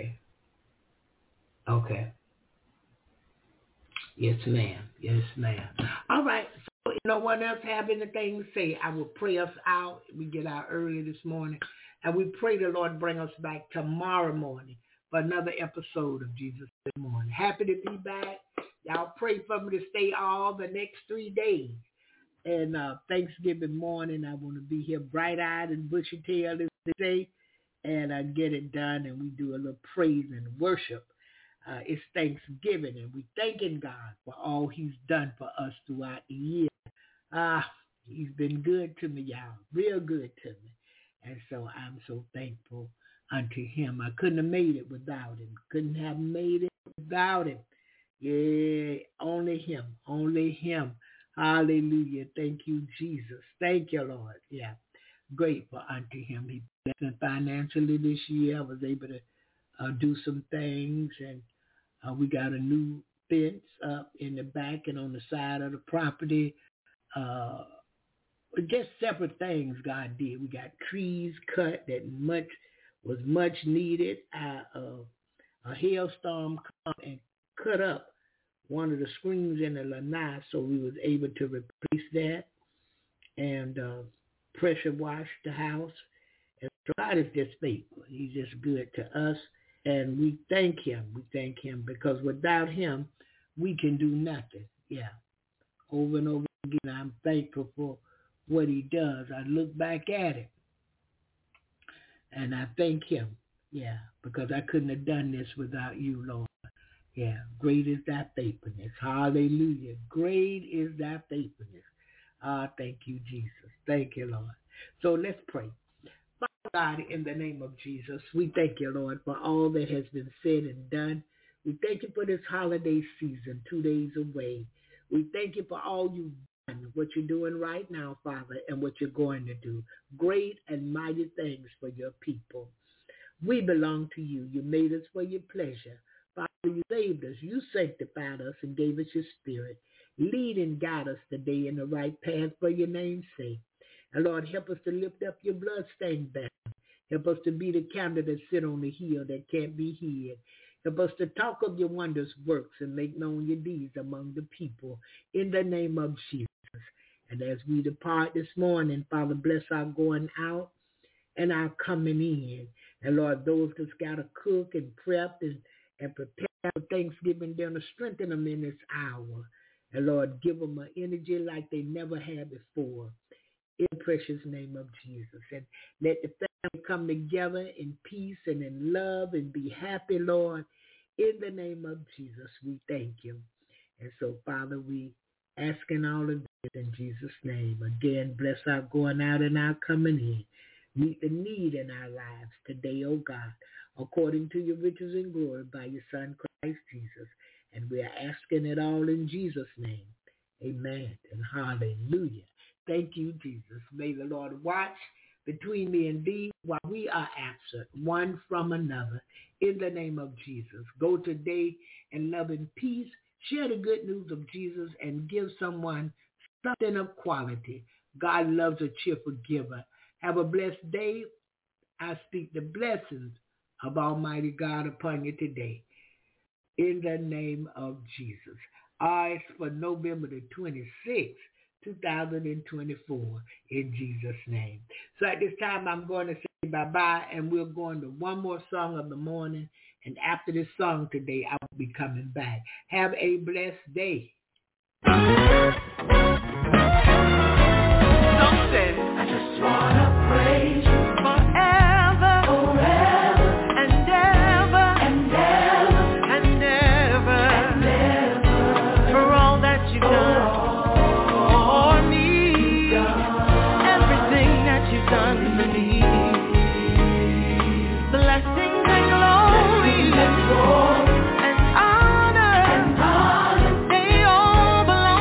D: Yes, ma'am. All right. So, no one else have anything to say? I will pray us out. We get out early this morning. And we pray the Lord bring us back tomorrow morning for another episode of Jesus this Morning. Happy to be back. Y'all pray for me to stay all the next 3 days. And Thanksgiving morning, I want to be here bright-eyed and bushy-tailed today. And I get it done, and we do a little praise and worship. It's Thanksgiving, and we thanking God for all he's done for us throughout the year. He's been good to me, y'all, real good to me. And so I'm so thankful unto him. I couldn't have made it without him. Couldn't have made it without him. Yeah, only him. Hallelujah. Thank you, Jesus. Thank you, Lord. Yeah, grateful unto him. He blessed me financially this year. I was able to do some things, and we got a new fence up in the back and on the side of the property. Just separate things God did. We got trees cut that was much needed. A hailstorm come and cut up one of the screens in the lanai, so we was able to replace that and pressure wash the house. And God is just faithful. He's just good to us, and we thank him. Because without him, we can do nothing. Yeah, over and over again, I'm thankful for what he does. I look back at it, and I thank him. Yeah, because I couldn't have done this without you, Lord. Yeah, great is thy faithfulness. Hallelujah. Great is thy faithfulness. Thank you, Jesus. Thank you, Lord. So let's pray. Father God, in the name of Jesus, we thank you, Lord, for all that has been said and done. We thank you for this holiday season, 2 days away. We thank you for all you've done, what you're doing right now, Father, and what you're going to do. Great and mighty things for your people. We belong to you. You made us for your pleasure. Father, you saved us. You sanctified us and gave us your spirit. Lead and guide us today in the right path for your name's sake. And Lord, help us to lift up your bloodstained banner. Help us to be the candle that sit on the hill that can't be hid. Help us to talk of your wondrous works and make known your deeds among the people in the name of Jesus. And as we depart this morning, Father, bless our going out and our coming in. And Lord, those that's got to cook and prep and prepare for Thanksgiving dinner, strengthen them in this hour. And Lord, give them an energy like they never had before. In the precious name of Jesus. And let the family come together in peace and in love and be happy, Lord. In the name of Jesus, we thank you. And so, Father, we asking all of this in Jesus' name. Again, bless our going out and our coming in. Meet the need in our lives today, oh God, according to your riches and glory by your Son, Christ Jesus. And we are asking it all in Jesus' name. Amen and hallelujah. Thank you, Jesus. May the Lord watch between me and thee while we are absent one from another. In the name of Jesus. Go today in love and peace. Share the good news of Jesus and give someone something of quality. God loves a cheerful giver. Have a blessed day. I speak the blessings of Almighty God upon you today. In the name of Jesus. Ours for November the 26th. 2024 in Jesus' name. So at this time, I'm going to say bye-bye, and we're going to one more song of the morning. And after this song today, I will be coming back. Have a blessed day.
E: Something. I just want to praise you forever, forever, and ever, and ever, and ever, and ever, for all that you've done.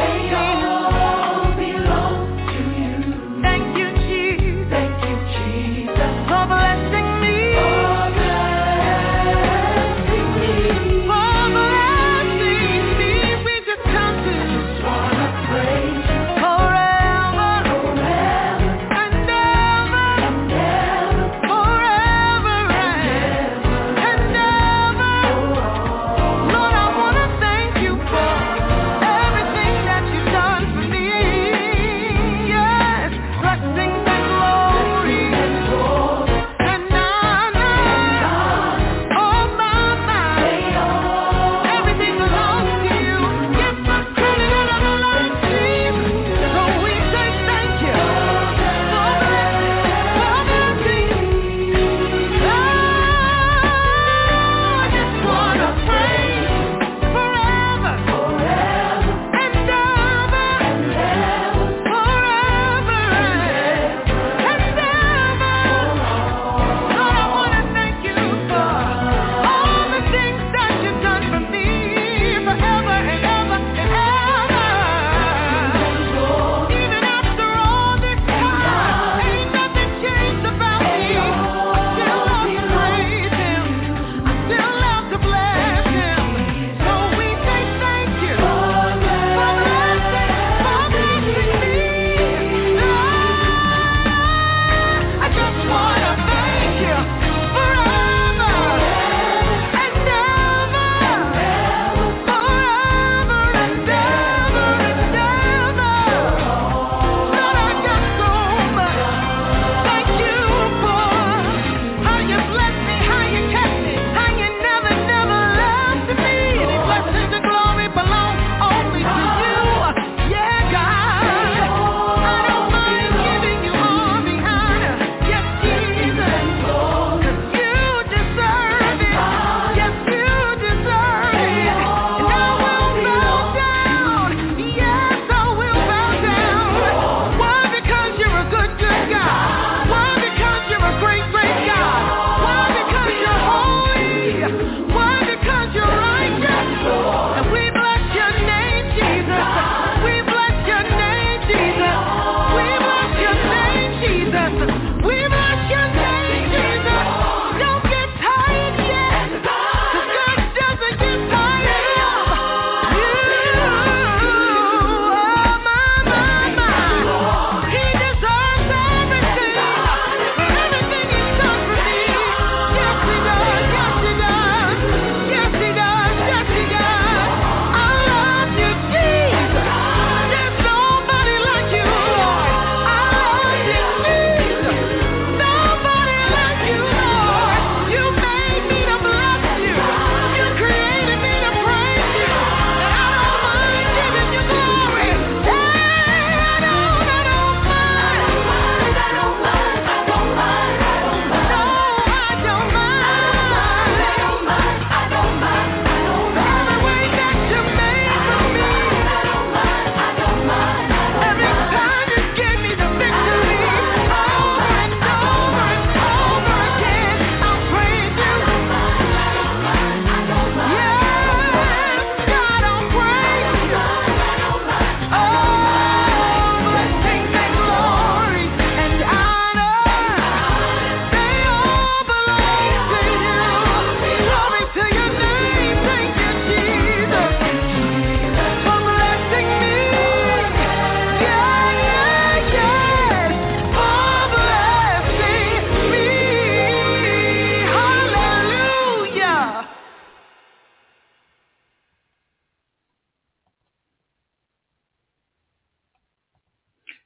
F: Jesus.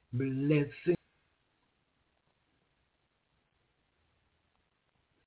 D: Blessings